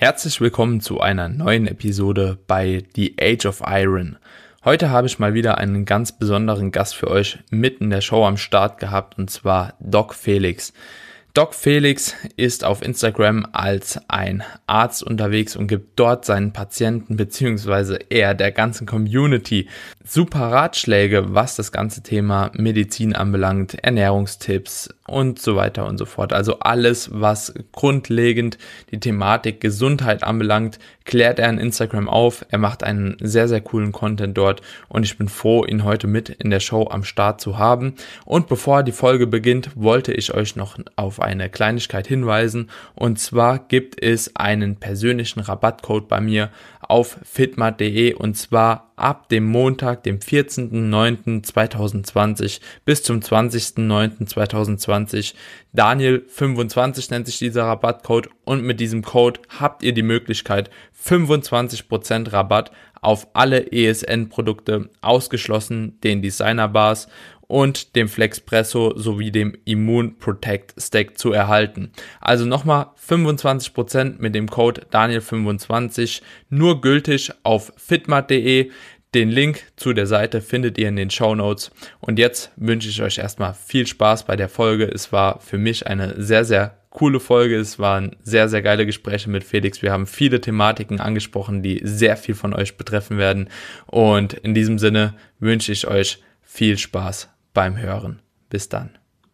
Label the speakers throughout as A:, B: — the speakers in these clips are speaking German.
A: Herzlich willkommen zu einer neuen Episode bei The Age of Iron. Heute habe ich mal wieder einen ganz besonderen Gast für euch mitten in der Show am Start gehabt, und zwar Doc Felix. Doc Felix ist auf Instagram als ein Arzt unterwegs und gibt dort seinen Patienten bzw. eher der ganzen Community super Ratschläge, was das ganze Thema Medizin anbelangt, Ernährungstipps und so weiter und so fort. Also alles, was grundlegend die Thematik Gesundheit anbelangt, klärt er in Instagram auf. Er macht einen sehr, sehr coolen Content dort und ich bin froh, ihn heute mit in der Show am Start zu haben. Und bevor die Folge beginnt, wollte ich euch noch auf eine Kleinigkeit hinweisen, und zwar gibt es einen persönlichen Rabattcode bei mir auf fitmat.de, und zwar ab dem Montag, dem 14.09.2020 bis zum 20.09.2020. Daniel25 nennt sich dieser Rabattcode, und mit diesem Code habt ihr die Möglichkeit, 25% Rabatt auf alle ESN-Produkte, ausgeschlossen den Designer Bars und dem Flexpresso sowie dem Immune Protect Stack zu erhalten. Also nochmal 25% mit dem Code Daniel25, nur gültig auf fitmat.de. Den Link zu der Seite findet ihr in den Shownotes. Und jetzt wünsche ich euch erstmal viel Spaß bei der Folge. Es war für mich eine sehr, sehr coole Folge. Es waren sehr, sehr geile Gespräche mit Felix. Wir haben viele Thematiken angesprochen, die sehr viel von euch betreffen werden. Und in diesem Sinne wünsche ich euch viel Spaß beim Hören. Bis dann.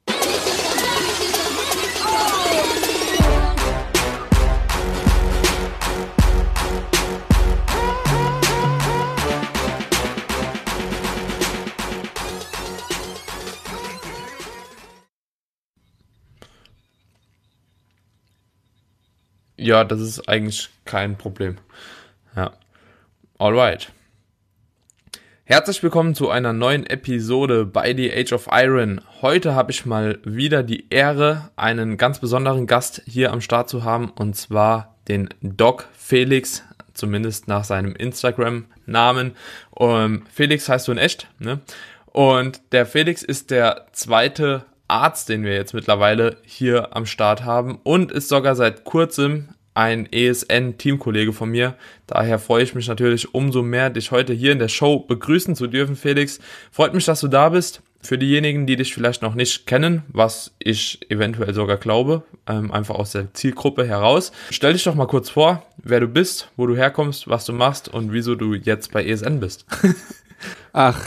A: Ja, das ist eigentlich kein Problem. Ja. Alright. Herzlich willkommen zu einer neuen Episode bei The Age of Iron. Heute habe ich mal wieder die Ehre, einen ganz besonderen Gast hier am Start zu haben, und zwar den Doc Felix, zumindest nach seinem Instagram-Namen. Felix heißt du in echt, ne? Und der Felix ist der zweite Arzt, den wir jetzt mittlerweile hier am Start haben, und ist sogar seit kurzem ein ESN-Teamkollege von mir. Daher freue ich mich natürlich umso mehr, dich heute hier in der Show begrüßen zu dürfen, Felix. Freut mich, dass du da bist. Für diejenigen, die dich vielleicht noch nicht kennen, was ich eventuell sogar glaube, einfach aus der Zielgruppe heraus. Stell dich doch mal kurz vor, wer du bist, wo du herkommst, was du machst und wieso du jetzt bei ESN bist.
B: Ach,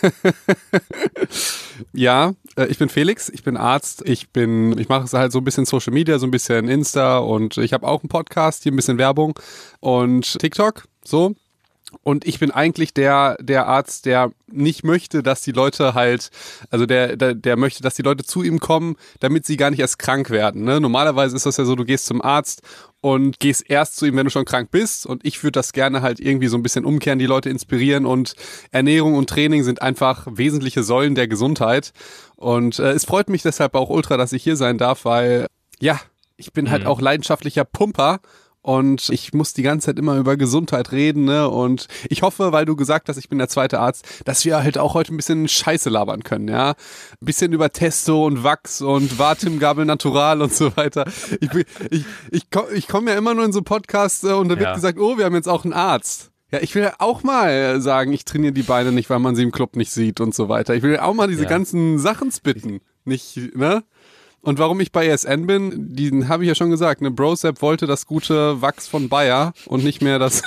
B: ja, ich bin Felix, ich bin Arzt, ich mache halt so ein bisschen Social Media, so ein bisschen Insta, und ich habe auch einen Podcast, hier ein bisschen Werbung und TikTok, so. Und ich bin eigentlich der Arzt, der nicht möchte, dass die Leute halt, also der möchte, dass die Leute zu ihm kommen, damit sie gar nicht erst krank werden. Ne? Normalerweise ist das ja so, du gehst zum Arzt und gehst erst zu ihm, wenn du schon krank bist. Und ich würde das gerne halt irgendwie so ein bisschen umkehren, die Leute inspirieren. Und Ernährung und Training sind einfach wesentliche Säulen der Gesundheit. Und es freut mich deshalb auch ultra, dass ich hier sein darf, weil, ja, ich bin halt auch leidenschaftlicher Pumper. Und ich muss die ganze Zeit immer über Gesundheit reden, ne? Und ich hoffe, weil du gesagt hast, ich bin der zweite Arzt, dass wir halt auch heute ein bisschen Scheiße labern können, ja? Ein bisschen über Testo und Wachs und Vatim-Gabel Natural und so weiter. Ich komme ja immer nur in so Podcasts und da wird gesagt, oh, wir haben jetzt auch einen Arzt. Ja, ich will ja auch mal sagen, ich trainiere die Beine nicht, weil man sie im Club nicht sieht und so weiter. Ich will ja auch mal diese ganzen Sachen spitten. Nicht, ne? Und warum ich bei ESN bin, den habe ich ja schon gesagt, ne? Brosep wollte das gute Wachs von Bayer und nicht mehr das.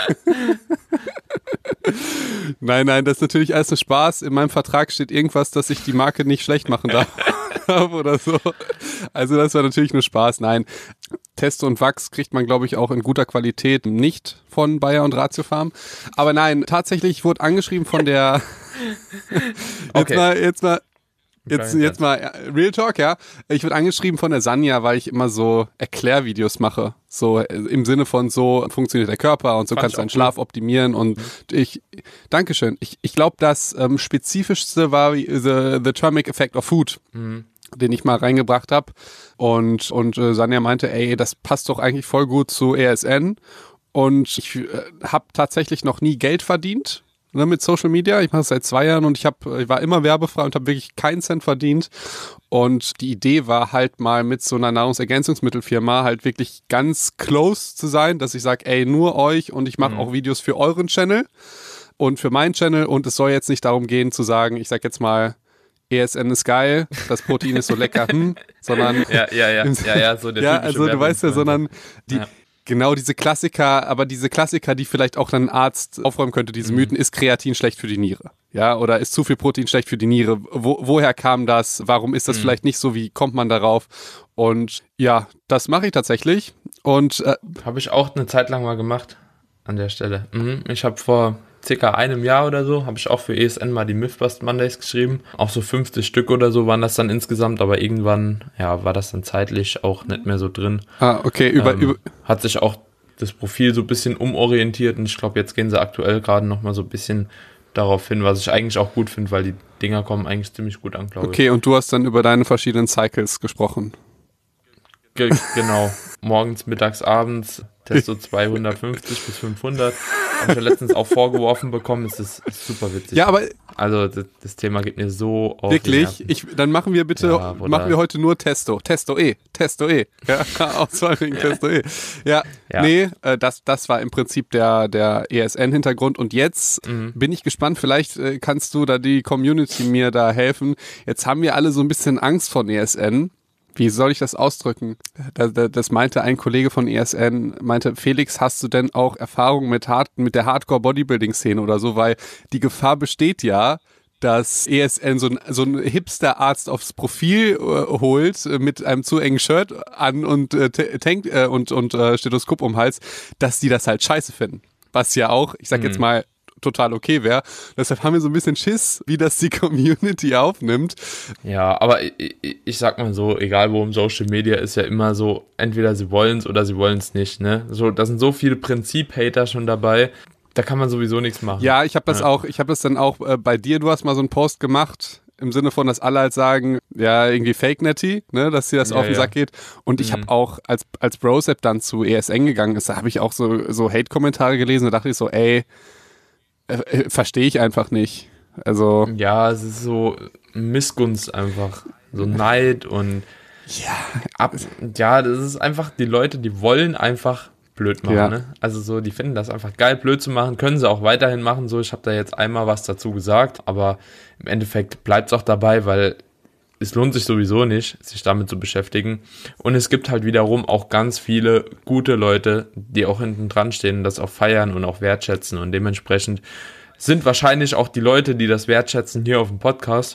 B: Nein, das ist natürlich alles nur Spaß. In meinem Vertrag steht irgendwas, dass ich die Marke nicht schlecht machen darf oder so. Also das war natürlich nur Spaß. Nein, Testo und Wachs kriegt man, glaube ich, auch in guter Qualität nicht von Bayer und Ratiofarm. Aber nein, tatsächlich, ich wurde angeschrieben von der Jetzt mal Real Talk, ja. Ich wurde angeschrieben von der Sanja, weil ich immer so Erklärvideos mache. So im Sinne von, so funktioniert der Körper und so kannst du deinen Schlaf optimieren. Und Dankeschön. Ich glaube, das spezifischste war the Thermic Effect of Food, den ich mal reingebracht habe. Und Sanja meinte, ey, das passt doch eigentlich voll gut zu ESN. Und ich habe tatsächlich noch nie Geld verdient ne, mit Social Media. Ich mache es seit 2 Jahren und ich war immer werbefrei und habe wirklich keinen Cent verdient. Und die Idee war halt mal mit so einer Nahrungsergänzungsmittelfirma halt wirklich ganz close zu sein, dass ich sage, ey, nur euch und ich mache auch Videos für euren Channel und für meinen Channel und es soll jetzt nicht darum gehen zu sagen, ich sag jetzt mal, ESN ist geil, das Protein ist so lecker, sondern
A: ja, so der
B: ja, also du weißt ja, sondern genau diese Klassiker, aber diese Klassiker, die vielleicht auch dann ein Arzt aufräumen könnte, diese Mythen, ist Kreatin schlecht für die Niere? Ja, oder ist zu viel Protein schlecht für die Niere? Woher kam das? Warum ist das vielleicht nicht so? Wie kommt man darauf? Und ja, das mache ich tatsächlich. Und
A: habe ich auch eine Zeit lang mal gemacht an der Stelle. Ich habe vor circa einem Jahr oder so, habe ich auch für ESN mal die Mythbust Mondays geschrieben. Auch so 50 Stück oder so waren das dann insgesamt, aber irgendwann, ja, war das dann zeitlich auch nicht mehr so drin.
B: Okay,
A: hat sich auch das Profil so ein bisschen umorientiert und ich glaube, jetzt gehen sie aktuell gerade nochmal so ein bisschen darauf hin, was ich eigentlich auch gut finde, weil die Dinger kommen eigentlich ziemlich gut an, glaube ich.
B: Okay, und du hast dann über deine verschiedenen Cycles gesprochen.
A: Genau, morgens, mittags, abends, Testo 250 bis 500. Habe ich ja letztens auch vorgeworfen bekommen, es ist super witzig.
B: Ja, aber
A: also das Thema geht mir so auf
B: wirklich? Dann machen wir bitte, machen wir heute nur Testo. Testo E. Ja, Auswahl wegen Testo E. Ja. Nee, das war im Prinzip der ESN-Hintergrund. Und jetzt bin ich gespannt, vielleicht kannst du da die Community mir da helfen. Jetzt haben wir alle so ein bisschen Angst vor ESN. Wie soll ich das ausdrücken? Das meinte ein Kollege von ESN, meinte, Felix, hast du denn auch Erfahrung mit der Hardcore-Bodybuilding-Szene oder so? Weil die Gefahr besteht ja, dass ESN so ein Hipster-Arzt aufs Profil holt mit einem zu engen Shirt an und Tank und Stethoskop um den Hals, dass die das halt scheiße finden. Was ja auch, ich sag jetzt mal, total okay wäre. Deshalb haben wir so ein bisschen Schiss, wie das die Community aufnimmt.
A: Ja, aber ich sag mal so, egal wo im Social Media ist ja immer so, entweder sie wollen es oder sie wollen es nicht, ne? So, da sind so viele Prinzip-Hater schon dabei, da kann man sowieso nichts machen.
B: Ja, ich habe das dann auch bei dir, du hast mal so einen Post gemacht, im Sinne von, dass alle halt sagen, ja, irgendwie Fake-Netty, ne, dass dir das auf den Sack geht. Und ich habe auch, als Brosep dann zu ESN gegangen ist, da habe ich auch so Hate-Kommentare gelesen, da dachte ich so, ey, verstehe ich einfach nicht. Also
A: ja, es ist so Missgunst einfach, so Neid und das ist einfach, die Leute, die wollen einfach blöd machen, ne? Also so, die finden das einfach geil, blöd zu machen, können sie auch weiterhin machen, so, ich habe da jetzt einmal was dazu gesagt, aber im Endeffekt bleibt es auch dabei, weil es lohnt sich sowieso nicht, sich damit zu beschäftigen. Und es gibt halt wiederum auch ganz viele gute Leute, die auch hinten dran stehen und das auch feiern und auch wertschätzen. Und dementsprechend sind wahrscheinlich auch die Leute, die das wertschätzen, hier auf dem Podcast.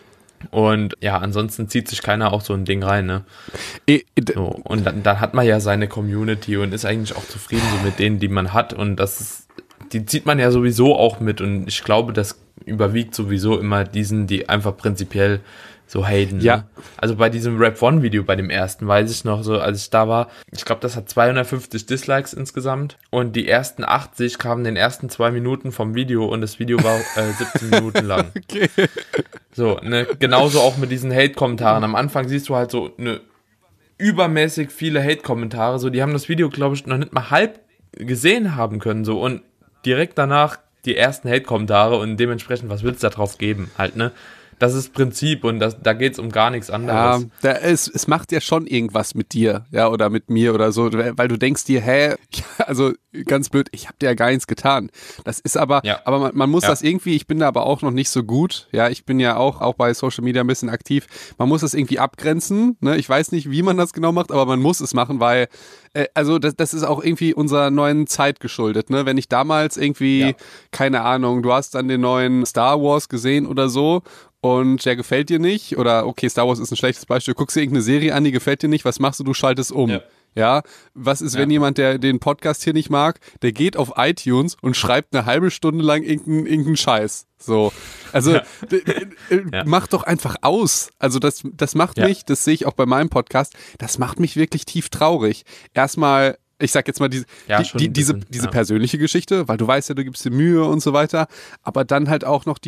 A: Und ja, ansonsten zieht sich keiner auch so ein Ding rein, ne? So, und dann hat man ja seine Community und ist eigentlich auch zufrieden so mit denen, die man hat. Und die zieht man ja sowieso auch mit. Und ich glaube, das überwiegt sowieso immer diesen, die einfach prinzipiell so haten.
B: Ja.
A: Ne? Also bei diesem Rap-One-Video, bei dem ersten, weiß ich noch so, als ich da war, ich glaube, das hat 250 Dislikes insgesamt und die ersten 80 kamen in den ersten 2 Minuten vom Video und das Video war 17 Minuten lang.
B: Okay.
A: So, ne, genauso auch mit diesen Hate-Kommentaren. Am Anfang siehst du halt so eine übermäßig viele Hate-Kommentare, so, die haben das Video, glaube ich, noch nicht mal halb gesehen haben können, so, und direkt danach die ersten Hate-Kommentare und dementsprechend, was willst du da drauf geben, halt, ne? Das ist Prinzip und da geht es um gar nichts anderes.
B: Ja, es macht ja schon irgendwas mit dir, ja, oder mit mir oder so, weil du denkst dir, also ganz blöd, ich habe dir ja gar nichts getan. Das ist aber man muss das irgendwie, ich bin da aber auch noch nicht so gut, ja, ich bin ja auch bei Social Media ein bisschen aktiv, man muss das irgendwie abgrenzen, ne, ich weiß nicht, wie man das genau macht, aber man muss es machen, weil also das ist auch irgendwie unserer neuen Zeit geschuldet, ne? Wenn ich damals irgendwie, keine Ahnung, du hast dann den neuen Star Wars gesehen oder so und der gefällt dir nicht oder okay, Star Wars ist ein schlechtes Beispiel, guckst dir irgendeine Serie an, die gefällt dir nicht, was machst du? Du schaltest um. Ja, was ist, wenn jemand, der den Podcast hier nicht mag, der geht auf iTunes und schreibt eine halbe Stunde lang irgendeinen Scheiß. So, also mach doch einfach aus. Also das macht mich, das sehe ich auch bei meinem Podcast, das macht mich wirklich tief traurig. Erstmal, ich sag jetzt mal diese persönliche Geschichte, weil du weißt ja, du gibst dir Mühe und so weiter, aber dann halt auch noch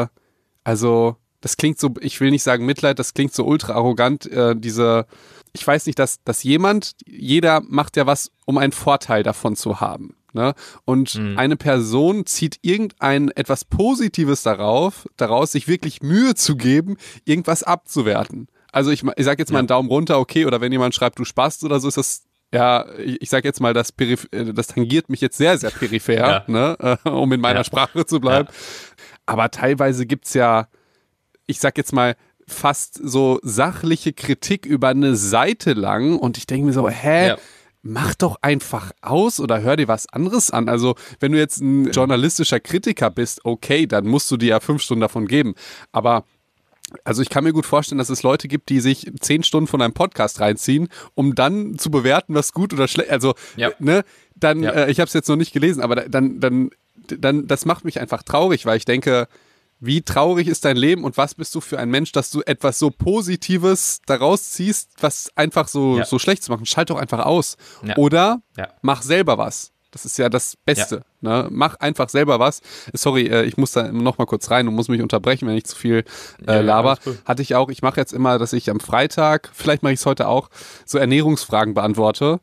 B: also das klingt so, ich will nicht sagen Mitleid, das klingt so ultra arrogant, ich weiß nicht, dass jeder macht ja was, um einen Vorteil davon zu haben. Ne? Und eine Person zieht irgendein etwas Positives daraus, sich wirklich Mühe zu geben, irgendwas abzuwerten. Also ich sag jetzt mal einen Daumen runter, okay, oder wenn jemand schreibt, du Spast oder so, ist das, ja, ich sag jetzt mal, das tangiert mich jetzt sehr, sehr peripher, ne? Um in meiner Sprache zu bleiben. Ja. Aber teilweise gibt's ja, ich sag jetzt mal, fast so sachliche Kritik über eine Seite lang und ich denke mir so, mach doch einfach aus oder hör dir was anderes an. Also wenn du jetzt ein journalistischer Kritiker bist, okay, dann musst du dir ja 5 Stunden davon geben. Aber also ich kann mir gut vorstellen, dass es Leute gibt, die sich 10 Stunden von einem Podcast reinziehen, um dann zu bewerten, was gut oder schlecht. Also ne, dann, ich habe es jetzt noch nicht gelesen, aber dann das macht mich einfach traurig, weil ich denke, wie traurig ist dein Leben und was bist du für ein Mensch, dass du etwas so Positives daraus ziehst, was einfach so schlecht zu machen. Schalt doch einfach aus. Ja. Oder mach selber was. Das ist ja das Beste. Ja. Ne? Mach einfach selber was. Sorry, ich muss da noch mal kurz rein und muss mich unterbrechen, wenn ich zu viel laber. Cool. Hatte ich auch. Ich mache jetzt immer, dass ich am Freitag, vielleicht mache ich es heute auch, so Ernährungsfragen beantworte.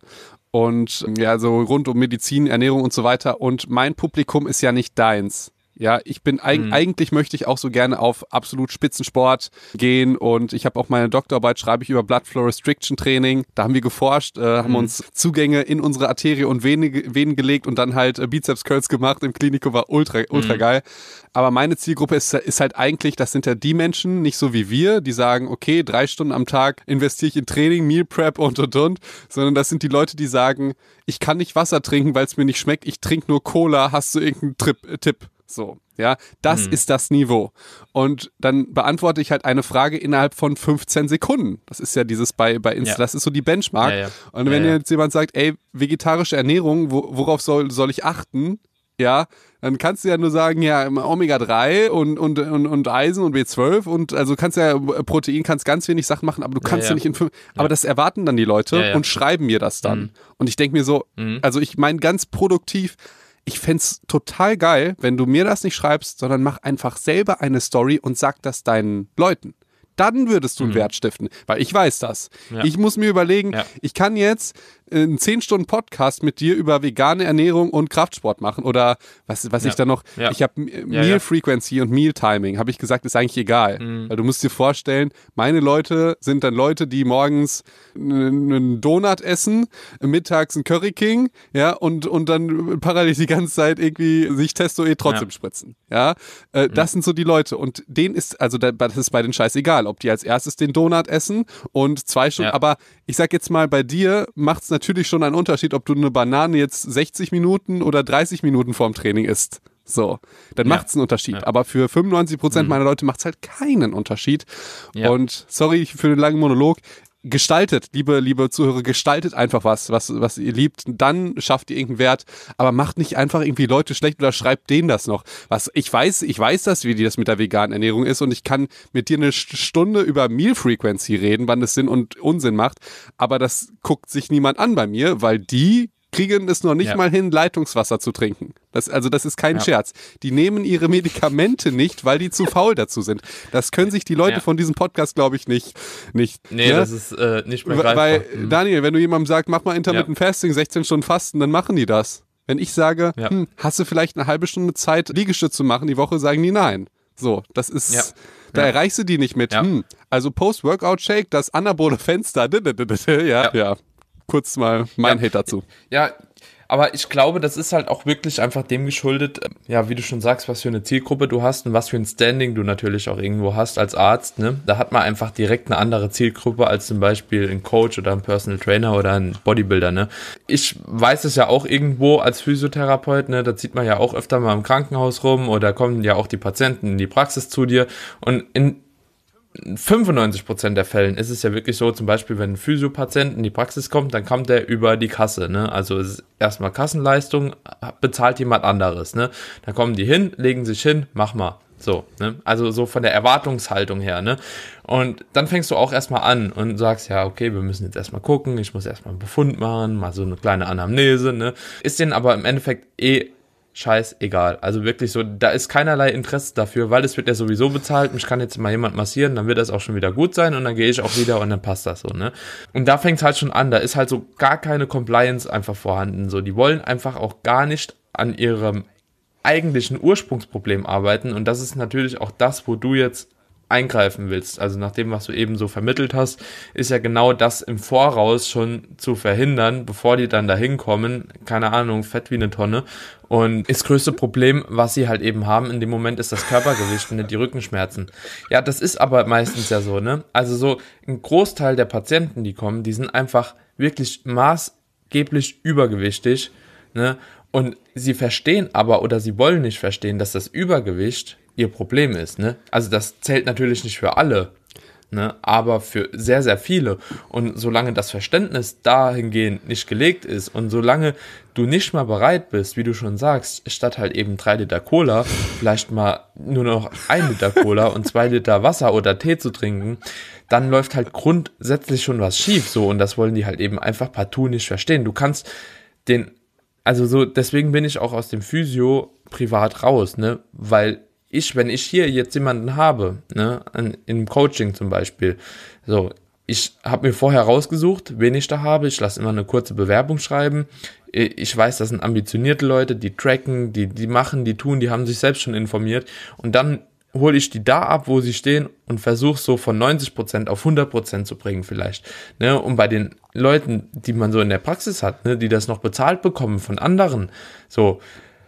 B: Und ja, so rund um Medizin, Ernährung und so weiter. Und mein Publikum ist ja nicht deins. Ja, ich bin eigentlich möchte ich auch so gerne auf absolut Spitzensport gehen und ich habe auch meine Doktorarbeit, schreibe ich über Blood Flow Restriction Training. Da haben wir geforscht, haben uns Zugänge in unsere Arterie und Venen gelegt und dann halt Bizeps Curls gemacht im Klinikum, war ultra geil. Aber meine Zielgruppe ist halt eigentlich, das sind ja die Menschen, nicht so wie wir, die sagen, okay, 3 Stunden am Tag investiere ich in Training, Meal Prep und, sondern das sind die Leute, die sagen, ich kann nicht Wasser trinken, weil es mir nicht schmeckt, ich trinke nur Cola, hast du irgendeinen Tipp? So, ja, das ist das Niveau. Und dann beantworte ich halt eine Frage innerhalb von 15 Sekunden. Das ist ja dieses bei Insta, das ist so die Benchmark. Ja. Und wenn jetzt jemand sagt, ey, vegetarische Ernährung, worauf soll ich achten? Ja, dann kannst du ja nur sagen, ja, Omega-3 und Eisen und B12 und also kannst ja Protein, kannst ganz wenig Sachen machen, aber du kannst ja nicht in 5. Aber das erwarten dann die Leute und schreiben mir das dann. Und ich denke mir so, also ich meine ganz produktiv, ich fänd's total geil, wenn du mir das nicht schreibst, sondern mach einfach selber eine Story und sag das deinen Leuten. Dann würdest du einen Wert stiften, weil ich weiß das. Ja. Ich muss mir überlegen, ich kann jetzt einen 10-Stunden-Podcast mit dir über vegane Ernährung und Kraftsport machen oder was ich da noch, ich habe Meal Frequency und Meal Timing, habe ich gesagt, ist eigentlich egal, weil du musst dir vorstellen, meine Leute sind dann Leute, die morgens einen Donut essen, mittags einen Curry King, ja, und dann parallel die ganze Zeit irgendwie sich Testo trotzdem spritzen, ja, das sind so die Leute und denen ist, also das ist bei den scheißegal, ob die als erstes den Donut essen und 2 Stunden, aber ich sag jetzt mal, bei dir macht es natürlich schon einen Unterschied, ob du eine Banane jetzt 60 Minuten oder 30 Minuten vorm Training isst. So, dann macht es einen Unterschied. Ja. Aber für 95% meiner Leute macht es halt keinen Unterschied. Ja. Und sorry für den langen Monolog. Gestaltet, liebe Zuhörer, gestaltet einfach was ihr liebt, dann schafft ihr irgendeinen Wert, aber macht nicht einfach irgendwie Leute schlecht oder schreibt denen das noch. Ich weiß das, wie das mit der veganen Ernährung ist und ich kann mit dir eine Stunde über Meal Frequency reden, wann es Sinn und Unsinn macht, aber das guckt sich niemand an bei mir, weil die kriegen es noch nicht mal hin, Leitungswasser zu trinken. Das ist kein Scherz. Die nehmen ihre Medikamente nicht, weil die zu faul dazu sind. Das können sich die Leute von diesem Podcast, glaube ich, nicht. Nee, ne?
A: Das ist nicht mehr greifbar.
B: Weil, Daniel, wenn du jemandem sagst, mach mal Intermittent Fasting, 16 Stunden Fasten, dann machen die das. Wenn ich sage, hast du vielleicht eine halbe Stunde Zeit, Liegestütze zu machen die Woche, sagen die nein. So, das ist... Da erreichst du die nicht mit. Also Post-Workout-Shake, das anabole Fenster. Ja. Kurz mal mein Hate dazu.
A: Ja, aber ich glaube, das ist halt auch wirklich einfach dem geschuldet, ja, wie du schon sagst, was für eine Zielgruppe du hast und was für ein Standing du natürlich auch irgendwo hast als Arzt, ne? Da hat man einfach direkt eine andere Zielgruppe als zum Beispiel ein Coach oder ein Personal Trainer oder ein Bodybuilder, ne? Ich weiß es ja auch irgendwo als Physiotherapeut, ne? Da zieht man ja auch öfter mal im Krankenhaus rum oder kommen ja auch die Patienten in die Praxis zu dir und in 95% der Fällen ist es ja wirklich so, zum Beispiel, wenn ein Physiopatient in die Praxis kommt, dann kommt der über die Kasse, ne? Also es ist erstmal Kassenleistung, bezahlt jemand anderes, ne? Dann kommen die hin, legen sich hin, mach mal. So, ne? Also so von der Erwartungshaltung her, ne? Und dann fängst du auch erstmal an und sagst, ja, okay, wir müssen jetzt erstmal gucken, ich muss erstmal einen Befund machen, mal so eine kleine Anamnese, ne? Ist denen aber im Endeffekt scheißegal. Also wirklich so, da ist keinerlei Interesse dafür, weil es wird ja sowieso bezahlt. Mich kann jetzt mal jemand massieren, dann wird das auch schon wieder gut sein und dann gehe ich auch wieder und dann passt das so, ne? Und da fängt es halt schon an, da ist halt so gar keine Compliance einfach vorhanden. So, die wollen einfach auch gar nicht an ihrem eigentlichen Ursprungsproblem arbeiten und das ist natürlich auch das, wo du jetzt eingreifen willst. Also nach dem, was du eben so vermittelt hast, ist ja genau das im Voraus schon zu verhindern, bevor die dann da hinkommen, keine Ahnung, fett wie eine Tonne. Und das größte Problem, was sie halt eben haben in dem Moment, ist das Körpergewicht und nicht die Rückenschmerzen. Ja, das ist aber meistens ja so, ne? Also so ein Großteil der Patienten, die kommen, die sind einfach wirklich maßgeblich übergewichtig, ne? Und sie verstehen aber oder sie wollen nicht verstehen, dass das Übergewicht ihr Problem ist, ne? Also das zählt natürlich nicht für alle, ne? Aber für sehr, sehr viele. Und solange das Verständnis dahingehend nicht gelegt ist und solange du nicht mal bereit bist, wie du schon sagst, statt halt eben 3 Liter Cola, vielleicht mal nur noch 1 Liter Cola und 2 Liter Wasser oder Tee zu trinken, dann läuft halt grundsätzlich schon was schief, so. Und das wollen die halt eben einfach partout nicht verstehen. Du kannst also so, deswegen bin ich auch aus dem Physio privat raus, ne, weil wenn ich hier jetzt jemanden habe, ne, im Coaching zum Beispiel, so, ich habe mir vorher rausgesucht, wen ich da habe, ich lasse immer eine kurze Bewerbung schreiben, ich weiß, das sind ambitionierte Leute, die tracken, die machen, die tun, die haben sich selbst schon informiert und dann hole ich die da ab, wo sie stehen und versuche so von 90% auf 100% zu bringen vielleicht, ne, und bei den Leuten, die man so in der Praxis hat, ne, die das noch bezahlt bekommen von anderen, so,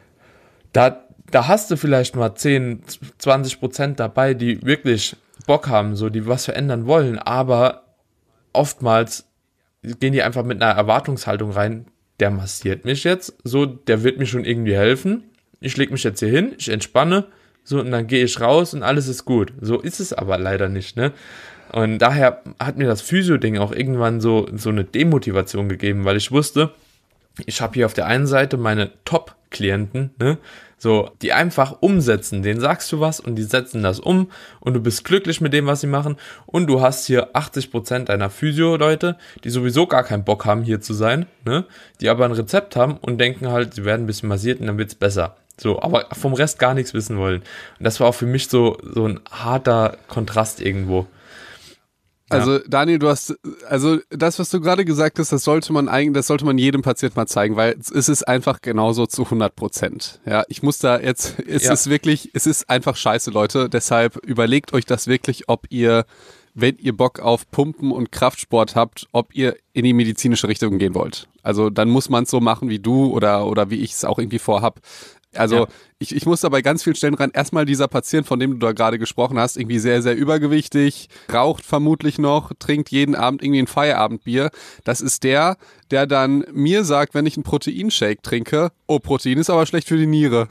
A: da hast du vielleicht mal 10-20% dabei, die wirklich Bock haben, so, die was verändern wollen, aber oftmals gehen die einfach mit einer Erwartungshaltung rein, der massiert mich jetzt, so, der wird mir schon irgendwie helfen, ich lege mich jetzt hier hin, ich entspanne, so, und dann gehe ich raus und alles ist gut. So ist es aber leider nicht, ne? Und daher hat mir das Physio-Ding auch irgendwann so eine Demotivation gegeben, weil ich wusste, ich habe hier auf der einen Seite meine Top-Klienten, ne? So, die einfach umsetzen, denen sagst du was und die setzen das um und du bist glücklich mit dem, was sie machen und du hast hier 80% deiner Physio-Leute, die sowieso gar keinen Bock haben, hier zu sein, ne? Die aber ein Rezept haben und denken halt, sie werden ein bisschen massiert und dann wird's besser. So, aber vom Rest gar nichts wissen wollen. Und das war auch für mich so ein harter Kontrast irgendwo.
B: Also Daniel, also das, was du gerade gesagt hast, das sollte man jedem Patienten mal zeigen, weil es ist einfach genauso zu 100%. Ja, ich muss da jetzt, es ist einfach scheiße, Leute. Deshalb überlegt euch das wirklich, ob ihr, wenn ihr Bock auf Pumpen und Kraftsport habt, ob ihr in die medizinische Richtung gehen wollt. Also dann muss man es so machen wie du oder wie ich es auch irgendwie vorhab. Also ich muss da bei ganz vielen Stellen rein. Erstmal dieser Patient, von dem du da gerade gesprochen hast, irgendwie sehr, sehr übergewichtig, raucht vermutlich noch, trinkt jeden Abend irgendwie ein Feierabendbier. Das ist der dann mir sagt, wenn ich einen Proteinshake trinke, oh, Protein ist aber schlecht für die Niere.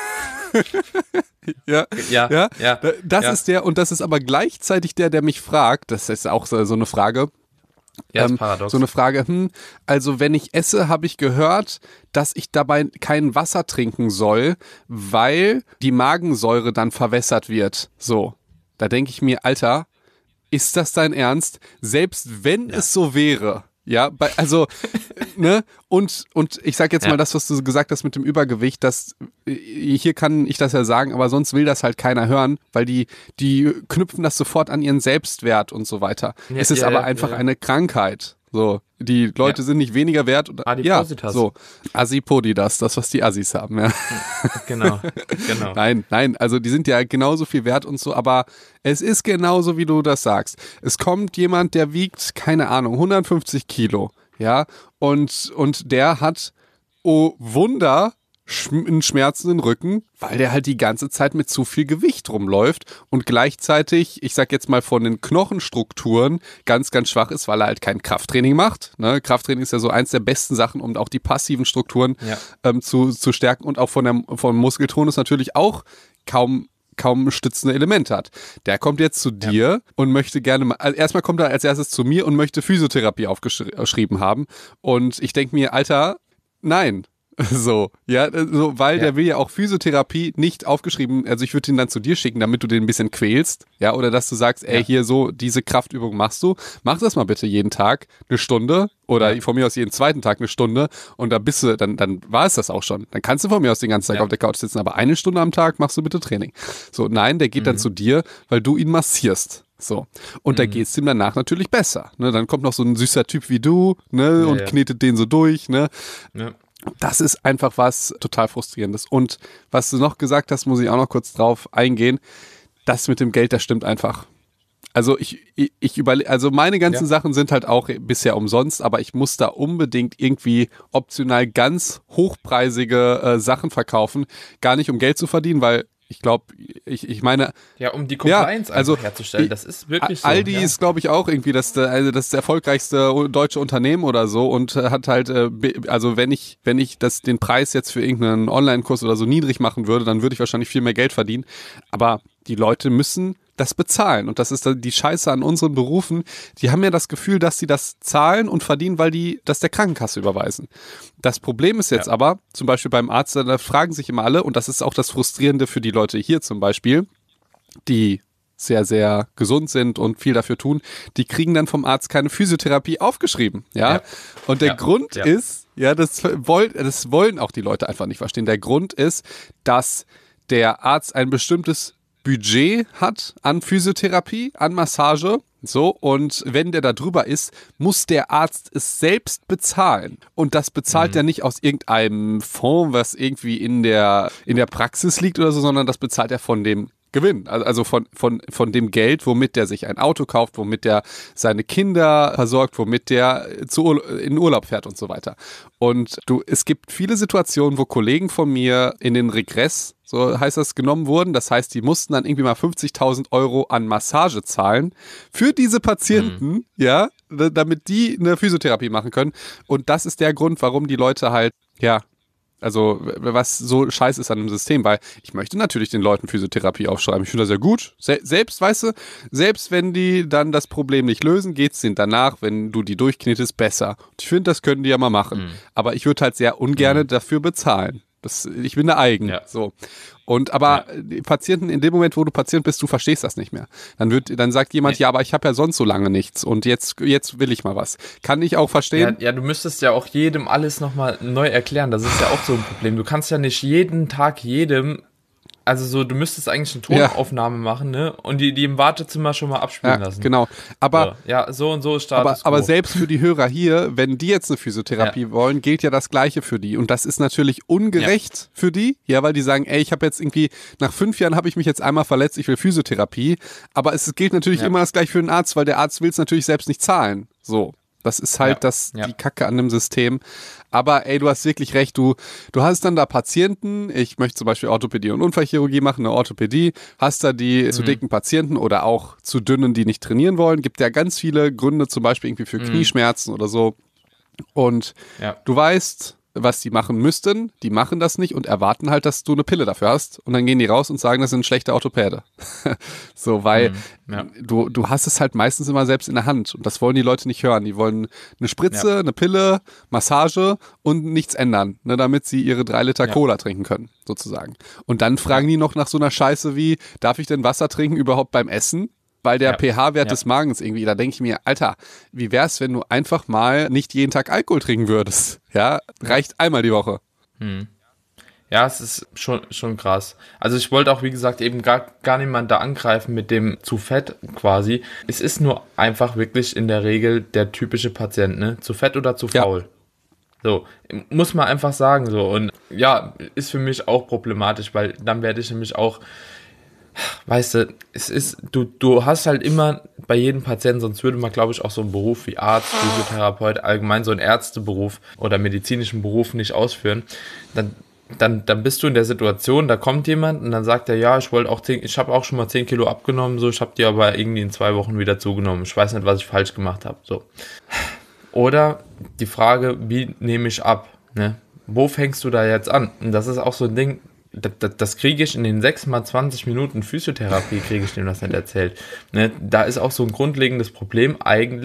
B: Das ist der, und das ist aber gleichzeitig der mich fragt, das ist auch so eine Frage,
A: ja, ist paradox.
B: So eine Frage, also wenn ich esse, habe ich gehört, dass ich dabei kein Wasser trinken soll, weil die Magensäure dann verwässert wird. So, da denke ich mir, Alter, ist das dein Ernst? Selbst wenn es so wäre, ja, also, ne, und ich sag jetzt mal das, was du gesagt hast mit dem Übergewicht, hier kann ich das ja sagen, aber sonst will das halt keiner hören, weil die knüpfen das sofort an ihren Selbstwert und so weiter. Es ist aber einfach eine Krankheit. So, die Leute sind nicht weniger wert.
A: Adipositas.
B: So, Asipodidas, das, was die Assis haben, ja.
A: Genau.
B: Nein, also die sind ja genauso viel wert und so, aber es ist genauso, wie du das sagst. Es kommt jemand, der wiegt, keine Ahnung, 150 Kilo, ja, und der hat, oh Wunder, einen schmerzenden Rücken, weil der halt die ganze Zeit mit zu viel Gewicht rumläuft und gleichzeitig, ich sag jetzt mal von den Knochenstrukturen, ganz, ganz schwach ist, weil er halt kein Krafttraining macht. Ne? Krafttraining ist ja so eins der besten Sachen, um auch die passiven Strukturen zu stärken und auch vom Muskeltonus natürlich auch kaum stützende Elemente hat. Der kommt jetzt zu dir und möchte gerne mal, also erstmal kommt er als erstes zu mir und möchte Physiotherapie aufgeschrieben haben und ich denke mir, Alter, nein. So, ja, so, weil der will ja auch Physiotherapie nicht aufgeschrieben, also ich würde ihn dann zu dir schicken, damit du den ein bisschen quälst, ja, oder dass du sagst, ey, hier so, diese Kraftübung machst du, mach das mal bitte jeden Tag eine Stunde oder von mir aus jeden zweiten Tag eine Stunde und da bist du, dann war es das auch schon. Dann kannst du von mir aus den ganzen Tag auf der Couch sitzen, aber eine Stunde am Tag machst du bitte Training. So, nein, der geht dann zu dir, weil du ihn massierst. So. Und da geht's ihm danach natürlich besser. Ne? Dann kommt noch so ein süßer Typ wie du, ne, und knetet den so durch, ne. Ja. Das ist einfach was total Frustrierendes. Und was du noch gesagt hast, muss ich auch noch kurz drauf eingehen. Das mit dem Geld, das stimmt einfach. Also also meine ganzen Sachen sind halt auch bisher umsonst, aber ich muss da unbedingt irgendwie optional ganz hochpreisige Sachen verkaufen. Gar nicht um Geld zu verdienen, weil ich glaube, ich meine...
A: Ja, um die Compliance also herzustellen, das ist wirklich so.
B: Aldi ist, glaube ich, auch irgendwie das erfolgreichste deutsche Unternehmen oder so und hat halt, also wenn ich den Preis jetzt für irgendeinen Online-Kurs oder so niedrig machen würde, dann würde ich wahrscheinlich viel mehr Geld verdienen. Aber die Leute müssen das bezahlen. Und das ist die Scheiße an unseren Berufen. Die haben ja das Gefühl, dass sie das zahlen und verdienen, weil die das der Krankenkasse überweisen. Das Problem ist jetzt aber, zum Beispiel beim Arzt, da fragen sich immer alle, und das ist auch das Frustrierende für die Leute hier zum Beispiel, die sehr, sehr gesund sind und viel dafür tun, die kriegen dann vom Arzt keine Physiotherapie aufgeschrieben. Ja. Und der Grund ist, das wollen auch die Leute einfach nicht verstehen. Der Grund ist, dass der Arzt ein bestimmtes Budget hat an Physiotherapie, an Massage, so, und wenn der da drüber ist, muss der Arzt es selbst bezahlen. Und das bezahlt er nicht aus irgendeinem Fonds, was irgendwie in der Praxis liegt oder so, sondern das bezahlt er von dem Gewinn, also von dem Geld, womit der sich ein Auto kauft, womit der seine Kinder versorgt, womit der in Urlaub fährt und so weiter. Und es gibt viele Situationen, wo Kollegen von mir in den Regress, so heißt das, genommen wurden. Das heißt, die mussten dann irgendwie mal 50.000 € an Massage zahlen für diese Patienten, ja, damit die eine Physiotherapie machen können. Und das ist der Grund, warum die Leute halt, also was so scheiße ist an dem System, weil ich möchte natürlich den Leuten Physiotherapie aufschreiben. Ich finde das ja gut. Selbst, weißt du, selbst wenn die dann das Problem nicht lösen, geht es denen danach, wenn du die durchknetest, besser. Und ich finde, das können die ja mal machen. Aber ich würde halt sehr ungern dafür bezahlen. Ich bin da eigen. Ja. So. Aber die Patienten, in dem Moment, wo du Patient bist, du verstehst das nicht mehr. Dann sagt jemand, aber ich habe ja sonst so lange nichts und jetzt will ich mal was. Kann ich auch verstehen.
A: Ja, du müsstest ja auch jedem alles nochmal neu erklären. Das ist ja auch so ein Problem. Du kannst ja nicht jeden Tag also so, du müsstest eigentlich eine Tonaufnahme machen, ne? Und die im Wartezimmer schon mal abspielen lassen.
B: Genau. Aber
A: so und so ist Status quo.
B: Aber selbst für die Hörer hier, wenn die jetzt eine Physiotherapie wollen, gilt ja das Gleiche für die. Und das ist natürlich ungerecht für die, weil die sagen, ey, ich habe jetzt irgendwie, nach 5 Jahren habe ich mich jetzt einmal verletzt, ich will Physiotherapie. Aber es gilt natürlich immer das Gleiche für den Arzt, weil der Arzt will es natürlich selbst nicht zahlen. So. Das ist halt die Kacke an dem System. Aber ey, du hast wirklich recht, du hast dann da Patienten, ich möchte zum Beispiel Orthopädie und Unfallchirurgie machen, eine Orthopädie, hast da die zu dicken Patienten oder auch zu dünnen, die nicht trainieren wollen. Gibt ja ganz viele Gründe, zum Beispiel irgendwie für Knieschmerzen oder so. Und du weißt, was die machen müssten, die machen das nicht und erwarten halt, dass du eine Pille dafür hast und dann gehen die raus und sagen, das sind ein schlechter Orthopäde. So, weil du hast es halt meistens immer selbst in der Hand und das wollen die Leute nicht hören. Die wollen eine Spritze, eine Pille, Massage und nichts ändern, ne, damit sie ihre 3 Liter Cola trinken können, sozusagen. Und dann fragen die noch nach so einer Scheiße wie, darf ich denn Wasser trinken überhaupt beim Essen? Weil der pH-Wert des Magens irgendwie, da denke ich mir, Alter, wie wär's, wenn du einfach mal nicht jeden Tag Alkohol trinken würdest? Ja, reicht einmal die Woche.
A: Ja, es ist schon krass. Also ich wollte auch, wie gesagt, eben gar niemand da angreifen mit dem zu fett quasi. Es ist nur einfach wirklich in der Regel der typische Patient, ne? Zu fett oder zu faul. So, muss man einfach sagen so. Und ja, ist für mich auch problematisch, weil dann werde ich nämlich auch, weißt du, es ist, du hast halt immer bei jedem Patienten, sonst würde man, glaube ich, auch so einen Beruf wie Arzt, Physiotherapeut, allgemein so einen Ärzteberuf oder medizinischen Beruf nicht ausführen, dann bist du in der Situation, da kommt jemand und dann sagt er, ja, ich habe auch schon mal 10 Kilo abgenommen, so, ich habe die aber irgendwie in 2 Wochen wieder zugenommen, ich weiß nicht, was ich falsch gemacht habe, so. Oder die Frage, wie nehme ich ab, ne? Wo fängst du da jetzt an? Und das ist auch so ein Ding, das kriege ich in den 6 mal 20 Minuten Physiotherapie, kriege ich dem das nicht erzählt. Ne? Da ist auch so ein grundlegendes Problem eigentlich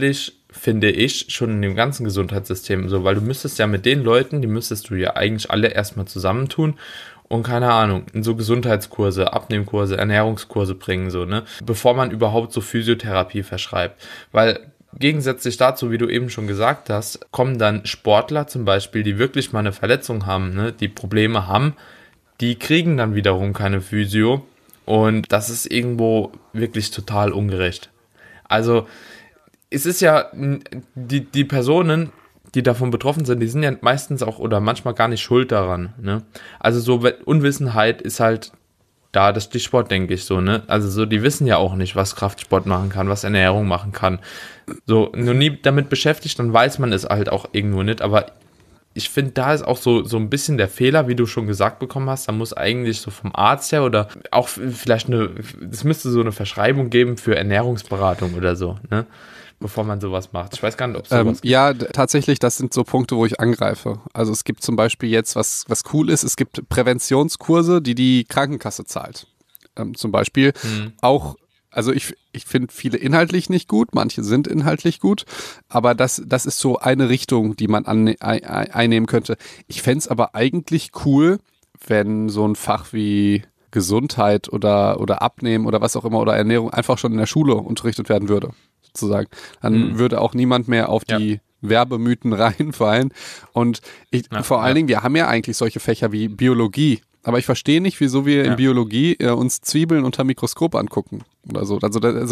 A: finde ich, schon in dem ganzen Gesundheitssystem so, weil du müsstest ja mit den Leuten, die müsstest du ja eigentlich alle erstmal zusammentun und keine Ahnung, in so Gesundheitskurse, Abnehmkurse, Ernährungskurse bringen, so, ne, bevor man überhaupt so Physiotherapie verschreibt, weil gegensätzlich dazu, wie du eben schon gesagt hast, kommen dann Sportler zum Beispiel, die wirklich mal eine Verletzung haben, ne, die Probleme haben, die kriegen dann wiederum keine Physio und das ist irgendwo wirklich total ungerecht. Also es ist ja, die Personen, die davon betroffen sind, die sind ja meistens auch oder manchmal gar nicht schuld daran, ne? Also so Unwissenheit ist halt da das Stichwort, denke ich so, ne? Also so, die wissen ja auch nicht, was Kraftsport machen kann, was Ernährung machen kann. So, nur nie damit beschäftigt, dann weiß man es halt auch irgendwo nicht, aber ich finde, da ist auch so ein bisschen der Fehler, wie du schon gesagt bekommen hast, da muss eigentlich so vom Arzt her oder auch vielleicht es müsste so eine Verschreibung geben für Ernährungsberatung oder so, ne? Bevor man sowas macht. Ich weiß gar nicht, ob es sowas gibt.
B: Ja, tatsächlich, das sind so Punkte, wo ich angreife. Also es gibt zum Beispiel jetzt, was cool ist, es gibt Präventionskurse, die Krankenkasse zahlt. Zum Beispiel auch, also ich finde viele inhaltlich nicht gut, manche sind inhaltlich gut, aber das ist so eine Richtung, die man einnehmen könnte. Ich fände es aber eigentlich cool, wenn so ein Fach wie Gesundheit oder Abnehmen oder was auch immer oder Ernährung einfach schon in der Schule unterrichtet werden würde, sozusagen. Dann würde auch niemand mehr auf die Werbemythen reinfallen. Und vor allen Dingen, wir haben ja eigentlich solche Fächer wie Biologie, aber ich verstehe nicht, wieso wir in Biologie uns Zwiebeln unter Mikroskop angucken oder so.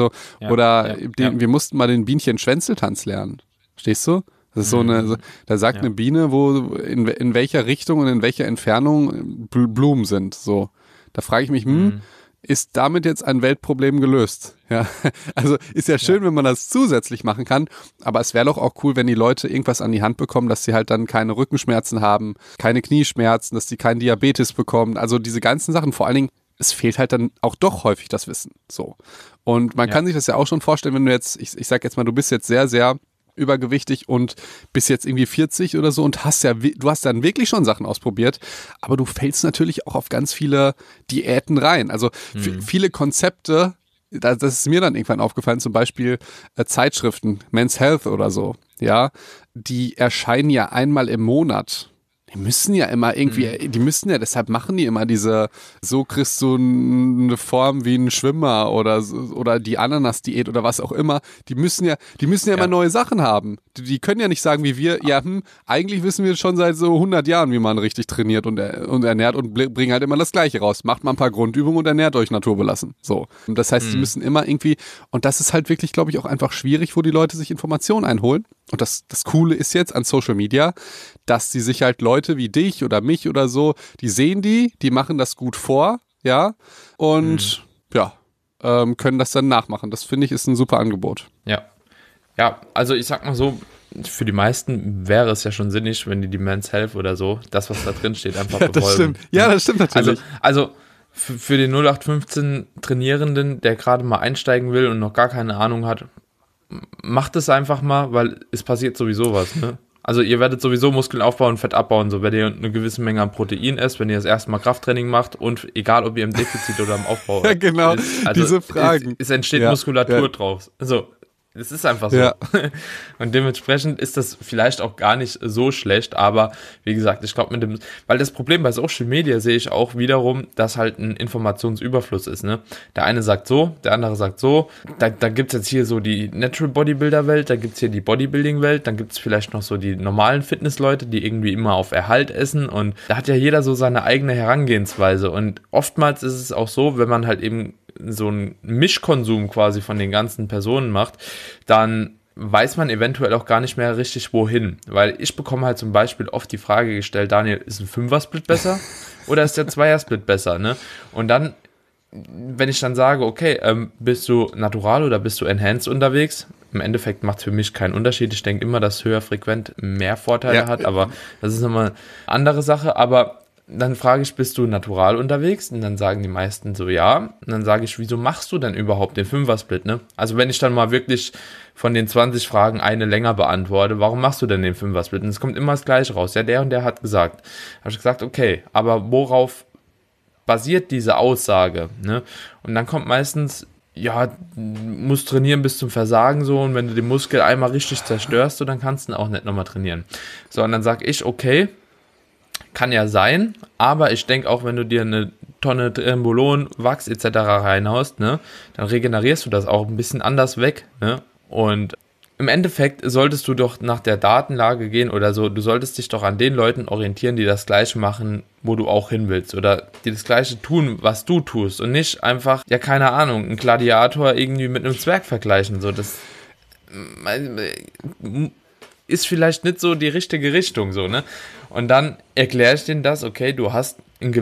B: Wir mussten mal den Bienchen-Schwänzeltanz lernen. Verstehst du? Das ist da sagt eine Biene, wo in welcher Richtung und in welcher Entfernung Blumen sind. So. Da frage ich mich, ist damit jetzt ein Weltproblem gelöst? Ja, also ist ja schön, wenn man das zusätzlich machen kann, aber es wäre doch auch cool, wenn die Leute irgendwas an die Hand bekommen, dass sie halt dann keine Rückenschmerzen haben, keine Knieschmerzen, dass sie keinen Diabetes bekommen, also diese ganzen Sachen, vor allen Dingen, es fehlt halt dann auch doch häufig das Wissen, so. Und man kann sich das ja auch schon vorstellen, wenn du jetzt, ich sag jetzt mal, du bist jetzt sehr, sehr übergewichtig und bist jetzt irgendwie 40 oder so und du hast dann wirklich schon Sachen ausprobiert, aber du fällst natürlich auch auf ganz viele Diäten rein. Also viele Konzepte, das ist mir dann irgendwann aufgefallen, zum Beispiel Zeitschriften, Men's Health oder so, ja, die erscheinen ja einmal im Monat. Die müssen ja immer irgendwie, deshalb machen die immer so kriegst du eine Form wie ein Schwimmer oder die Ananas-Diät oder was auch immer. Die müssen ja immer neue Sachen haben. Die können ja nicht sagen wie wir, eigentlich wissen wir schon seit so 100 Jahren, wie man richtig trainiert und ernährt und bringen halt immer das Gleiche raus. Macht mal ein paar Grundübungen und ernährt euch naturbelassen. So. Und das heißt, sie müssen immer irgendwie, und das ist halt wirklich, glaube ich, auch einfach schwierig, wo die Leute sich Informationen einholen. Und das Coole ist jetzt an Social Media, dass sie sich halt Leute wie dich oder mich oder so, die sehen die machen das gut vor, ja, und können das dann nachmachen. Das finde ich ist ein super Angebot.
A: Ja, also ich sag mal so, für die meisten wäre es ja schon sinnig, wenn die Men's Health oder so, das, was da drin steht, einfach befolgen.
B: Das stimmt natürlich.
A: Also für den 0815 Trainierenden, der gerade mal einsteigen will und noch gar keine Ahnung hat, macht es einfach mal, weil es passiert sowieso was, ne? Also ihr werdet sowieso Muskeln aufbauen und Fett abbauen, so wenn ihr eine gewisse Menge an Protein esst, wenn ihr das erste Mal Krafttraining macht und egal, ob ihr im Defizit oder im Aufbau
B: ja, genau, diese Fragen.
A: Es entsteht Muskulatur drauf. Also es ist einfach so. Ja. Und dementsprechend ist das vielleicht auch gar nicht so schlecht, aber wie gesagt, ich glaube weil das Problem bei Social Media sehe ich auch wiederum, dass halt ein Informationsüberfluss ist, ne? Der eine sagt so, der andere sagt so, da gibt es jetzt hier so die Natural Bodybuilder Welt, da gibt es hier die Bodybuilding Welt, dann gibt es vielleicht noch so die normalen Fitnessleute, die irgendwie immer auf Erhalt essen und da hat ja jeder so seine eigene Herangehensweise und oftmals ist es auch so, wenn man halt eben so einen Mischkonsum quasi von den ganzen Personen macht, dann weiß man eventuell auch gar nicht mehr richtig wohin, weil ich bekomme halt zum Beispiel oft die Frage gestellt, Daniel, ist ein 5er-Split besser oder ist der 2er-Split besser, ne? Und dann, wenn ich dann sage, okay, bist du natural oder bist du enhanced unterwegs? Im Endeffekt macht es für mich keinen Unterschied. Ich denke immer, dass höher frequent mehr Vorteile hat, aber das ist nochmal eine andere Sache, aber dann frage ich, bist du natural unterwegs? Und dann sagen die meisten so, ja. Und dann sage ich, wieso machst du denn überhaupt den 5er-Split, ne? Also wenn ich dann mal wirklich von den 20 Fragen eine länger beantworte, warum machst du denn den 5er-Split? Und es kommt immer das Gleiche raus. Ja, der und der hat gesagt. Habe ich gesagt, okay, aber worauf basiert diese Aussage, ne? Und dann kommt meistens, ja, musst trainieren bis zum Versagen so und wenn du den Muskel einmal richtig zerstörst, so, dann kannst du ihn auch nicht nochmal trainieren. So, und dann sag ich, okay, kann ja sein, aber ich denke auch, wenn du dir eine Tonne Trembolon, Wachs etc. reinhaust, ne, dann regenerierst du das auch ein bisschen anders weg, ne, und im Endeffekt solltest du doch nach der Datenlage gehen oder so, du solltest dich doch an den Leuten orientieren, die das Gleiche machen, wo du auch hin willst oder die das Gleiche tun, was du tust und nicht einfach, ja keine Ahnung, einen Gladiator irgendwie mit einem Zwerg vergleichen, so, das ist vielleicht nicht so die richtige Richtung, so, ne? Und dann erkläre ich denen das, okay, du hast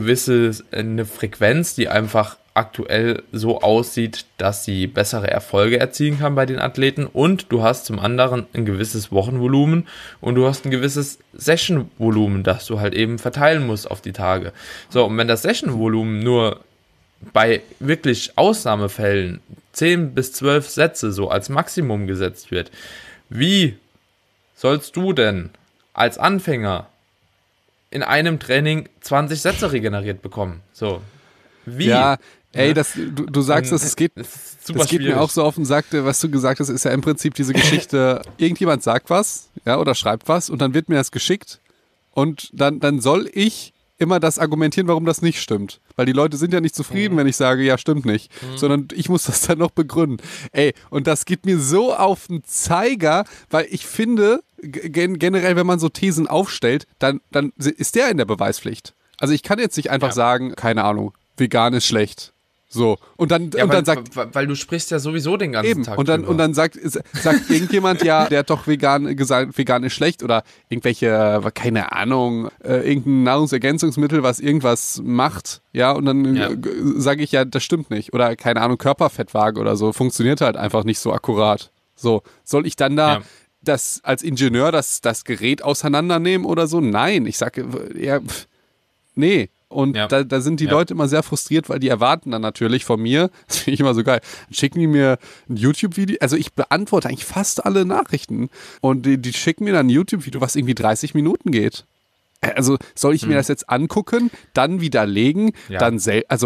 A: eine Frequenz, die einfach aktuell so aussieht, dass sie bessere Erfolge erzielen kann bei den Athleten und du hast zum anderen ein gewisses Wochenvolumen und du hast ein gewisses Sessionvolumen, das du halt eben verteilen musst auf die Tage. So, und wenn das Sessionvolumen nur bei wirklich Ausnahmefällen 10 bis 12 Sätze so als Maximum gesetzt wird, wie sollst du denn als Anfänger in einem Training 20 Sätze regeneriert bekommen? So, wie?
B: Ja, ey, du sagst es, das geht mir auch so auf den Sack, was du gesagt hast, ist ja im Prinzip diese Geschichte, irgendjemand sagt was, ja, oder schreibt was und dann wird mir das geschickt und dann soll ich immer das argumentieren, warum das nicht stimmt. Weil die Leute sind ja nicht zufrieden, wenn ich sage, ja, stimmt nicht. Sondern ich muss das dann noch begründen. Ey, und das geht mir so auf den Zeiger, weil ich finde, generell, wenn man so Thesen aufstellt, dann ist der in der Beweispflicht. Also ich kann jetzt nicht einfach sagen, keine Ahnung, vegan ist schlecht. So. Und dann sagt.
A: Weil du sprichst ja sowieso den ganzen Tag.
B: Und dann sagt irgendjemand, ja, der hat doch gesagt, vegan ist schlecht oder irgendwelche, keine Ahnung, irgendein Nahrungsergänzungsmittel, was irgendwas macht, ja, und dann sage ich, ja, das stimmt nicht. Oder, keine Ahnung, Körperfettwaage oder so, funktioniert halt einfach nicht so akkurat. So, soll ich dann da das als Ingenieur das Gerät auseinandernehmen oder so? Nein, ich sage, ja, nee. Und da sind die Leute immer sehr frustriert, weil die erwarten dann natürlich von mir, das finde ich immer so geil, schicken die mir ein YouTube-Video, also ich beantworte eigentlich fast alle Nachrichten und die schicken mir dann ein YouTube-Video, was irgendwie 30 Minuten geht. Also soll ich mir das jetzt angucken, dann widerlegen, dann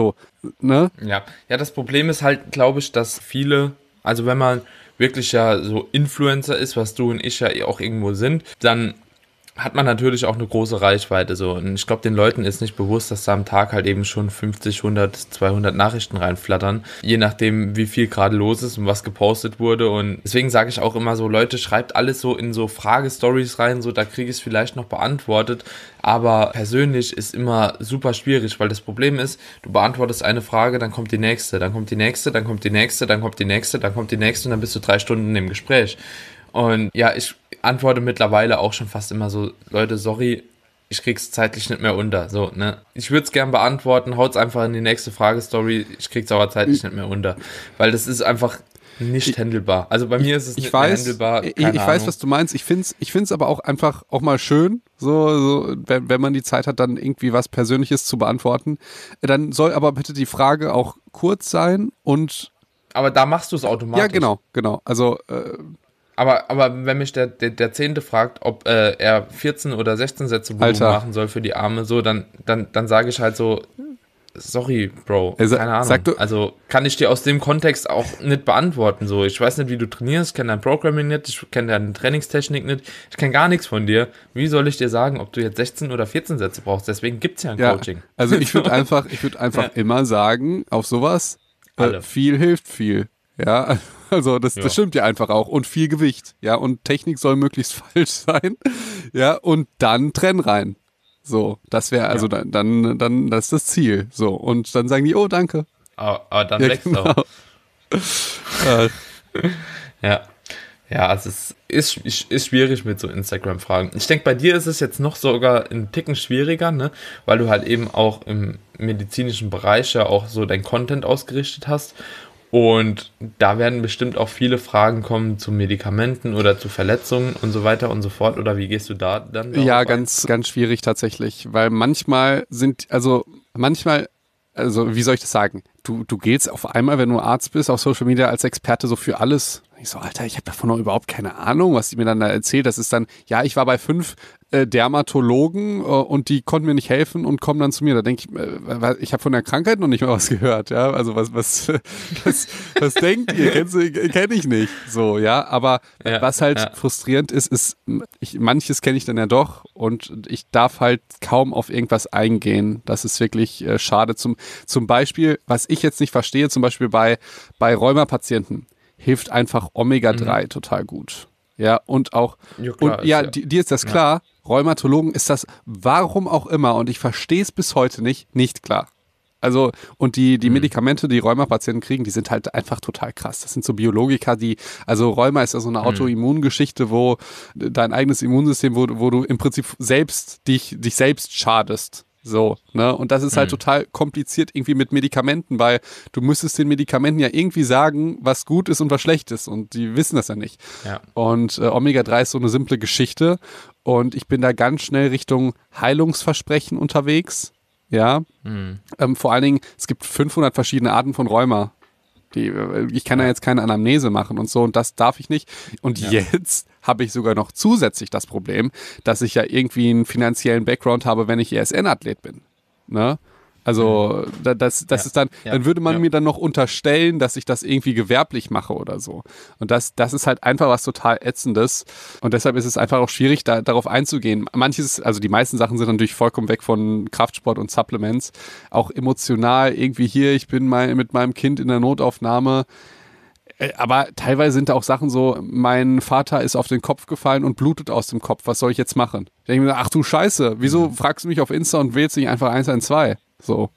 B: ne?
A: Ja, das Problem ist halt, glaube ich, dass viele, also wenn man wirklich ja so Influencer ist, was du und ich ja auch irgendwo sind, dann hat man natürlich auch eine große Reichweite so und ich glaube, den Leuten ist nicht bewusst, dass da am Tag halt eben schon 50, 100, 200 Nachrichten reinflattern, je nachdem, wie viel gerade los ist und was gepostet wurde und deswegen sage ich auch immer so, Leute, schreibt alles so in so Fragestories rein, so da kriege ich es vielleicht noch beantwortet, aber persönlich ist immer super schwierig, weil das Problem ist, du beantwortest eine Frage, dann kommt die nächste, dann kommt die nächste, dann kommt die nächste, dann kommt die nächste, dann kommt die nächste und dann bist du 3 Stunden im Gespräch. Und ja, ich antworte mittlerweile auch schon fast immer so, Leute, sorry, ich krieg's zeitlich nicht mehr unter. So, ne? Ich würde es gern beantworten, haut's einfach in die nächste Fragestory, ich krieg's aber zeitlich nicht mehr unter. Weil das ist einfach nicht handelbar. Also bei mir ist es nicht mehr handelbar.
B: Ich weiß, was du meinst. Ich find's aber auch einfach auch mal schön, so wenn man die Zeit hat, dann irgendwie was Persönliches zu beantworten. Dann soll aber bitte die Frage auch kurz sein und.
A: Aber da machst du es automatisch.
B: Ja, genau. Also.
A: Aber wenn mich der Zehnte fragt, ob er 14 oder 16 Sätze Volumen machen soll für die Arme, so, dann sage ich halt so, sorry, Bro, keine Ahnung. Also kann ich dir aus dem Kontext auch nicht beantworten. So, ich weiß nicht, wie du trainierst, ich kenne dein Programming nicht, ich kenne deine Trainingstechnik nicht, ich kenne gar nichts von dir. Wie soll ich dir sagen, ob du jetzt 16 oder 14 Sätze brauchst? Deswegen gibt es ja ein Coaching.
B: Also ich würde einfach immer sagen, auf sowas, viel hilft viel. Ja, also das stimmt ja einfach auch. Und viel Gewicht. Ja, und Technik soll möglichst falsch sein. Ja, und dann Trenn rein. So, das wäre also dann das ist das Ziel. So, und dann sagen die, oh, danke.
A: Aber dann wächst auch. Ja, also es ist schwierig mit so Instagram-Fragen. Ich denke, bei dir ist es jetzt noch sogar ein Ticken schwieriger, ne? Weil du halt eben auch im medizinischen Bereich ja auch so dein Content ausgerichtet hast. Und da werden bestimmt auch viele Fragen kommen zu Medikamenten oder zu Verletzungen und so weiter und so fort. Oder wie gehst du da dann?
B: Ja, ganz, ganz schwierig tatsächlich. Weil manchmal, wie soll ich das sagen? Du giltst auf einmal, wenn du Arzt bist, auf Social Media als Experte so für alles. Ich so, Alter, ich habe davon noch überhaupt keine Ahnung, was die mir dann da erzählt. Das ist dann, ja, ich war bei 5 Dermatologen und die konnten mir nicht helfen und kommen dann zu mir. Da denke ich habe von der Krankheit noch nicht mal was gehört, ja. Also was denkt ihr? Kenn ich nicht. So, ja. Aber was halt frustrierend ist, manches kenne ich dann ja doch und ich darf halt kaum auf irgendwas eingehen. Das ist wirklich schade. Zum Beispiel, was ich jetzt nicht verstehe, zum Beispiel bei Rheuma-Patienten, hilft einfach Omega-3 total gut. Ja, und auch, ja, klar, und ja, dir ist das klar, Rheumatologen ist das, warum auch immer, und ich verstehe es bis heute nicht klar. Also, und die Medikamente, die Rheuma-Patienten kriegen, die sind halt einfach total krass. Das sind so Biologika, also Rheuma ist ja so eine Autoimmungeschichte, wo dein eigenes Immunsystem, wo du im Prinzip dich selbst schadest. So, ne? Und das ist halt total kompliziert irgendwie mit Medikamenten, weil du müsstest den Medikamenten ja irgendwie sagen, was gut ist und was schlecht ist. Und die wissen das ja nicht. Ja. Und Omega-3 ist so eine simple Geschichte. Und ich bin da ganz schnell Richtung Heilungsversprechen unterwegs. Ja. Vor allen Dingen, es gibt 500 verschiedene Arten von Rheuma. Ich kann ja jetzt keine Anamnese machen und so, und das darf ich nicht. Und jetzt habe ich sogar noch zusätzlich das Problem, dass ich ja irgendwie einen finanziellen Background habe, wenn ich ESN-Athlet bin. Ne? Also das ist dann würde man mir dann noch unterstellen, dass ich das irgendwie gewerblich mache oder so. Und das ist halt einfach was total Ätzendes. Und deshalb ist es einfach auch schwierig, darauf einzugehen. Also die meisten Sachen sind natürlich vollkommen weg von Kraftsport und Supplements. Auch emotional irgendwie hier, ich bin mit meinem Kind in der Notaufnahme. Aber teilweise sind da auch Sachen so, mein Vater ist auf den Kopf gefallen und blutet aus dem Kopf. Was soll ich jetzt machen? Ich denke mir, ach du Scheiße, wieso fragst du mich auf Insta und wählst nicht einfach 112? So.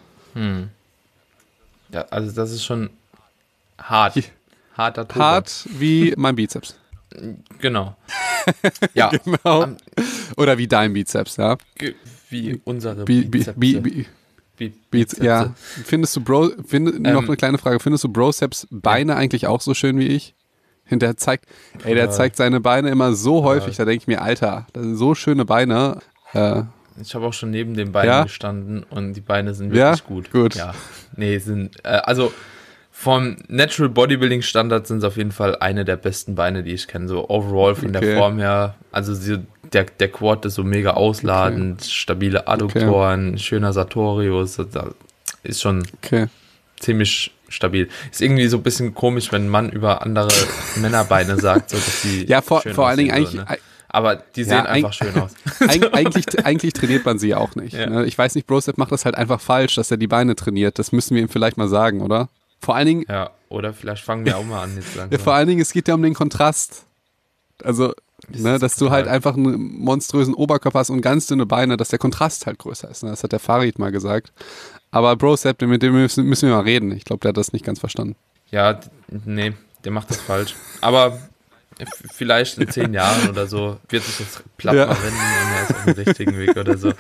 A: Ja, also das ist schon hart. Harter Tobak.
B: Hart wie mein Bizeps.
A: Genau. Ja.
B: Genau. Oder wie dein Bizeps, ja.
A: Wie unsere Bizepse. Bizepse.
B: Ja. Findest du noch eine kleine Frage, findest du Broceps Beine eigentlich auch so schön wie ich? Der zeigt seine Beine immer so häufig, da denke ich mir, Alter, das sind so schöne Beine.
A: Ich habe auch schon neben den Beinen gestanden und die Beine sind wirklich gut. Ja. Nee, also vom Natural Bodybuilding Standard sind es auf jeden Fall eine der besten Beine, die ich kenne. So overall von der Form her. Also der Quad ist so mega ausladend, stabile Adduktoren, schöner Sartorius. Ist schon ziemlich stabil. Ist irgendwie so ein bisschen komisch, wenn ein Mann über andere Männerbeine sagt, so dass die
B: vor allen Dingen eigentlich.
A: Ne? Aber die sehen einfach schön aus.
B: Eigentlich trainiert man sie ja auch nicht. Ja. Ne? Ich weiß nicht, Brocep macht das halt einfach falsch, dass er die Beine trainiert. Das müssen wir ihm vielleicht mal sagen, oder? Vor allen Dingen.
A: Ja, oder vielleicht fangen wir auch mal an jetzt langsam.
B: Vor allen Dingen, es geht ja um den Kontrast. Also, dass du halt einfach einen monströsen Oberkörper hast und ganz dünne Beine, dass der Kontrast halt größer ist. Ne? Das hat der Farid mal gesagt. Aber Brocep, mit dem müssen wir mal reden. Ich glaube, der hat das nicht ganz verstanden.
A: Ja, nee, der macht das falsch. Aber vielleicht in 10 Jahren oder so wird sich das platt mal wenden und er ist auf dem richtigen Weg oder so.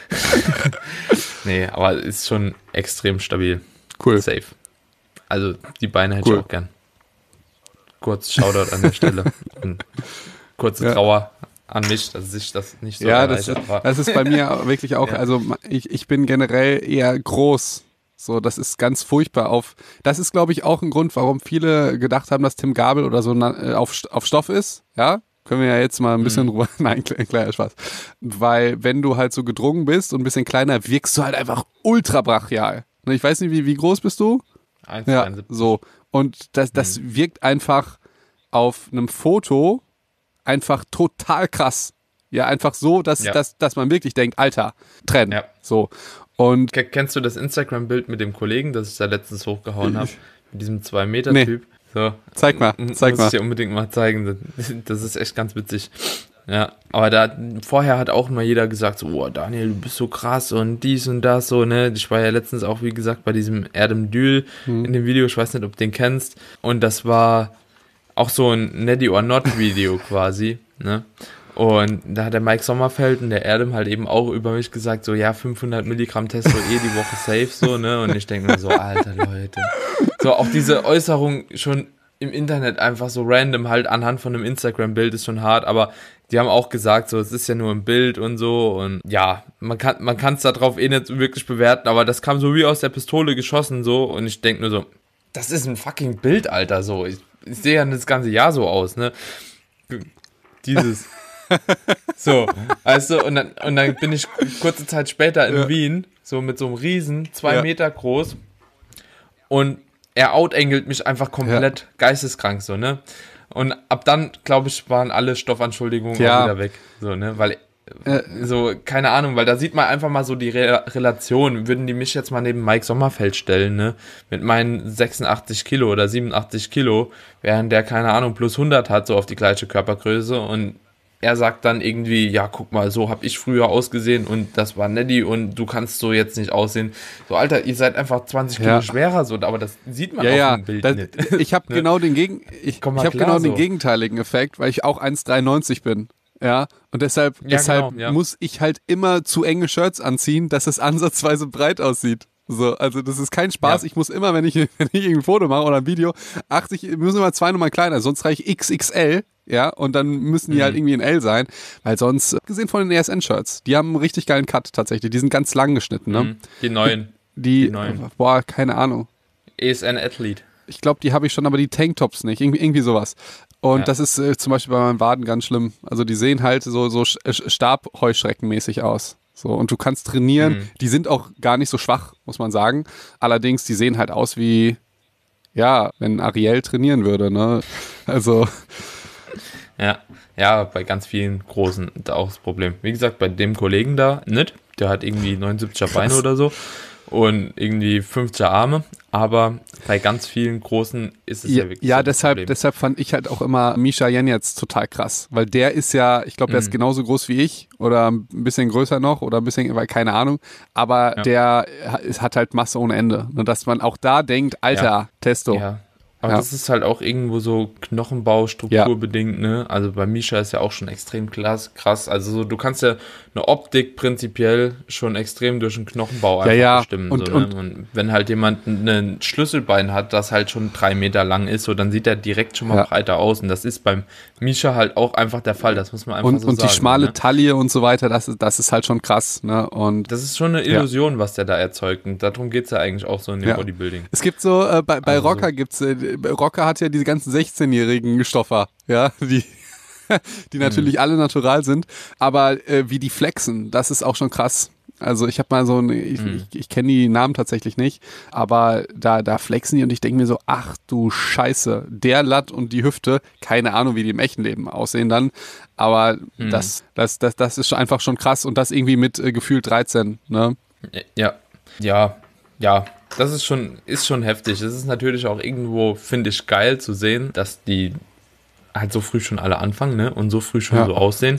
A: Nee, aber ist schon extrem stabil.
B: Cool.
A: Safe. Also die Beine hätte ich auch gern. Kurz Shoutout an der Stelle. Und kurze Trauer an mich, dass ich das nicht so erreiche.
B: Das ist bei mir wirklich auch, also ich bin generell eher groß. So, das ist ganz furchtbar das ist, glaube ich, auch ein Grund, warum viele gedacht haben, dass Tim Gabel oder so auf Stoff ist, ja? Können wir ja jetzt mal ein bisschen drüber, nein, kleiner Spaß. Weil, wenn du halt so gedrungen bist und ein bisschen kleiner, wirkst du halt einfach ultra brachial. Ich weiß nicht, wie groß bist du?
A: 1,72.
B: Ja, so. Und das wirkt einfach auf einem Foto einfach total krass. Ja, einfach so, dass man wirklich denkt, Alter, trennen. Ja. So. Und
A: kennst du das Instagram-Bild mit dem Kollegen, das ich da letztens hochgehauen habe? Mit diesem 2-Meter-Typ? Nee. So.
B: Zeig mal.
A: Muss ich dir unbedingt mal zeigen. Das ist echt ganz witzig. Ja, aber vorher hat auch immer jeder gesagt, so, oh, Daniel, du bist so krass und dies und das, so, ne? Ich war ja letztens auch, wie gesagt, bei diesem Erdem Dül in dem Video, ich weiß nicht, ob du den kennst. Und das war auch so ein Neddy or Not Video quasi, ne? Und da hat der Mike Sommerfeld und der Erdem halt eben auch über mich gesagt, so, ja, 500 Milligramm Testo die Woche safe, so, ne? Und ich denke mir so, alter Leute. So, auch diese Äußerung schon im Internet einfach so random halt anhand von einem Instagram-Bild ist schon hart, aber die haben auch gesagt, so, es ist ja nur ein Bild und so und ja, man kann es da drauf nicht wirklich bewerten, aber das kam so wie aus der Pistole geschossen, so, und ich denke nur so, das ist ein fucking Bild, Alter, so. ich sehe ja das ganze Jahr so aus, ne? Dieses. So, weißt du, und dann bin ich kurze Zeit später in Wien, so mit so einem Riesen, 2 Meter groß, und er outengelt mich einfach komplett geisteskrank, so, ne? Und ab dann, glaube ich, waren alle Stoffanschuldigungen auch wieder weg, so, ne? Weil, so, keine Ahnung, weil da sieht man einfach mal so die Relation. Würden die mich jetzt mal neben Mike Sommerfeld stellen, ne? Mit meinen 86 Kilo oder 87 Kilo, während der, keine Ahnung, plus 100 hat, so auf die gleiche Körpergröße, und er sagt dann irgendwie, ja, guck mal, so habe ich früher ausgesehen und das war Neddy und du kannst so jetzt nicht aussehen. So, Alter, ihr seid einfach 20 Kilo schwerer, so, aber das sieht man auf dem Bild nicht.
B: Ich habe genau den gegenteiligen Effekt, weil ich auch 1,93 bin. Ja, und deshalb muss ich halt immer zu enge Shirts anziehen, dass es ansatzweise breit aussieht. So, also das ist kein Spaß. Ja. Ich muss immer, wenn ich irgendwie ein Foto mache oder ein Video, müssen immer 2 Nummern kleiner, sonst reiche ich XXL. Ja, und dann müssen die halt irgendwie in L sein, weil sonst, gesehen von den ESN-Shirts, die haben einen richtig geilen Cut tatsächlich, die sind ganz lang geschnitten, ne?
A: Die neuen.
B: Die neuen. Boah, keine Ahnung.
A: ESN Athlete.
B: Ich glaube, die habe ich schon, aber die Tanktops nicht, irgendwie sowas. Und das ist zum Beispiel bei meinen Waden ganz schlimm. Also die sehen halt so Stabheuschreckenmäßig aus. So, und du kannst trainieren, die sind auch gar nicht so schwach, muss man sagen. Allerdings, die sehen halt aus wie, ja, wenn Ariel trainieren würde, ne? Also...
A: Ja, bei ganz vielen Großen da auch das Problem. Wie gesagt, bei dem Kollegen da nicht, der hat irgendwie 79er Beine oder so und irgendwie 50er Arme, aber bei ganz vielen Großen ist es ja wirklich
B: so deshalb fand ich halt auch immer Misha Jenetz total krass, weil der ist ja, ich glaube, der ist genauso groß wie ich oder ein bisschen größer noch oder ein bisschen, weil keine Ahnung, aber der hat halt Masse ohne Ende. Und dass man auch da denkt, Alter, Testo.
A: Ja. Aber das ist halt auch irgendwo so Knochenbau, bedingt, ne? Also bei Misha ist ja auch schon extrem krass. Also so, du kannst ja eine Optik prinzipiell schon extrem durch den Knochenbau einfach bestimmen. Und wenn halt jemand ein Schlüsselbein hat, das halt schon 3 Meter lang ist, so, dann sieht er direkt schon mal breiter aus. Und das ist beim Misha halt auch einfach der Fall. Das muss man einfach so sagen.
B: Und die schmale Taille und so weiter, das ist halt schon krass, ne? Und
A: das ist schon eine Illusion, was der da erzeugt. Und darum geht es ja eigentlich auch so in dem Bodybuilding.
B: Es gibt so, bei Rocker gibt's Rocker hat ja diese ganzen 16-jährigen Stoffer, ja, die natürlich alle natural sind, aber wie die flexen, das ist auch schon krass. Also ich habe mal so ich kenne die Namen tatsächlich nicht, aber da flexen die und ich denke mir so, ach du Scheiße, der Latt und die Hüfte, keine Ahnung, wie die im echten Leben aussehen dann, aber das ist einfach schon krass und das irgendwie mit gefühlt 13, ne?
A: Ja. Das ist schon heftig. Es ist natürlich auch irgendwo, finde ich, geil zu sehen, dass die halt so früh schon alle anfangen, ne? Und so früh schon so aussehen.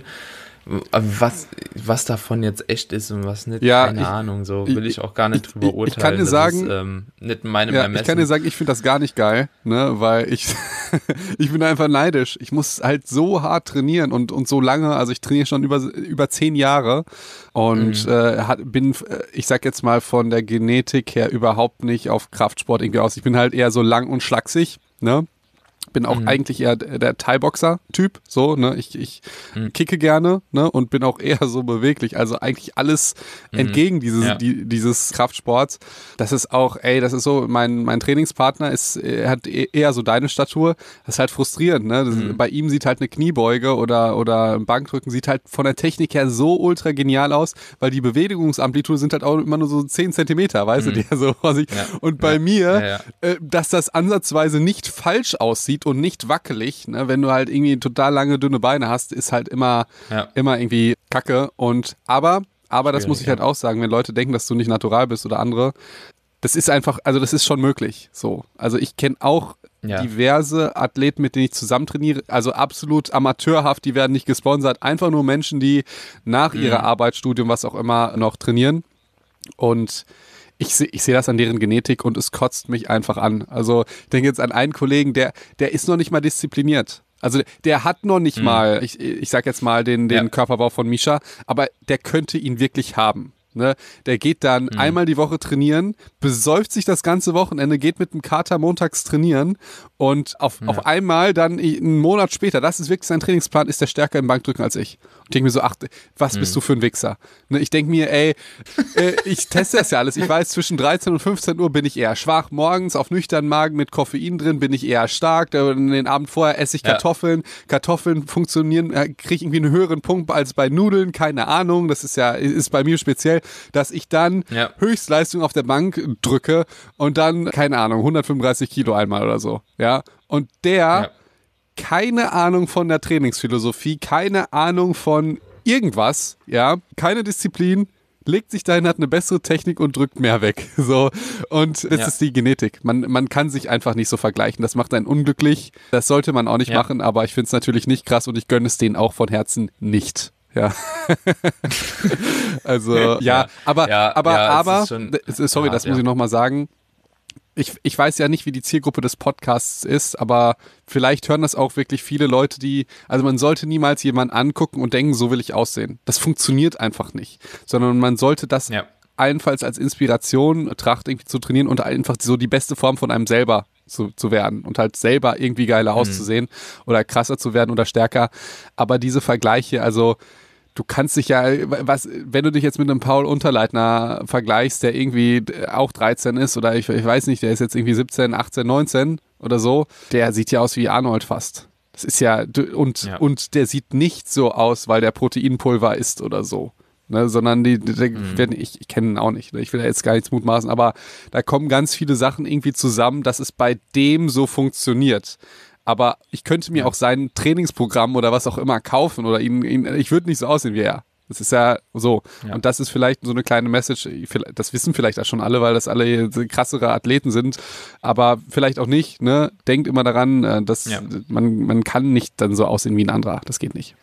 A: Was davon jetzt echt ist und was nicht, keine Ahnung, so will ich auch gar nicht drüber urteilen.
B: Ich kann dir sagen,
A: das ist, nicht in meinem Ermessen.
B: Ich kann dir sagen, ich finde das gar nicht geil, ne, weil ich bin einfach neidisch. Ich muss halt so hart trainieren und so lange, also ich trainiere schon über 10 Jahre und bin, ich sag jetzt mal von der Genetik her überhaupt nicht auf Kraftsport irgendwie aus. Ich bin halt eher so lang und schlaksig, ne. Bin auch eigentlich eher der Thai-Boxer-Typ, so, ne, ich kicke gerne, ne, und bin auch eher so beweglich, also eigentlich alles entgegen dieses Kraftsports. Das ist auch, das ist so, mein Trainingspartner hat eher so deine Statur, das ist halt frustrierend, ne, bei ihm sieht halt eine Kniebeuge oder ein Bankdrücken sieht halt von der Technik her so ultra genial aus, weil die Bewegungsamplitude sind halt auch immer nur so 10 Zentimeter, weißt du, die so und bei mir, dass das ansatzweise nicht falsch aussieht und nicht wackelig, ne? Wenn du halt irgendwie total lange, dünne Beine hast, ist halt immer irgendwie Kacke. Aber das muss ich halt auch sagen, wenn Leute denken, dass du nicht natural bist oder andere, das ist einfach, also das ist schon möglich. So. Also ich kenne auch diverse Athleten, mit denen ich zusammen trainiere, also absolut amateurhaft, die werden nicht gesponsert, einfach nur Menschen, die nach ihrer Arbeit, Studium, was auch immer, noch trainieren. Und ich sehe das an deren Genetik und es kotzt mich einfach an. Also ich denke jetzt an einen Kollegen, der ist noch nicht mal diszipliniert. Also der hat noch nicht mal, ich sag jetzt mal den Körperbau von Misha, aber der könnte ihn wirklich haben. Ne? Der geht dann einmal die Woche trainieren, besäuft sich das ganze Wochenende, geht mit dem Kater montags trainieren und auf einmal dann einen Monat später, das ist wirklich sein Trainingsplan, ist der stärker im Bankdrücken als ich. Und ich denke mir so, ach, was bist du für ein Wichser? Ne? Ich denke mir, ich teste das ja alles. Ich weiß, zwischen 13 und 15 Uhr bin ich eher schwach. Morgens auf nüchternen Magen mit Koffein drin bin ich eher stark. Den Abend vorher esse ich Kartoffeln. Kartoffeln funktionieren, kriege ich irgendwie einen höheren Punkt als bei Nudeln. Keine Ahnung. Das ist bei mir speziell, dass ich dann Höchstleistung auf der Bank drücke und dann, keine Ahnung, 135 Kilo einmal oder so. Ja. Und keine Ahnung von der Trainingsphilosophie, keine Ahnung von irgendwas, ja, keine Disziplin, legt sich dahin, hat eine bessere Technik und drückt mehr weg. So. Und das ist die Genetik. Man kann sich einfach nicht so vergleichen. Das macht einen unglücklich. Das sollte man auch nicht machen, aber ich finde es natürlich nicht krass und ich gönne es denen auch von Herzen nicht. Ja. Also, aber, sorry, das muss ich nochmal sagen. Ich weiß ja nicht, wie die Zielgruppe des Podcasts ist, aber vielleicht hören das auch wirklich viele Leute, also man sollte niemals jemanden angucken und denken, so will ich aussehen. Das funktioniert einfach nicht, sondern man sollte das allenfalls als Inspiration betrachten, irgendwie zu trainieren und einfach so die beste Form von einem selber zu werden und halt selber irgendwie geiler auszusehen oder krasser zu werden oder stärker. Aber diese Vergleiche, also du kannst dich wenn du dich jetzt mit einem Paul Unterleitner vergleichst, der irgendwie auch 13 ist oder ich weiß nicht, der ist jetzt irgendwie 17, 18, 19 oder so, der sieht ja aus wie Arnold fast. Das ist und der sieht nicht so aus, weil der Proteinpulver isst oder so. Ne, sondern ich kenne ihn auch nicht. Ich will da jetzt gar nichts mutmaßen, aber da kommen ganz viele Sachen irgendwie zusammen, dass es bei dem so funktioniert. Aber ich könnte mir auch sein Trainingsprogramm oder was auch immer kaufen oder ich würde nicht so aussehen wie er. Das ist ja so. Ja. Und das ist vielleicht so eine kleine Message, das wissen vielleicht auch schon alle, weil das alle krassere Athleten sind, aber vielleicht auch nicht. Ne? Denkt immer daran, dass man kann nicht dann so aussehen wie ein anderer. Das geht nicht.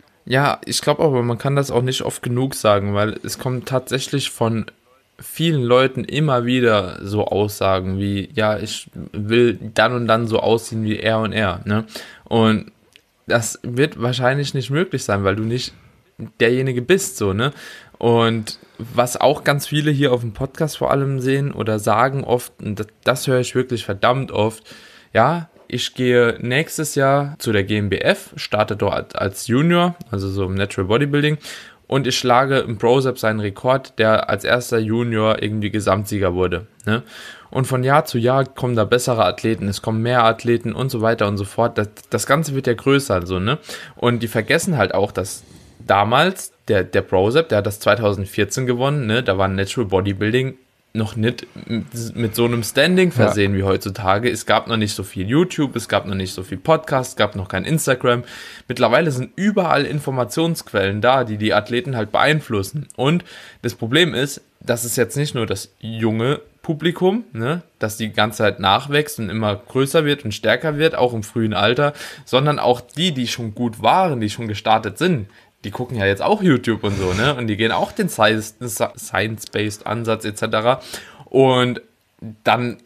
A: Ja, ich glaube aber, man kann das auch nicht oft genug sagen, weil es kommt tatsächlich von vielen Leuten immer wieder so Aussagen wie, ja, ich will dann und dann so aussehen wie er und er, ne? Und das wird wahrscheinlich nicht möglich sein, weil du nicht derjenige bist, so, ne? Und was auch ganz viele hier auf dem Podcast vor allem sehen oder sagen oft, und das höre ich wirklich verdammt oft, ja, ich gehe nächstes Jahr zu der GmbF, starte dort als Junior, also so im Natural Bodybuilding, und ich schlage im ProSep seinen Rekord, der als erster Junior irgendwie Gesamtsieger wurde. Ne? Und von Jahr zu Jahr kommen da bessere Athleten, es kommen mehr Athleten und so weiter und so fort. Das Ganze wird ja größer. So, ne? Und die vergessen halt auch, dass damals der ProSep, der hat das 2014 gewonnen, ne? Da war Natural Bodybuilding noch nicht mit so einem Standing versehen wie heutzutage. Es gab noch nicht so viel YouTube, es gab noch nicht so viel Podcast, es gab noch kein Instagram. Mittlerweile sind überall Informationsquellen da, die Athleten halt beeinflussen. Und das Problem ist, dass es jetzt nicht nur das junge Publikum, ne, das die ganze Zeit nachwächst und immer größer wird und stärker wird, auch im frühen Alter, sondern auch die schon gut waren, die schon gestartet sind. Die gucken ja jetzt auch YouTube und so, ne? Und die gehen auch den Science-Based Ansatz etc. Und dann,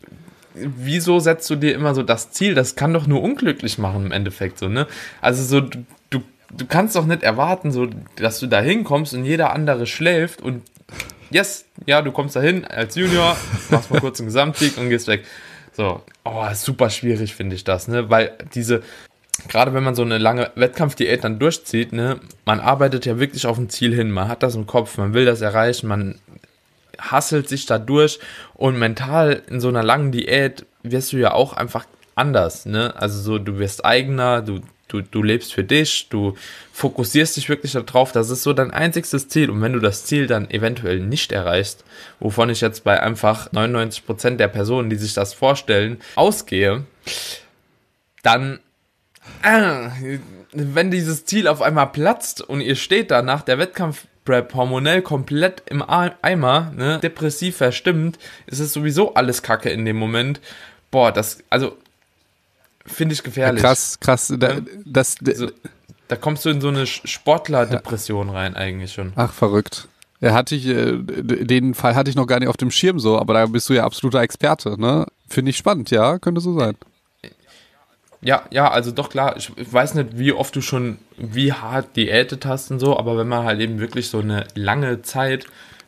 A: wieso setzt du dir immer so das Ziel? Das kann doch nur unglücklich machen im Endeffekt, so, ne? Also so, du kannst doch nicht erwarten, so, dass du da hinkommst und jeder andere schläft und du kommst da hin als Junior, machst mal kurz einen Gesamtsieg und gehst weg. So, super schwierig finde ich das, ne? Weil gerade wenn man so eine lange Wettkampfdiät dann durchzieht, ne, man arbeitet ja wirklich auf ein Ziel hin, man hat das im Kopf, man will das erreichen, man hasselt sich da durch und mental in so einer langen Diät wirst du ja auch einfach anders, ne, also so, du wirst eigener, du lebst für dich, du fokussierst dich wirklich darauf, das ist so dein einziges Ziel und wenn du das Ziel dann eventuell nicht erreichst, wovon ich jetzt bei einfach 99% der Personen, die sich das vorstellen, ausgehe, dann wenn dieses Ziel auf einmal platzt und ihr steht da nach der Wettkampfprep hormonell komplett im Eimer, ne, depressiv verstimmt, ist es sowieso alles Kacke in dem Moment. Boah, finde ich gefährlich.
B: Ja, krass.
A: Da kommst du in so eine Sportler-Depression rein eigentlich schon.
B: Ach, verrückt. Ja, den Fall hatte ich noch gar nicht auf dem Schirm so, aber da bist du ja absoluter Experte, ne? Finde ich spannend, ja, könnte so sein.
A: Ja, also doch klar, ich weiß nicht, wie oft wie hart diätet hast und so, aber wenn man halt eben wirklich so eine lange Zeit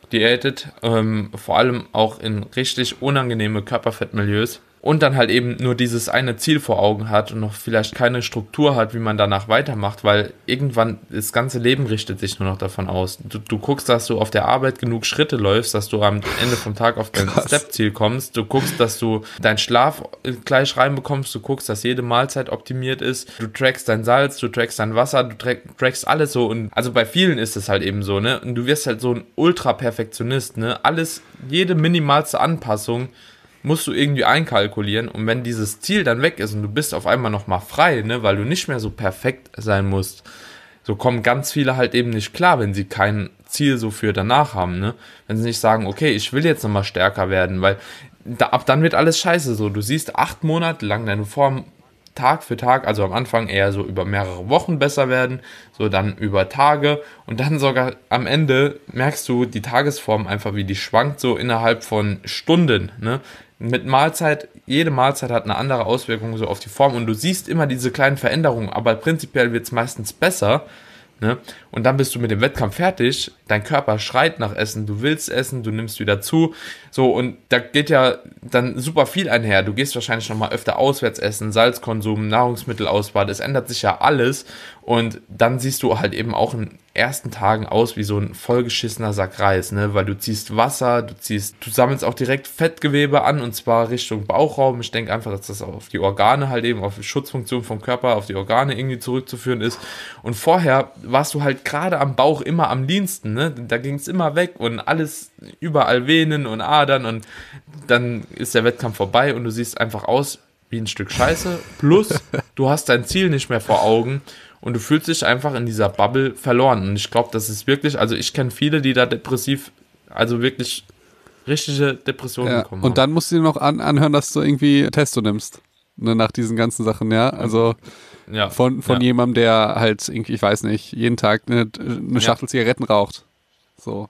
A: diätet, vor allem auch in richtig unangenehme Körperfettmilieus und dann halt eben nur dieses eine Ziel vor Augen hat und noch vielleicht keine Struktur hat, wie man danach weitermacht, weil irgendwann das ganze Leben richtet sich nur noch davon aus. Du guckst, dass du auf der Arbeit genug Schritte läufst, dass du am Ende vom Tag auf dein Step-Ziel kommst. Du guckst, dass du deinen Schlaf gleich reinbekommst. Du guckst, dass jede Mahlzeit optimiert ist. Du trackst dein Salz, du trackst dein Wasser, du trackst alles so. Und also bei vielen ist es halt eben so, ne? Und du wirst halt so ein Ultra-Perfektionist, ne? Alles, jede minimalste Anpassung musst du irgendwie einkalkulieren, und wenn dieses Ziel dann weg ist und du bist auf einmal nochmal frei, ne, weil du nicht mehr so perfekt sein musst, so kommen ganz viele halt eben nicht klar, wenn sie kein Ziel so für danach haben, ne, wenn sie nicht sagen, okay, ich will jetzt nochmal stärker werden, weil ab dann wird alles scheiße, so, du siehst 8 Monate lang deine Form Tag für Tag, also am Anfang eher so über mehrere Wochen besser werden, so dann über Tage, und dann sogar am Ende merkst du die Tagesform einfach, wie die schwankt so innerhalb von Stunden, ne? Mit Mahlzeit, jede Mahlzeit hat eine andere Auswirkung so auf die Form, und du siehst immer diese kleinen Veränderungen, aber prinzipiell wird es meistens besser, ne? Und dann bist du mit dem Wettkampf fertig, dein Körper schreit nach Essen, du willst essen, du nimmst wieder zu, so, und da geht ja dann super viel einher. Du gehst wahrscheinlich nochmal öfter auswärts essen, Salzkonsum, Nahrungsmittelauswahl, es ändert sich ja alles, und dann siehst du halt eben auch in ersten Tagen aus wie so ein vollgeschissener Sack Reis, ne, weil du ziehst Wasser, du sammelst auch direkt Fettgewebe an, und zwar Richtung Bauchraum. Ich denke einfach, dass das auf die Organe halt eben, auf die Schutzfunktion vom Körper, auf die Organe irgendwie zurückzuführen ist, und vorher warst du halt gerade am Bauch immer am leansten, ne, da ging es immer weg und alles, überall Venen und Adern, und dann ist der Wettkampf vorbei und du siehst einfach aus wie ein Stück Scheiße, plus du hast dein Ziel nicht mehr vor Augen. Und du fühlst dich einfach in dieser Bubble verloren. Und ich glaube, das ist wirklich, also ich kenne viele, die da depressiv, also wirklich richtige Depressionen bekommen haben.
B: Und dann musst du dir noch anhören, dass du irgendwie Testo nimmst. Ne, nach diesen ganzen Sachen, ja. Also von jemandem, der halt irgendwie, ich weiß nicht, jeden Tag eine Schachtel Zigaretten raucht. So.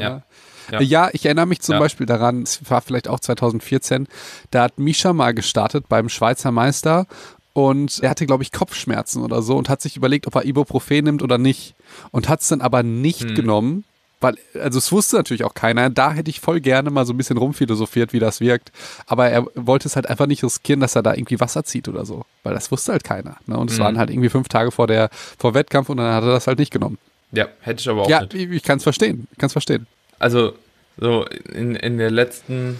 B: Ja, ich erinnere mich zum Beispiel daran, es war vielleicht auch 2014, da hat Mischa mal gestartet beim Schweizer Meister. Und er hatte, glaube ich, Kopfschmerzen oder so und hat sich überlegt, ob er Ibuprofen nimmt oder nicht. Und hat es dann aber nicht genommen, weil, also es wusste natürlich auch keiner. Da hätte ich voll gerne mal so ein bisschen rumphilosophiert, wie das wirkt. Aber er wollte es halt einfach nicht riskieren, dass er da irgendwie Wasser zieht oder so. Weil das wusste halt keiner. Ne? Und es waren halt irgendwie 5 Tage vor Wettkampf, und dann hat er das halt nicht genommen.
A: Ja, hätte ich aber auch nicht.
B: Ja, ich kann es verstehen.
A: Also so in der letzten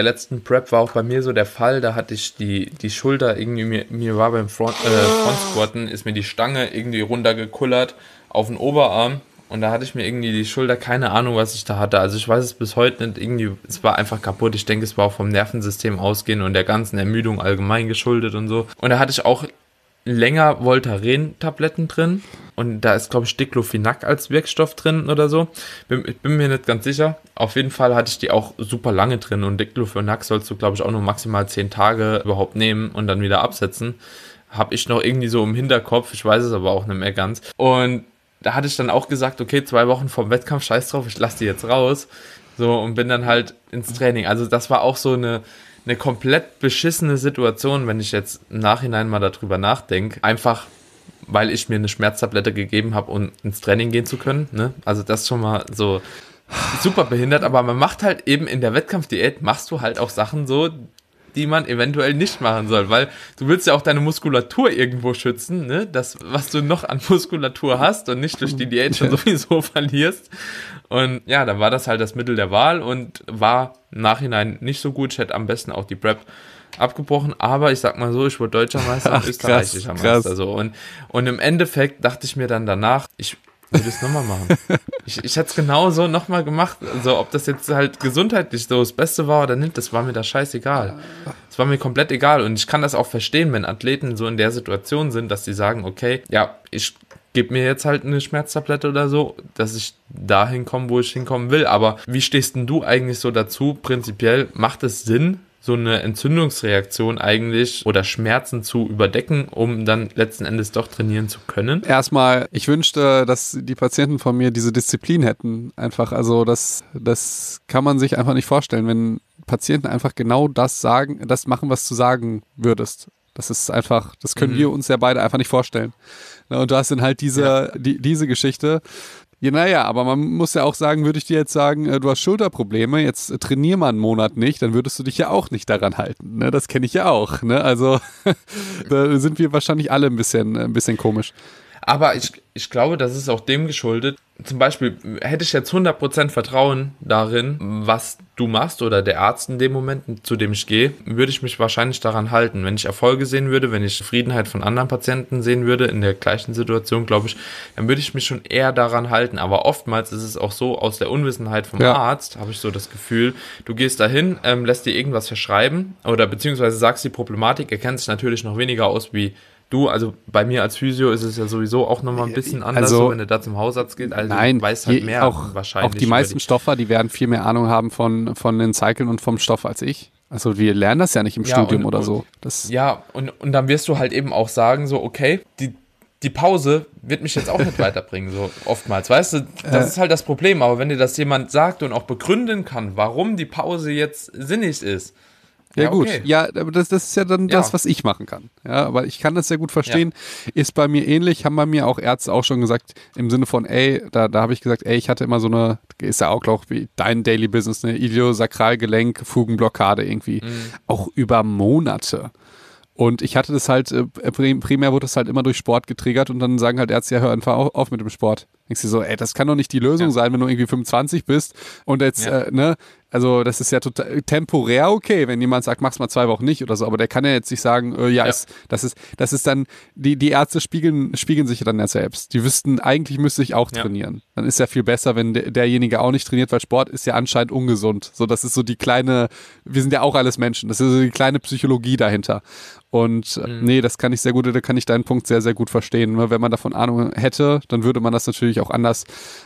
A: Prep war auch bei mir so der Fall, da hatte ich die Schulter irgendwie, mir war beim Front Squatten, ist mir die Stange irgendwie runtergekullert auf den Oberarm, und da hatte ich mir irgendwie die Schulter, keine Ahnung, was ich da hatte, also ich weiß es bis heute nicht, irgendwie, es war einfach kaputt, ich denke, es war auch vom Nervensystem ausgehend und der ganzen Ermüdung allgemein geschuldet und so, und da hatte ich auch länger Voltaren-Tabletten drin, und da ist, glaube ich, Diclofenac als Wirkstoff drin oder so. Ich bin mir nicht ganz sicher. Auf jeden Fall hatte ich die auch super lange drin, und Diclofenac sollst du, glaube ich, auch nur maximal 10 Tage überhaupt nehmen und dann wieder absetzen. Habe ich noch irgendwie so im Hinterkopf, ich weiß es aber auch nicht mehr ganz. Und da hatte ich dann auch gesagt, okay, 2 Wochen vorm Wettkampf, scheiß drauf, ich lasse die jetzt raus. So, und bin dann halt ins Training. Also das war auch so eine komplett beschissene Situation, wenn ich jetzt im Nachhinein mal darüber nachdenke. Einfach, weil ich mir eine Schmerztablette gegeben habe, um ins Training gehen zu können. Ne? Also das ist schon mal so super behindert. Aber man macht halt eben in der Wettkampfdiät, machst du halt auch Sachen so, die man eventuell nicht machen soll. Weil du willst ja auch deine Muskulatur irgendwo schützen. Ne? Das, was du noch an Muskulatur hast und nicht durch die Diät schon sowieso verlierst. Und ja, dann war das halt das Mittel der Wahl und war im Nachhinein nicht so gut. Ich hätte am besten auch die Prep abgebrochen, aber ich sag mal so, ich wurde Deutscher Meister und österreichischer Meister. So. Und im Endeffekt dachte ich mir dann danach, ich würde es nochmal machen. Ich hätte es genauso nochmal gemacht. Also ob das jetzt halt gesundheitlich so das Beste war oder nicht, das war mir da scheißegal. Es war mir komplett egal, und ich kann das auch verstehen, wenn Athleten so in der Situation sind, dass sie sagen, okay, ja, ich gebe mir jetzt halt eine Schmerztablette oder so, dass ich dahin komme, wo ich hinkommen will. Aber wie stehst denn du eigentlich so dazu? Prinzipiell macht es Sinn, so eine Entzündungsreaktion eigentlich oder Schmerzen zu überdecken, um dann letzten Endes doch trainieren zu können?
B: Erstmal, ich wünschte, dass die Patienten von mir diese Disziplin hätten. Einfach, also das kann man sich einfach nicht vorstellen, wenn Patienten einfach genau das sagen, das machen, was du sagen würdest. Das ist einfach, das können wir uns ja beide einfach nicht vorstellen. Und du hast dann halt diese Geschichte. Ja, naja, aber man muss ja auch sagen, würde ich dir jetzt sagen, du hast Schulterprobleme, jetzt trainier mal einen Monat nicht, dann würdest du dich ja auch nicht daran halten. Ne? Das kenne ich ja auch. Ne? Also da sind wir wahrscheinlich alle ein bisschen komisch.
A: Aber ich glaube, das ist auch dem geschuldet. Zum Beispiel hätte ich jetzt 100% Vertrauen darin, was du machst oder der Arzt in dem Moment, zu dem ich gehe, würde ich mich wahrscheinlich daran halten. Wenn ich Erfolge sehen würde, wenn ich Zufriedenheit von anderen Patienten sehen würde in der gleichen Situation, glaube ich, dann würde ich mich schon eher daran halten. Aber oftmals ist es auch so, aus der Unwissenheit vom Arzt habe ich so das Gefühl, du gehst dahin, lässt dir irgendwas verschreiben oder beziehungsweise sagst die Problematik, er kennt sich natürlich noch weniger aus wie du, also bei mir als Physio ist es ja sowieso auch nochmal ein bisschen anders,
B: also,
A: so, wenn du da zum Hausarzt gehst. Also
B: nein,
A: du weißt halt mehr
B: auch,
A: wahrscheinlich.
B: Auch die meisten Stoffer, die werden viel mehr Ahnung haben von den Zyklen und vom Stoff als ich. Also wir lernen das ja nicht im Studium oder so.
A: Und dann wirst du halt eben auch sagen, so, okay, die Pause wird mich jetzt auch nicht weiterbringen, so oftmals. Weißt du, das ist halt das Problem. Aber wenn dir das jemand sagt und auch begründen kann, warum die Pause jetzt sinnig ist,
B: ja gut, okay. Ja, aber das ist ja dann das, was ich machen kann. Ja, aber ich kann das sehr gut verstehen. Ja. Ist bei mir ähnlich, haben bei mir auch Ärzte auch schon gesagt, im Sinne von, da habe ich gesagt, ich hatte immer so eine, ist ja auch, glaube ich, wie dein Daily Business, eine Iliosakralgelenk, Fugenblockade irgendwie, auch über Monate. Und ich hatte das halt, primär wurde das halt immer durch Sport getriggert und dann sagen halt Ärzte, ja, hör einfach auf mit dem Sport. Denkst du so, das kann doch nicht die Lösung sein, wenn du irgendwie 25 bist und jetzt, also das ist ja total temporär okay, wenn jemand sagt, mach's mal 2 Wochen nicht oder so, aber der kann ja jetzt nicht sagen, das ist dann, die Ärzte spiegeln sich ja dann ja selbst. Die wüssten, eigentlich müsste ich auch trainieren. Dann ist ja viel besser, wenn derjenige auch nicht trainiert, weil Sport ist ja anscheinend ungesund. So, das ist so die kleine, wir sind ja auch alles Menschen, das ist so die kleine Psychologie dahinter. Und nee, das kann ich sehr gut, da kann ich deinen Punkt sehr, sehr gut verstehen. Wenn man davon Ahnung hätte, dann würde man das natürlich auch anders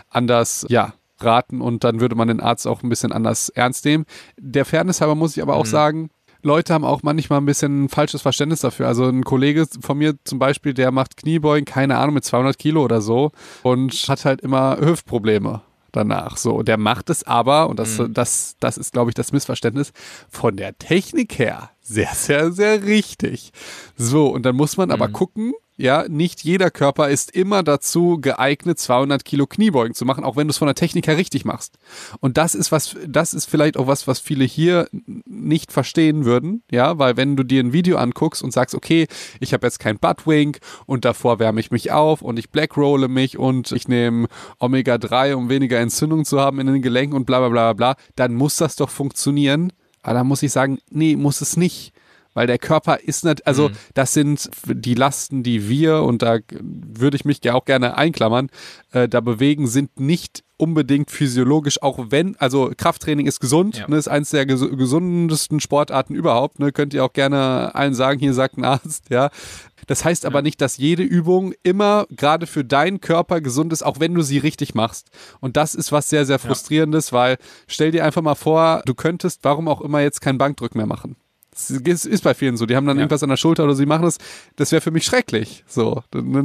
B: raten und dann würde man den Arzt auch ein bisschen anders ernst nehmen. Der Fairness halber muss ich aber auch sagen, Leute haben auch manchmal ein bisschen ein falsches Verständnis dafür. Also ein Kollege von mir zum Beispiel, der macht Kniebeugen, keine Ahnung, mit 200 Kilo oder so und hat halt immer Hüftprobleme danach. So, der macht es aber, und das ist, glaube ich, das Missverständnis, von der Technik her sehr, sehr, sehr richtig. So, und dann muss man aber gucken, ja, nicht jeder Körper ist immer dazu geeignet, 200 Kilo Kniebeugen zu machen, auch wenn du es von der Technik her richtig machst. Und das ist vielleicht auch was viele hier nicht verstehen würden, ja, weil wenn du dir ein Video anguckst und sagst, okay, ich habe jetzt kein Buttwink und davor wärme ich mich auf und ich blackrolle mich und ich nehme Omega-3, um weniger Entzündung zu haben in den Gelenken und bla bla bla bla, dann muss das doch funktionieren. Aber da muss ich sagen, nee, muss es nicht. Weil der Körper ist nicht, also das sind die Lasten, die wir, und da würde ich mich ja auch gerne einklammern, da bewegen, sind nicht unbedingt physiologisch, auch wenn, also Krafttraining ist gesund, ne, ist eins der gesundesten Sportarten überhaupt, ne, könnt ihr auch gerne allen sagen, hier sagt ein Arzt, ja. Das heißt aber nicht, dass jede Übung immer gerade für deinen Körper gesund ist, auch wenn du sie richtig machst. Und das ist was sehr, sehr Frustrierendes, weil stell dir einfach mal vor, du könntest, warum auch immer, jetzt kein Bankdrück mehr machen. Das ist bei vielen so. Die haben dann irgendwas an der Schulter oder sie machen es. Das wäre für mich schrecklich. So,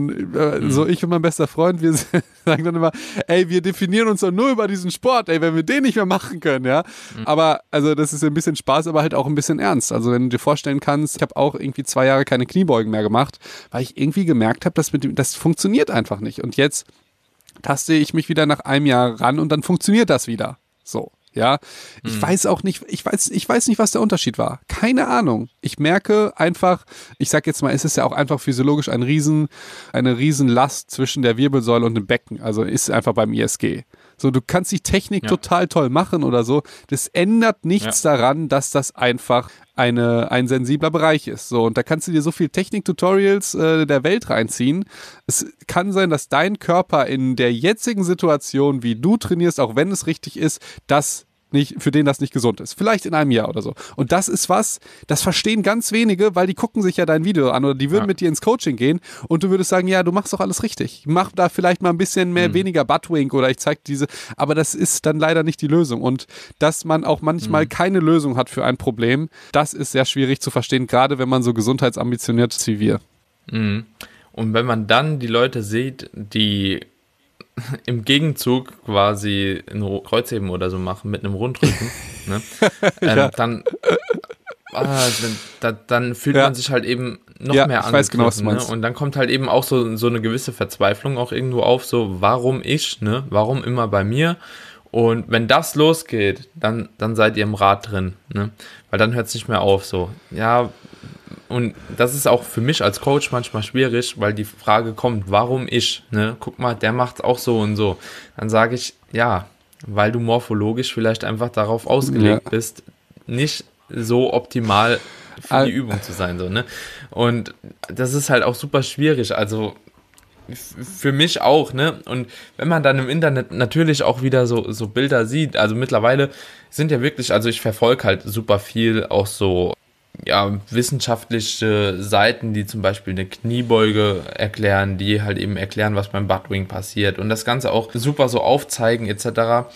B: so ich und mein bester Freund, wir sagen dann immer, wir definieren uns doch nur über diesen Sport, wenn wir den nicht mehr machen können, ja. Aber, also das ist ein bisschen Spaß, aber halt auch ein bisschen ernst. Also wenn du dir vorstellen kannst, ich habe auch irgendwie 2 Jahre keine Kniebeugen mehr gemacht, weil ich irgendwie gemerkt habe, das funktioniert einfach nicht. Und jetzt taste ich mich wieder nach einem Jahr ran und dann funktioniert das wieder. So. Ja, ich weiß auch nicht, ich weiß nicht, was der Unterschied war. Keine Ahnung. Ich merke einfach, ich sag jetzt mal, es ist ja auch einfach physiologisch eine Riesenlast zwischen der Wirbelsäule und dem Becken. Also ist einfach beim ISG. So, du kannst die Technik total toll machen oder so. Das ändert nichts daran, dass das einfach ein sensibler Bereich ist. So, und da kannst du dir so viel Technik-Tutorials der Welt reinziehen. Es kann sein, dass dein Körper in der jetzigen Situation, wie du trainierst, auch wenn es richtig ist, für den das nicht gesund ist. Vielleicht in einem Jahr oder so. Und das ist das verstehen ganz wenige, weil die gucken sich ja dein Video an oder die würden mit dir ins Coaching gehen und du würdest sagen, ja, du machst doch alles richtig. Mach da vielleicht mal ein bisschen weniger Buttwink oder ich zeig aber das ist dann leider nicht die Lösung. Und dass man auch manchmal keine Lösung hat für ein Problem, das ist sehr schwierig zu verstehen, gerade wenn man so gesundheitsambitioniert ist wie wir.
A: Und wenn man dann die Leute sieht, die im Gegenzug quasi ein Kreuzheben oder so machen mit einem Rundrücken, ne? Dann fühlt man sich halt eben noch
B: Ja,
A: mehr
B: ich weiß genau, was du
A: angegriffen, ne?
B: meinst.
A: Und dann kommt halt eben auch so eine gewisse Verzweiflung auch irgendwo auf, so warum ich, ne? Warum immer bei mir? Und wenn das losgeht, dann seid ihr im Rad drin, ne? Weil dann hört es nicht mehr auf, so. Ja, und das ist auch für mich als Coach manchmal schwierig, weil die Frage kommt, warum ich, ne? Guck mal, der macht's auch so und so. Dann sage ich, ja, weil du morphologisch vielleicht einfach darauf ausgelegt bist, nicht so optimal für die Übung zu sein, so, ne? Und das ist halt auch super schwierig, also für mich auch, ne? Und wenn man dann im Internet natürlich auch wieder so Bilder sieht, also mittlerweile sind ja wirklich, also ich verfolge halt super viel auch so, ja, wissenschaftliche Seiten, die zum Beispiel eine Kniebeuge erklären, die halt eben erklären, was beim Buttwing passiert und das Ganze auch super so aufzeigen etc.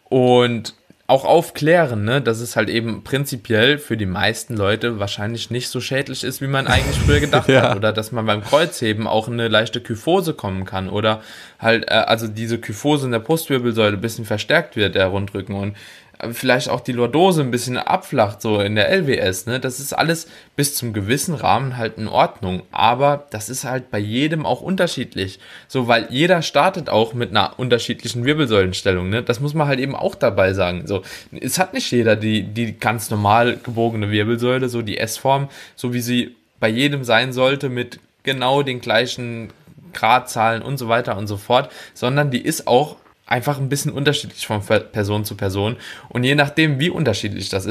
A: Und auch aufklären, ne, dass es halt eben prinzipiell für die meisten Leute wahrscheinlich nicht so schädlich ist, wie man eigentlich früher gedacht hat. Oder dass man beim Kreuzheben auch in eine leichte Kyphose kommen kann. Oder halt, also diese Kyphose in der Brustwirbelsäule ein bisschen verstärkt wird, der Rundrücken. Und vielleicht auch die Lordose ein bisschen abflacht, so in der LWS, ne, das ist alles bis zum gewissen Rahmen halt in Ordnung, aber das ist halt bei jedem auch unterschiedlich, so, weil jeder startet auch mit einer unterschiedlichen Wirbelsäulenstellung, ne, das muss man halt eben auch dabei sagen, so, es hat nicht jeder die ganz normal gebogene Wirbelsäule, so die S-Form, so wie sie bei jedem sein sollte, mit genau den gleichen Gradzahlen und so weiter und so fort, sondern die ist auch einfach ein bisschen unterschiedlich von Person zu Person. Und je nachdem, wie unterschiedlich das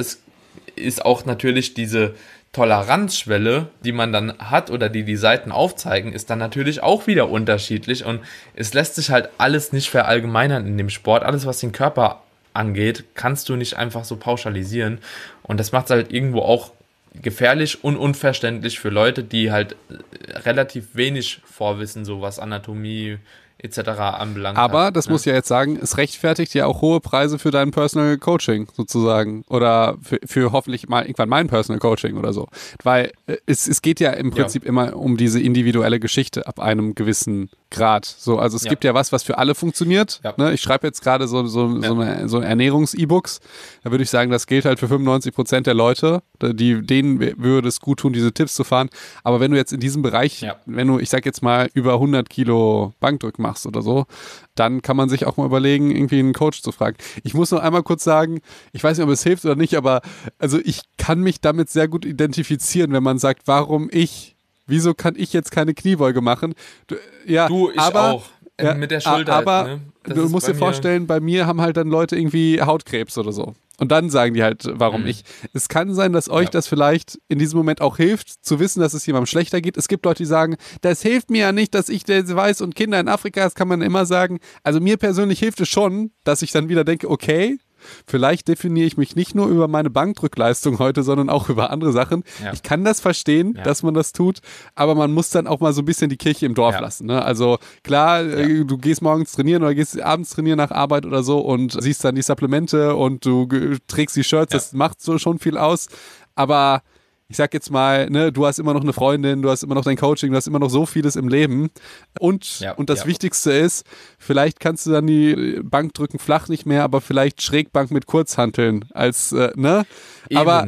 A: ist auch natürlich diese Toleranzschwelle, die man dann hat oder die Seiten aufzeigen, ist dann natürlich auch wieder unterschiedlich. Und es lässt sich halt alles nicht verallgemeinern in dem Sport. Alles, was den Körper angeht, kannst du nicht einfach so pauschalisieren. Und das macht es halt irgendwo auch gefährlich und unverständlich für Leute, die halt relativ wenig Vorwissen, so was Anatomie etc. anbelangt.
B: Aber das muss ich ja jetzt sagen, es rechtfertigt ja auch hohe Preise für dein Personal Coaching sozusagen oder für hoffentlich mal irgendwann mein Personal Coaching oder so. Weil es geht ja im Prinzip immer um diese individuelle Geschichte ab einem gewissen Grad. So, also es gibt ja was für alle funktioniert. Ja. Ne? Ich schreibe jetzt gerade so Ernährungs-E-Books. Da würde ich sagen, das gilt halt für 95% der Leute. Denen würde es gut tun, diese Tipps zu fahren. Aber wenn du jetzt in diesem Bereich, wenn du, ich sag jetzt mal, über 100 Kilo Bankdrücken machst oder so, dann kann man sich auch mal überlegen, irgendwie einen Coach zu fragen. Ich muss noch einmal kurz sagen, ich weiß nicht, ob es hilft oder nicht, aber also ich kann mich damit sehr gut identifizieren, wenn man sagt, warum ich? Wieso kann ich jetzt keine Kniebeuge machen?
A: Ich auch. Mit der Schulter.
B: Aber
A: ne?
B: du musst dir vorstellen, bei mir haben halt dann Leute irgendwie Hautkrebs oder so. Und dann sagen die halt, warum ich. Es kann sein, dass euch das vielleicht in diesem Moment auch hilft, zu wissen, dass es jemandem schlechter geht. Es gibt Leute, die sagen, das hilft mir ja nicht, dass ich das weiß und Kinder in Afrika, das kann man immer sagen. Also mir persönlich hilft es schon, dass ich dann wieder denke, okay, vielleicht definiere ich mich nicht nur über meine Bankdrückleistung heute, sondern auch über andere Sachen. Ja. Ich kann das verstehen, dass man das tut, aber man muss dann auch mal so ein bisschen die Kirche im Dorf lassen. Ne? Also klar, du gehst morgens trainieren oder gehst abends trainieren nach Arbeit oder so und siehst dann die Supplemente und du trägst die Shirts, das macht so schon viel aus, aber ich sag jetzt mal, ne, du hast immer noch eine Freundin, du hast immer noch dein Coaching, du hast immer noch so vieles im Leben. Und das Wichtigste ist, vielleicht kannst du dann die Bankdrücken flach nicht mehr, aber vielleicht Schrägbank mit Kurzhanteln als, ne?
A: Eben,
B: aber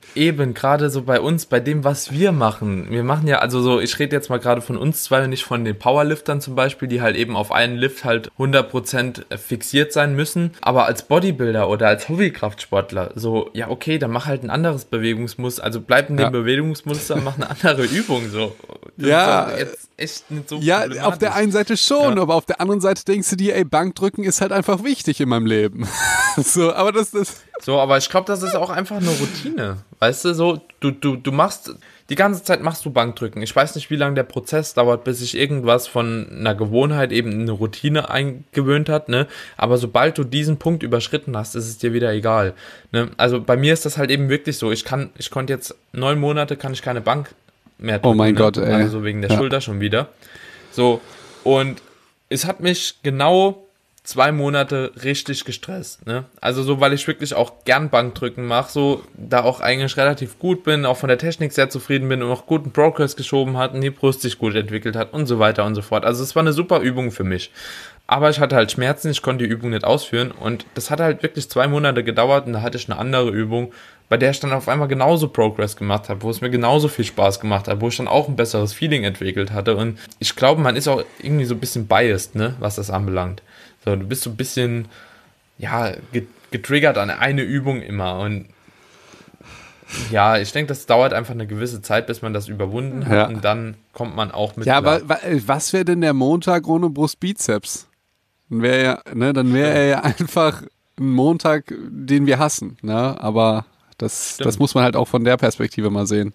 A: gerade so bei uns, bei dem, was wir machen. Wir machen ja, also so, ich rede jetzt mal gerade von uns zwei und nicht von den Powerliftern zum Beispiel, die halt eben auf einen Lift halt 100% fixiert sein müssen. Aber als Bodybuilder oder als Hobbykraftsportler, so, ja okay, dann mach halt ein anderes Bewegungsmuster, also bleib in dem Bewegungsmuster, mach eine andere Übung, so. Das ist jetzt echt nicht so problematisch.
B: Auf der einen Seite schon, aber auf der anderen Seite denkst du dir, ey, Bankdrücken ist halt einfach wichtig in meinem Leben. So, aber
A: aber ich glaube, das ist auch einfach eine Routine. Weißt du, so, du machst, die ganze Zeit machst du Bankdrücken. Ich weiß nicht, wie lange der Prozess dauert, bis sich irgendwas von einer Gewohnheit eben in eine Routine eingewöhnt hat, ne? Aber sobald du diesen Punkt überschritten hast, ist es dir wieder egal. Ne? Also bei mir ist das halt eben wirklich so. Ich konnte jetzt 9 Monate kann ich keine Bank mehr drücken.
B: Oh mein Gott, ey.
A: Also so wegen der Schulter schon wieder. So, und es hat mich genau 2 Monate richtig gestresst, ne? Also so, weil ich wirklich auch gern Bankdrücken mache, so, da auch eigentlich relativ gut bin, auch von der Technik sehr zufrieden bin und auch guten Progress geschoben hat und die Brust sich gut entwickelt hat und so weiter und so fort. Also es war eine super Übung für mich. Aber ich hatte halt Schmerzen, ich konnte die Übung nicht ausführen und das hat halt wirklich 2 Monate gedauert und da hatte ich eine andere Übung, bei der ich dann auf einmal genauso Progress gemacht habe, wo es mir genauso viel Spaß gemacht hat, wo ich dann auch ein besseres Feeling entwickelt hatte. Und ich glaube, man ist auch irgendwie so ein bisschen biased, ne, was das anbelangt. So, du bist so ein bisschen, ja, getriggert an eine Übung immer. Und ja, ich denke, das dauert einfach eine gewisse Zeit, bis man das überwunden hat, und dann kommt man auch mit.
B: Ja, aber was wäre denn der Montag ohne Brustbizeps? Dann wäre er ja einfach ein Montag, den wir hassen, ne? Aber das muss man halt auch von der Perspektive mal sehen.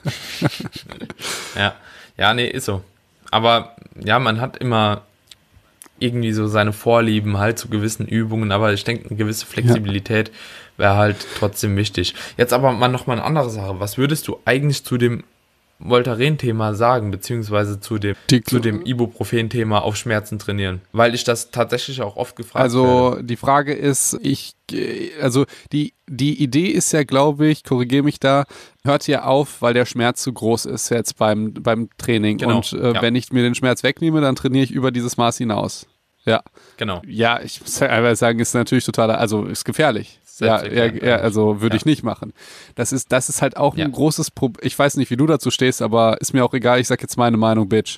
A: Ja, nee, ist so. Aber ja, man hat immer irgendwie so seine Vorlieben halt zu gewissen Übungen, aber ich denke, eine gewisse Flexibilität wäre halt trotzdem wichtig. Jetzt aber mal nochmal eine andere Sache. Was würdest du eigentlich zu dem Voltaren-Thema sagen, beziehungsweise zu dem Ibuprofen-Thema auf Schmerzen trainieren? Weil ich das tatsächlich auch oft gefragt werde.
B: Die Frage ist, die Idee ist ja, glaube ich, korrigiere mich da, hört ja auf, weil der Schmerz zu groß ist jetzt beim Training.
A: Genau,
B: und wenn ich mir den Schmerz wegnehme, dann trainiere ich über dieses Maß hinaus. Ja.
A: Genau.
B: Ja, ich muss einfach sagen, ist natürlich ist gefährlich. Also würde ich nicht machen. Das ist halt auch ein großes Problem. Ich weiß nicht, wie du dazu stehst, aber ist mir auch egal. Ich sag jetzt meine Meinung, Bitch.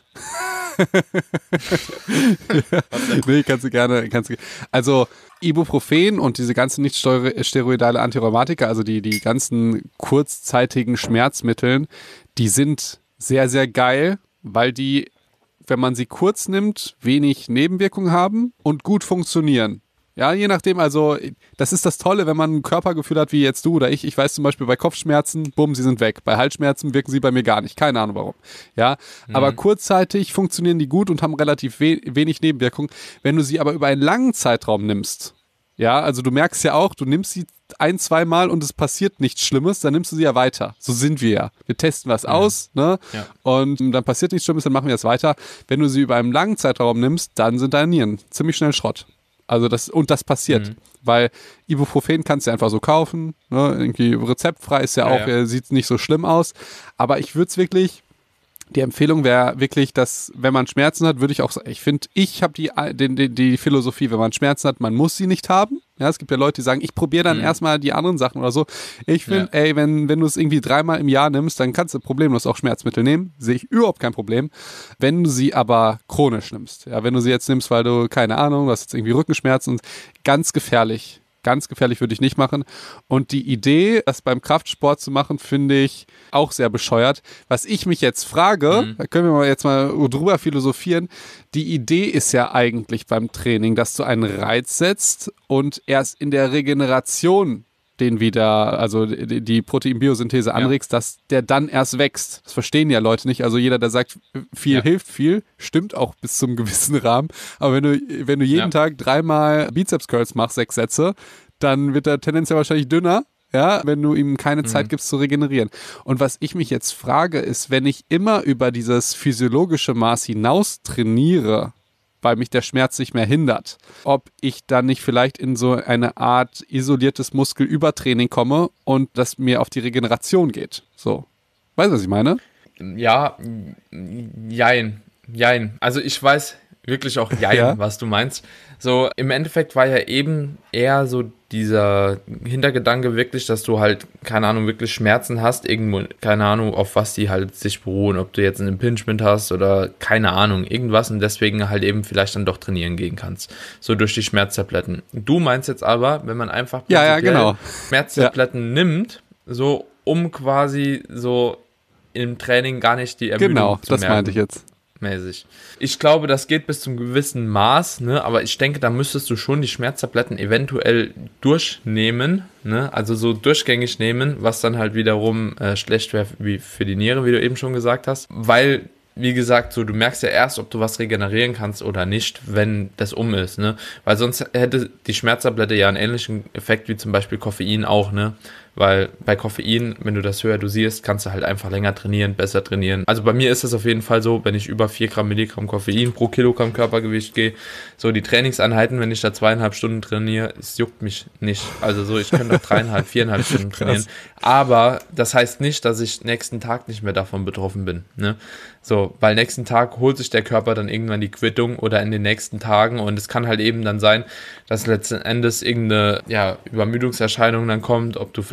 B: Nee, kannst du gerne. Also Ibuprofen und diese ganzen nicht steroidale Antirheumatika, also die ganzen kurzzeitigen Schmerzmittel, die sind sehr, sehr geil, weil die, wenn man sie kurz nimmt, wenig Nebenwirkungen haben und gut funktionieren. Ja, je nachdem, also das ist das Tolle, wenn man ein Körpergefühl hat, wie jetzt du oder ich. Ich weiß zum Beispiel bei Kopfschmerzen, bumm, sie sind weg. Bei Halsschmerzen wirken sie bei mir gar nicht. Keine Ahnung warum. Ja, aber kurzzeitig funktionieren die gut und haben relativ wenig Nebenwirkungen. Wenn du sie aber über einen langen Zeitraum nimmst, ja, also du merkst ja auch, du nimmst sie 1-2 Mal und es passiert nichts Schlimmes, dann nimmst du sie ja weiter. So sind wir ja. Wir testen was aus, ne? Ja. Und dann passiert nichts Schlimmes, dann machen wir es weiter. Wenn du sie über einen langen Zeitraum nimmst, dann sind deine Nieren ziemlich schnell Schrott. Also das passiert, weil Ibuprofen kannst du einfach so kaufen, ne? Irgendwie rezeptfrei ist ja auch, sieht nicht so schlimm aus, aber ich würde es wirklich, die Empfehlung wäre wirklich, dass wenn man Schmerzen hat, würde ich auch sagen, ich habe die Philosophie, wenn man Schmerzen hat, man muss sie nicht haben. Ja, es gibt ja Leute, die sagen, ich probiere dann erstmal die anderen Sachen oder so. Ich finde, wenn du es irgendwie 3-mal im Jahr nimmst, dann kannst du problemlos auch Schmerzmittel nehmen. Sehe ich überhaupt kein Problem. Wenn du sie aber chronisch nimmst, ja, wenn du sie jetzt nimmst, weil du, keine Ahnung, du hast jetzt irgendwie Rückenschmerzen, ganz gefährlich. Ganz gefährlich würde ich nicht machen. Und die Idee, das beim Kraftsport zu machen, finde ich auch sehr bescheuert. Was ich mich jetzt frage, da können wir jetzt mal drüber philosophieren, die Idee ist ja eigentlich beim Training, dass du einen Reiz setzt und erst in der Regeneration den wieder, also die Proteinbiosynthese anregst, dass der dann erst wächst. Das verstehen ja Leute nicht. Also jeder, der sagt, viel hilft viel, stimmt auch bis zum gewissen Rahmen. Aber wenn du jeden Tag 3-mal Bizeps-Curls machst, 6 Sätze, dann wird er tendenziell wahrscheinlich dünner, ja, wenn du ihm keine Zeit gibst zu regenerieren. Und was ich mich jetzt frage, ist, wenn ich immer über dieses physiologische Maß hinaus trainiere, weil mich der Schmerz nicht mehr hindert, ob ich dann nicht vielleicht in so eine Art isoliertes Muskelübertraining komme und das mir auf die Regeneration geht. So. Weißt du, was ich meine?
A: Ja, jein. Also ich weiß wirklich auch was du meinst. So, im Endeffekt war ja eben eher so dieser Hintergedanke wirklich, dass du halt, keine Ahnung, wirklich Schmerzen hast, irgendwo, keine Ahnung, auf was die halt sich beruhen, ob du jetzt ein Impingement hast oder keine Ahnung, irgendwas und deswegen halt eben vielleicht dann doch trainieren gehen kannst. So durch die Schmerztabletten. Du meinst jetzt aber, wenn man einfach
B: genau.
A: Schmerztabletten nimmt, so um quasi so im Training gar nicht die Ermüdung zu merken.
B: Genau, das meinte ich jetzt.
A: Mäßig. Ich glaube, das geht bis zum gewissen Maß, ne? Aber ich denke, da müsstest du schon die Schmerztabletten eventuell durchnehmen, ne? Also so durchgängig nehmen, was dann halt wiederum schlecht wäre wie für die Niere, wie du eben schon gesagt hast, weil, wie gesagt, so du merkst ja erst, ob du was regenerieren kannst oder nicht, wenn das ist, ne? Weil sonst hätte die Schmerztablette ja einen ähnlichen Effekt wie zum Beispiel Koffein auch, ne? Weil bei Koffein, wenn du das höher dosierst, kannst du halt einfach länger trainieren, besser trainieren. Also bei mir ist es auf jeden Fall so, wenn ich über 4 Gramm Milligramm Koffein pro Kilogramm Körpergewicht gehe, so die Trainingseinheiten, wenn ich da 2,5 Stunden trainiere, es juckt mich nicht. Also so, ich könnte noch 3,5, 4,5 Stunden trainieren. Aber das heißt nicht, dass ich nächsten Tag nicht mehr davon betroffen bin, ne? So, weil nächsten Tag holt sich der Körper dann irgendwann die Quittung oder in den nächsten Tagen und es kann halt eben dann sein, dass letzten Endes irgendeine Übermüdungserscheinung dann kommt, ob du vielleicht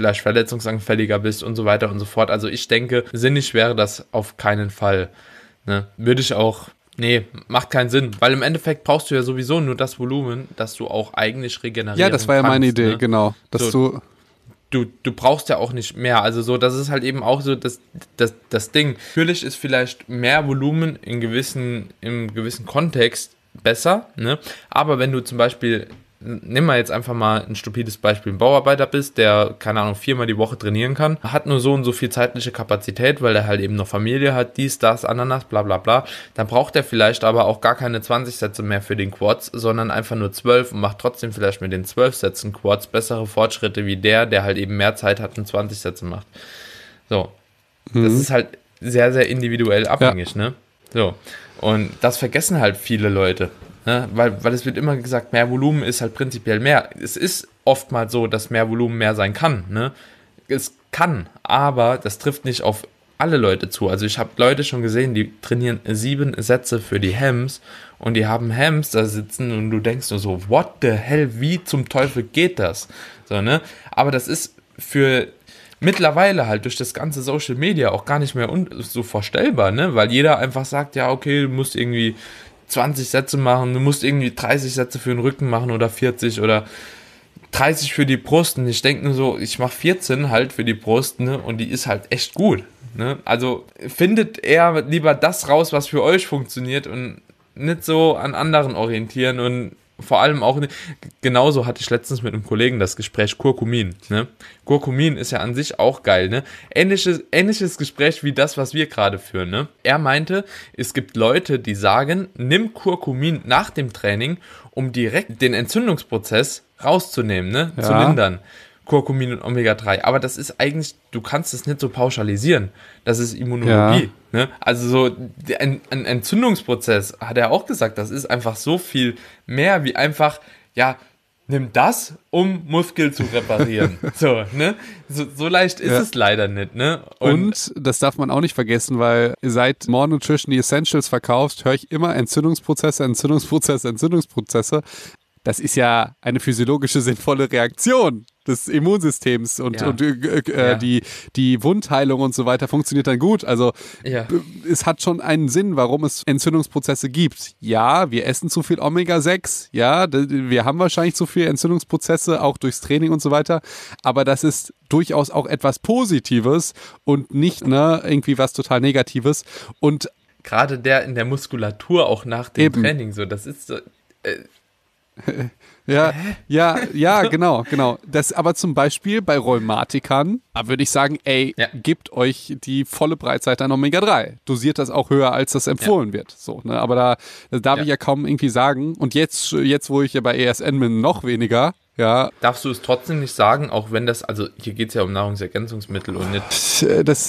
A: vielleicht verletzungsanfälliger bist und so weiter und so fort. Also ich denke, sinnig wäre das auf keinen Fall. Ne? Würde ich auch, nee, macht keinen Sinn, weil im Endeffekt brauchst du ja sowieso nur das Volumen, dass du auch eigentlich regenerieren kannst.
B: Ja, das war ja meine Idee, genau. Dass
A: so, du brauchst ja auch nicht mehr. Also so, das ist halt eben auch so das Ding. Natürlich ist vielleicht mehr Volumen im gewissen Kontext besser, ne? Aber wenn du zum Beispiel, nimm mal jetzt einfach mal ein stupides Beispiel, ein Bauarbeiter bist, der, keine Ahnung, 4-mal die Woche trainieren kann, hat nur so und so viel zeitliche Kapazität, weil er halt eben noch Familie hat, dies, das, Ananas, bla bla bla, dann braucht er vielleicht aber auch gar keine 20 Sätze mehr für den Quads, sondern einfach nur 12 und macht trotzdem vielleicht mit den 12 Sätzen Quads bessere Fortschritte wie der halt eben mehr Zeit hat und 20 Sätze macht. So, das ist halt sehr, sehr individuell abhängig, ne? So, und das vergessen halt viele Leute. Ne? Weil es wird immer gesagt, mehr Volumen ist halt prinzipiell mehr. Es ist oftmals so, dass mehr Volumen mehr sein kann. Ne? Es kann, aber das trifft nicht auf alle Leute zu. Also ich habe Leute schon gesehen, die trainieren 7 Sätze für die Hams und die haben Hams da sitzen und du denkst nur so, what the hell, wie zum Teufel geht das? So, ne? Aber das ist für mittlerweile halt durch das ganze Social Media auch gar nicht mehr so vorstellbar, ne? Weil jeder einfach sagt, ja okay, du musst irgendwie 20 Sätze machen, du musst irgendwie 30 Sätze für den Rücken machen oder 40 oder 30 für die Brust. Und ich denke nur so, ich mache 14 halt für die Brust, ne? Und die ist halt echt gut. Ne? Also findet eher lieber das raus, was für euch funktioniert und nicht so an anderen orientieren und vor allem auch, genauso hatte ich letztens mit einem Kollegen das Gespräch Curcumin. Ne? Curcumin ist ja an sich auch geil. Ne? Ähnliches Gespräch wie das, was wir gerade führen. Ne? Er meinte, es gibt Leute, die sagen, nimm Curcumin nach dem Training, um direkt den Entzündungsprozess rauszunehmen, ne? Zu lindern. Curcumin und Omega-3. Aber das ist eigentlich, du kannst es nicht so pauschalisieren. Das ist Immunologie. Ja. Ne? Also so ein Entzündungsprozess, hat er auch gesagt, das ist einfach so viel mehr wie einfach, ja, nimm das, um Muskel zu reparieren. So, ne? So leicht ist es leider nicht, ne?
B: Und das darf man auch nicht vergessen, weil seit More Nutrition die Essentials verkaufst, höre ich immer Entzündungsprozesse. Das ist ja eine physiologische, sinnvolle Reaktion des Immunsystems und die Wundheilung und so weiter funktioniert dann gut. Also es hat schon einen Sinn, warum es Entzündungsprozesse gibt. Ja, wir essen zu viel Omega-6, ja, wir haben wahrscheinlich zu viel Entzündungsprozesse, auch durchs Training und so weiter, aber das ist durchaus auch etwas Positives und nicht irgendwie was total Negatives. Und
A: gerade der in der Muskulatur auch nach dem Training, so, das ist so...
B: Ja, genau. Das aber zum Beispiel bei Rheumatikern, da würde ich sagen, gebt euch die volle Breitseite an Omega-3. Dosiert das auch höher, als das empfohlen wird. So, ne? Aber da darf ich ja kaum irgendwie sagen. Und jetzt, wo ich ja bei ESN bin, noch weniger. Ja.
A: Darfst du es trotzdem nicht sagen, auch wenn das, also hier geht es ja um Nahrungsergänzungsmittel und nicht.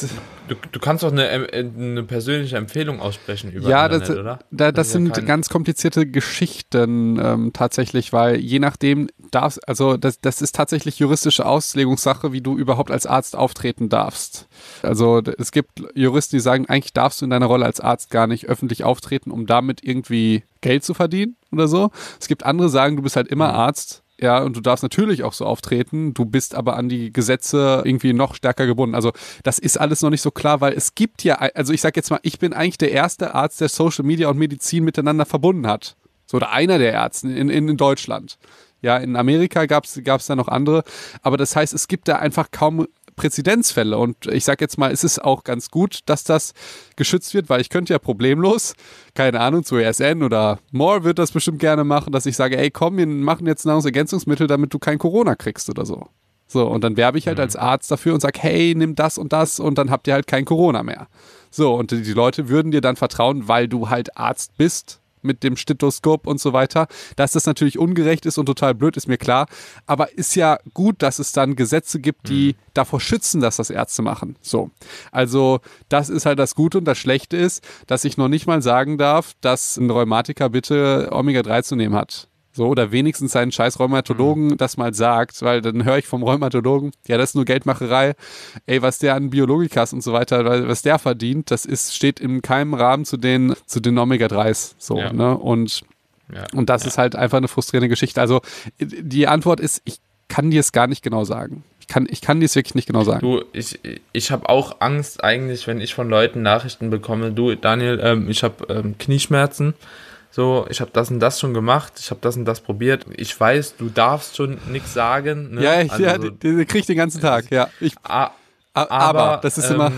A: Du kannst doch eine persönliche Empfehlung aussprechen über Internet, oder?
B: Das sind ganz komplizierte Geschichten tatsächlich, weil je nachdem das ist tatsächlich juristische Auslegungssache, wie du überhaupt als Arzt auftreten darfst. Also es gibt Juristen, die sagen, eigentlich darfst du in deiner Rolle als Arzt gar nicht öffentlich auftreten, um damit irgendwie Geld zu verdienen oder so. Es gibt andere, die sagen, du bist halt immer Arzt. Ja, und du darfst natürlich auch so auftreten, du bist aber an die Gesetze irgendwie noch stärker gebunden. Also das ist alles noch nicht so klar, weil es gibt ja, also ich sag jetzt mal, ich bin eigentlich der erste Arzt, der Social Media und Medizin miteinander verbunden hat. So, oder einer der Ärzte in Deutschland. Ja, in Amerika gab's da noch andere, aber das heißt, es gibt da einfach kaum Präzedenzfälle und ich sag jetzt mal, es ist auch ganz gut, dass das geschützt wird, weil ich könnte ja problemlos, keine Ahnung, zu ESN oder More wird das bestimmt gerne machen, dass ich sage, ey komm, wir machen jetzt Nahrungsergänzungsmittel, damit du kein Corona kriegst oder so. So, und dann werbe ich halt als Arzt dafür und sag, hey, nimm das und dann habt ihr halt kein Corona mehr. So, und die Leute würden dir dann vertrauen, weil du halt Arzt bist, mit dem Stethoskop und so weiter. Dass das natürlich ungerecht ist und total blöd, ist mir klar. Aber ist ja gut, dass es dann Gesetze gibt, die davor schützen, dass das Ärzte machen. So. Also, das ist halt das Gute und das Schlechte ist, dass ich noch nicht mal sagen darf, dass ein Rheumatiker bitte Omega-3 zu nehmen hat. So, oder wenigstens seinen scheiß Rheumatologen das mal sagt, weil dann höre ich vom Rheumatologen, ja, das ist nur Geldmacherei. Ey, was der an Biologikas und so weiter, was der verdient, steht in keinem Rahmen zu den Omega-3s. So, ne? Und das ist halt einfach eine frustrierende Geschichte. Also, die Antwort ist, ich kann dir es gar nicht genau sagen. Ich ich kann dies wirklich nicht genau sagen.
A: Du, ich habe auch Angst eigentlich, wenn ich von Leuten Nachrichten bekomme, du Daniel, ich habe Knieschmerzen, so, ich habe das und das schon gemacht, ich habe das und das probiert. Ich weiß, du darfst schon nichts sagen. Ne?
B: Also den krieg ich den ganzen Tag, ja. Aber das ist immer...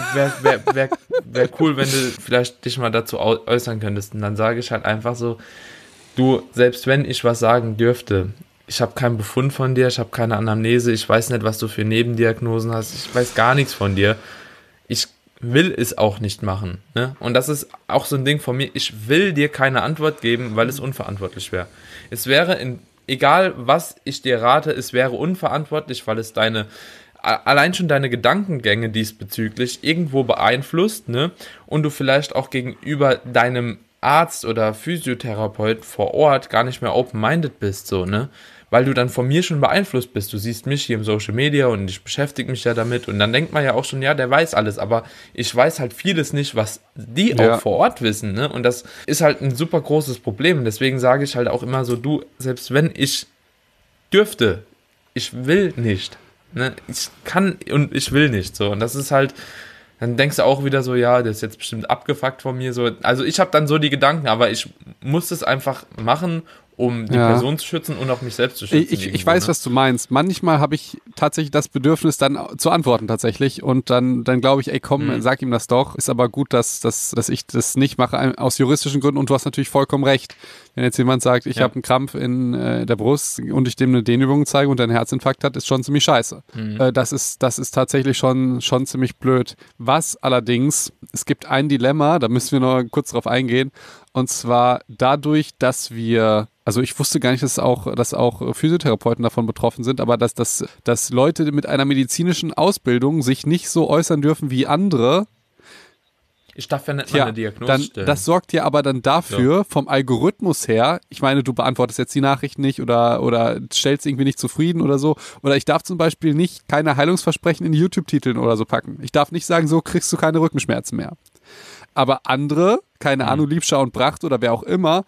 A: Wär cool, wenn du vielleicht dich mal dazu äußern könntest. Und dann sage ich halt einfach so, du, selbst wenn ich was sagen dürfte, ich habe keinen Befund von dir, ich habe keine Anamnese, ich weiß nicht, was du für Nebendiagnosen hast, ich weiß gar nichts von dir. Ich will es auch nicht machen. Ne? Und das ist auch so ein Ding von mir, ich will dir keine Antwort geben, weil es unverantwortlich wäre. Es wäre, egal was ich dir rate, es wäre unverantwortlich, weil es allein schon deine Gedankengänge diesbezüglich irgendwo beeinflusst, ne? Und du vielleicht auch gegenüber deinem Arzt oder Physiotherapeut vor Ort gar nicht mehr open-minded bist, so, ne? Weil du dann von mir schon beeinflusst bist. Du siehst mich hier im Social Media und ich beschäftige mich ja damit und dann denkt man ja auch schon, ja, der weiß alles, aber ich weiß halt vieles nicht, was die auch vor Ort wissen, ne? Und das ist halt ein super großes Problem. Und deswegen sage ich halt auch immer so, du, selbst wenn ich dürfte, ich will nicht, ne? Ich kann und ich will nicht, so. Und das ist halt, dann denkst du auch wieder so, ja, der ist jetzt bestimmt abgefuckt von mir, so. Also ich habe dann so die Gedanken, aber ich muss es einfach machen, um die Person zu schützen und auch mich selbst zu schützen.
B: Ich weiß, was du meinst. Manchmal habe ich tatsächlich das Bedürfnis, dann zu antworten tatsächlich und dann glaube ich, ey komm, sag ihm das doch. Ist aber gut, dass ich das nicht mache aus juristischen Gründen und du hast natürlich vollkommen recht. Wenn jetzt jemand sagt, ich habe einen Krampf in der Brust und ich dem eine Dehnübung zeige und er einen Herzinfarkt hat, ist schon ziemlich scheiße. Das ist tatsächlich schon ziemlich blöd. Was allerdings, es gibt ein Dilemma, da müssen wir noch kurz drauf eingehen, und zwar dadurch, dass wir, also ich wusste gar nicht, dass auch Physiotherapeuten davon betroffen sind, aber dass Leute mit einer medizinischen Ausbildung sich nicht so äußern dürfen wie andere.
A: Ich darf ja nicht mal eine Diagnose stellen.
B: Das sorgt ja aber dann dafür, vom Algorithmus her, ich meine, du beantwortest jetzt die Nachricht nicht oder stellst irgendwie nicht zufrieden oder so, oder ich darf zum Beispiel nicht keine Heilungsversprechen in die YouTube-Titeln oder so packen. Ich darf nicht sagen, so kriegst du keine Rückenschmerzen mehr. Aber andere, keine Ahnung, Liebscher und Bracht oder wer auch immer,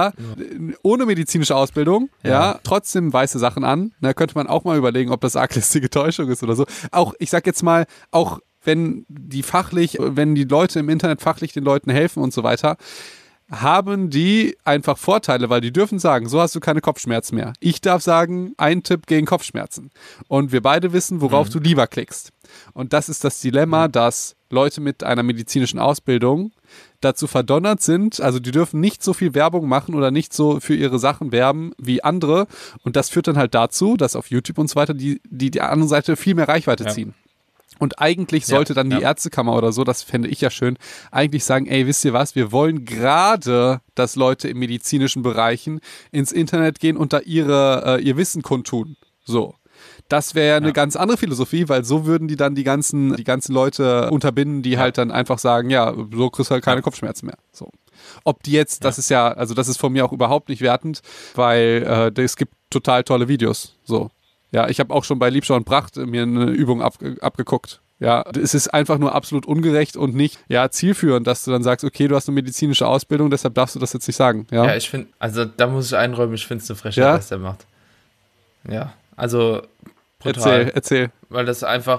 B: ohne medizinische Ausbildung, trotzdem weiße Sachen an. Da könnte man auch mal überlegen, ob das arglistige Täuschung ist oder so. Auch, ich sag jetzt mal, auch wenn die Leute im Internet fachlich den Leuten helfen und so weiter, haben die einfach Vorteile, weil die dürfen sagen, so hast du keine Kopfschmerzen mehr. Ich darf sagen, ein Tipp gegen Kopfschmerzen. Und wir beide wissen, worauf du lieber klickst. Und das ist das Dilemma, dass Leute mit einer medizinischen Ausbildung dazu verdonnert sind, also die dürfen nicht so viel Werbung machen oder nicht so für ihre Sachen werben wie andere. Und das führt dann halt dazu, dass auf YouTube und so weiter die andere Seite viel mehr Reichweite ziehen. Und eigentlich sollte dann die Ärztekammer oder so, das fände ich ja schön, eigentlich sagen, ey, wisst ihr was, wir wollen gerade, dass Leute in medizinischen Bereichen ins Internet gehen und da ihr Wissen kundtun. So. Das wäre ja eine ganz andere Philosophie, weil so würden die dann die ganzen Leute unterbinden, die halt dann einfach sagen, ja, so kriegst du halt keine Kopfschmerzen mehr. So. Ob die jetzt, das ist ja, also das ist von mir auch überhaupt nicht wertend, weil es gibt total tolle Videos. So. Ja, ich habe auch schon bei Liebscher und Bracht mir eine Übung abgeguckt. Ja, es ist einfach nur absolut ungerecht und nicht zielführend, dass du dann sagst, okay, du hast eine medizinische Ausbildung, deshalb darfst du das jetzt nicht sagen. Ja,
A: ich finde, also da muss ich einräumen, ich finde es eine Frechheit, was der macht. Ja, also brutal.
B: Erzähl.
A: Weil das einfach,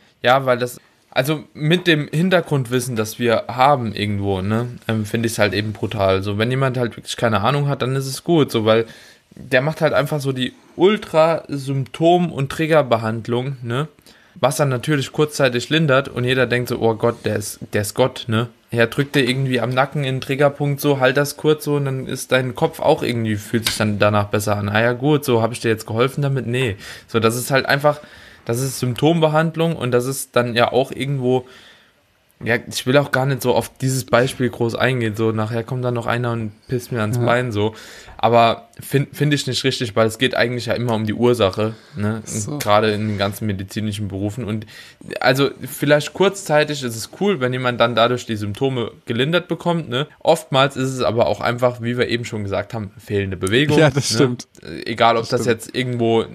A: also mit dem Hintergrundwissen, das wir haben irgendwo, ne, finde ich es halt eben brutal. So, wenn jemand halt wirklich keine Ahnung hat, dann ist es gut, so, weil der macht halt einfach so die Ultra-Symptom- und Triggerbehandlung, ne? Was dann natürlich kurzzeitig lindert und jeder denkt so, oh Gott, der ist Gott, ne? Ja, drückt dir irgendwie am Nacken in den Triggerpunkt so, halt das kurz so und dann ist dein Kopf auch irgendwie, fühlt sich dann danach besser an. Ah ja gut, so, habe ich dir jetzt geholfen damit? Nee. So, das ist halt einfach, das ist Symptombehandlung und das ist dann ja auch irgendwo, ja, ich will auch gar nicht so auf dieses Beispiel groß eingehen, so nachher kommt dann noch einer und pisst mir ans Bein, so. Aber find ich nicht richtig, weil es geht eigentlich ja immer um die Ursache, ne? So. Gerade in den ganzen medizinischen Berufen. Und also vielleicht kurzzeitig ist es cool, wenn jemand dann dadurch die Symptome gelindert bekommt, ne? Oftmals ist es aber auch einfach, wie wir eben schon gesagt haben, fehlende Bewegung.
B: Ja, das stimmt.
A: Egal, ob das jetzt irgendwo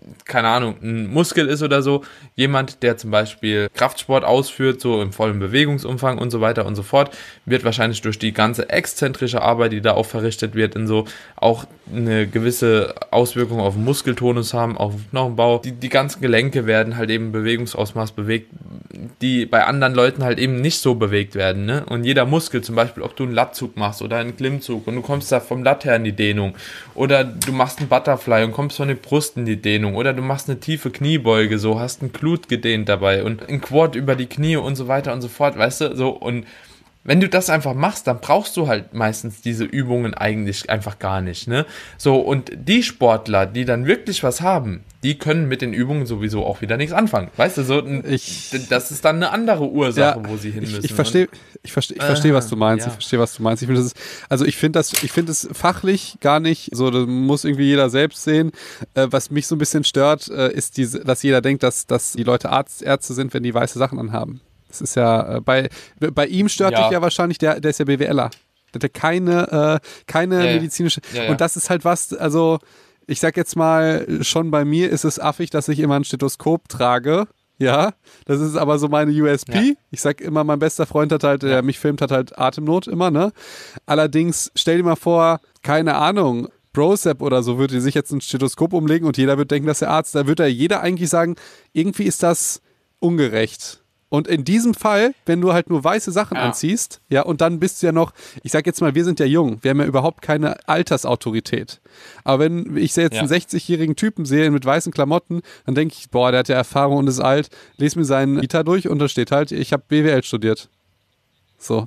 A: keine Ahnung, ein Muskel ist oder so, jemand, der zum Beispiel Kraftsport ausführt, so im vollen Bewegungsumfang und so weiter und so fort, wird wahrscheinlich durch die ganze exzentrische Arbeit, die da auch verrichtet wird, in so auch eine gewisse Auswirkung auf den Muskeltonus haben, auf den Knochenbau. Die ganzen Gelenke werden halt eben Bewegungsausmaß bewegt, die bei anderen Leuten halt eben nicht so bewegt werden, ne? Und jeder Muskel, zum Beispiel, ob du einen Lattzug machst oder einen Klimmzug und du kommst da vom Latt her in die Dehnung oder du machst einen Butterfly und kommst von der Brust in die Dehnung oder du machst eine tiefe Kniebeuge, so hast einen Glut gedehnt dabei und ein Quad über die Knie und so weiter und so fort, weißt du, so. Und wenn du das einfach machst, dann brauchst du halt meistens diese Übungen eigentlich einfach gar nicht, ne? So, und die Sportler, die dann wirklich was haben, die können mit den Übungen sowieso auch wieder nichts anfangen. Weißt du, so, das ist dann eine andere Ursache, wo sie hin müssen.
B: Ich verstehe, was du meinst.
A: Ja.
B: Ich verstehe, was du meinst. Ich finde es fachlich gar nicht so, das muss irgendwie jeder selbst sehen. Was mich so ein bisschen stört, ist dass jeder denkt, dass die Leute Ärzte sind, wenn die weiße Sachen anhaben. Das ist ja, bei ihm stört dich ja wahrscheinlich, der ist ja BWLer. Der hat ja keine medizinische, und das ist halt was, also ich sag jetzt mal, schon bei mir ist es affig, dass ich immer ein Stethoskop trage, ja, das ist aber so meine USP. Ja. Ich sag immer, mein bester Freund hat halt, der mich filmt, hat halt Atemnot immer, ne. Allerdings, stell dir mal vor, keine Ahnung, Brosep oder so würde sich jetzt ein Stethoskop umlegen und jeder wird denken, dass der Arzt, da würde jeder eigentlich sagen, irgendwie ist das ungerecht. Und in diesem Fall, wenn du halt nur weiße Sachen anziehst, ja, und dann bist du ja noch, ich sag jetzt mal, wir sind ja jung, wir haben ja überhaupt keine Altersautorität. Aber wenn ich jetzt einen 60-jährigen Typen sehe mit weißen Klamotten, dann denke ich, boah, der hat ja Erfahrung und ist alt, lese mir seinen Vita durch und da steht halt, ich habe BWL studiert. So.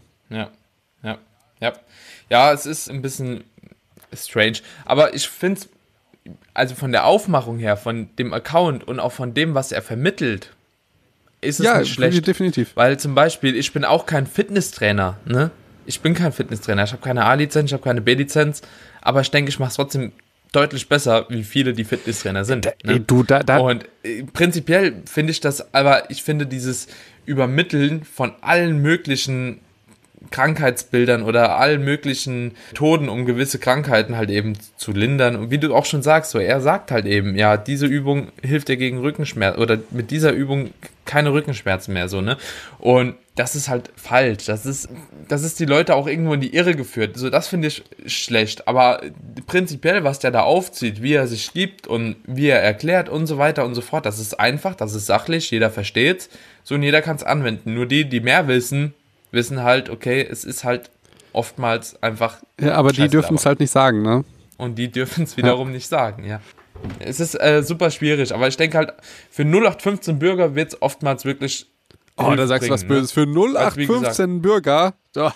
A: Ja, es ist ein bisschen strange, aber ich finde es, also von der Aufmachung her, von dem Account und auch von dem, was er vermittelt, ist es nicht schlecht.
B: Definitiv.
A: Weil zum Beispiel, ich bin auch kein Fitnesstrainer, ne? Ich bin kein Fitnesstrainer. Ich habe keine A-Lizenz, ich habe keine B-Lizenz, aber ich denke, ich mache es trotzdem deutlich besser, wie viele die Fitnesstrainer sind. Ne? Und prinzipiell finde ich das, aber ich finde dieses Übermitteln von allen möglichen Krankheitsbildern oder allen möglichen Methoden, um gewisse Krankheiten halt eben zu lindern. Und wie du auch schon sagst, so, er sagt halt eben, ja, diese Übung hilft dir gegen Rückenschmerzen oder mit dieser Übung keine Rückenschmerzen mehr, so, ne? Und das ist halt falsch. Das ist die Leute auch irgendwo in die Irre geführt. So, das finde ich schlecht. Aber prinzipiell, was der da aufzieht, wie er sich gibt und wie er erklärt und so weiter und so fort, das ist einfach, das ist sachlich, jeder versteht's. So, und jeder kann es anwenden. Nur die mehr wissen halt, okay, es ist halt oftmals einfach.
B: Ja, aber die dürfen es halt nicht sagen, ne?
A: Und die dürfen es wiederum nicht sagen, ja. Es ist super schwierig, aber ich denke halt, für 0815 Bürger wird es oftmals wirklich.
B: Oh, da sagst du was Böses. Für 0815 Bürger. Oh,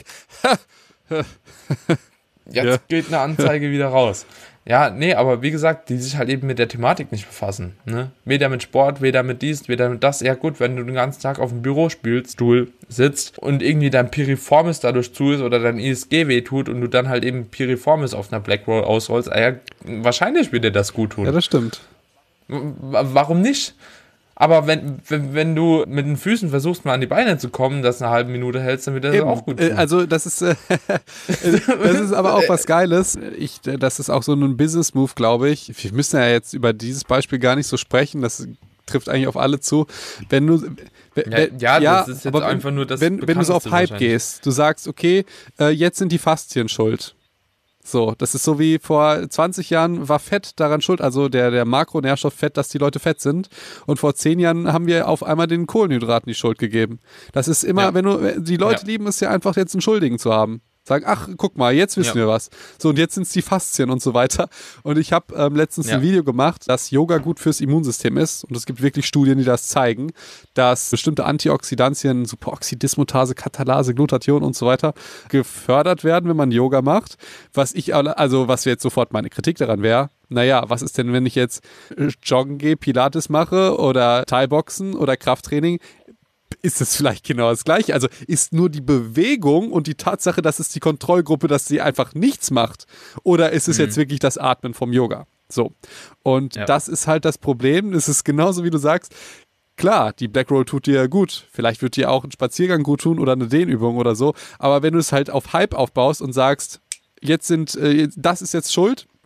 A: Jetzt geht eine Anzeige wieder raus. Ja, nee, aber wie gesagt, die sich halt eben mit der Thematik nicht befassen. Ne? Weder mit Sport, weder mit dies, weder mit das. Ja gut, wenn du den ganzen Tag auf dem Bürostuhl sitzt und irgendwie dein Piriformis dadurch zu ist oder dein ISG wehtut und du dann halt eben Piriformis auf einer Blackroll ausrollst, ja, wahrscheinlich wird dir das gut tun.
B: Ja, das stimmt.
A: Warum nicht? Aber wenn du mit den Füßen versuchst, mal an die Beine zu kommen, das eine halbe Minute hältst, dann wird das auch gut tun.
B: Also das ist aber auch was Geiles. Das ist auch so ein Business-Move, glaube ich. Wir müssen ja jetzt über dieses Beispiel gar nicht so sprechen. Das trifft eigentlich auf alle zu. Wenn du
A: das ist jetzt einfach nur das
B: wenn du so auf Hype gehst, du sagst, okay, jetzt sind die Faszien schuld. So, das ist so wie vor 20 Jahren war Fett daran schuld, also der Makronährstoff Fett, dass die Leute fett sind. Und vor 10 Jahren haben wir auf einmal den Kohlenhydraten die Schuld gegeben. Das ist immer, die Leute lieben es ja einfach jetzt einen Schuldigen zu haben. Sagen, ach, guck mal, jetzt wissen wir was. So, und jetzt sind es die Faszien und so weiter. Und ich habe letztens ein Video gemacht, dass Yoga gut fürs Immunsystem ist. Und es gibt wirklich Studien, die das zeigen, dass bestimmte Antioxidantien, Superoxidismutase, Katalase, Glutathion und so weiter gefördert werden, wenn man Yoga macht. Was jetzt sofort meine Kritik daran wäre, naja, was ist denn, wenn ich jetzt joggen gehe, Pilates mache oder Thai-Boxen oder Krafttraining? Ist es vielleicht genau das Gleiche? Also ist nur die Bewegung und die Tatsache, dass es die Kontrollgruppe, dass sie einfach nichts macht? Oder ist es jetzt wirklich das Atmen vom Yoga? So. Und das ist halt das Problem. Es ist genauso, wie du sagst. Klar, die Black Roll tut dir gut. Vielleicht wird dir auch ein Spaziergang gut tun oder eine Dehnübung oder so. Aber wenn du es halt auf Hype aufbaust und sagst, das ist jetzt schuld,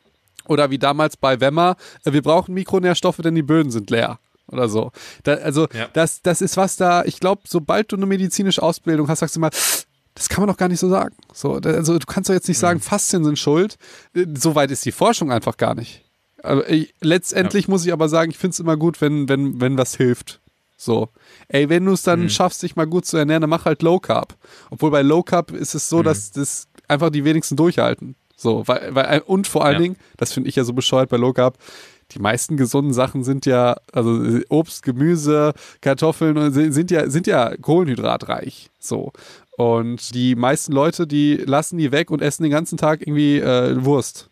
B: Oder wie damals bei Wemmer, wir brauchen Mikronährstoffe, denn die Böden sind leer. Oder so. Das ist was da, ich glaube, sobald du eine medizinische Ausbildung hast, sagst du mal, das kann man doch gar nicht so sagen. So, also du kannst doch jetzt nicht sagen, Faszien sind schuld. So weit ist die Forschung einfach gar nicht. Also letztendlich muss ich aber sagen, ich finde es immer gut, wenn was hilft. So. Ey, wenn du es dann schaffst, dich mal gut zu ernähren, dann mach halt Low Carb. Obwohl bei Low Carb ist es so, dass das einfach die wenigsten durchhalten. So, und vor allen Dingen, das finde ich ja so bescheuert bei Low Carb, die meisten gesunden Sachen sind ja, also Obst, Gemüse, Kartoffeln sind ja kohlenhydratreich. So. Und die meisten Leute, die lassen die weg und essen den ganzen Tag irgendwie Wurst.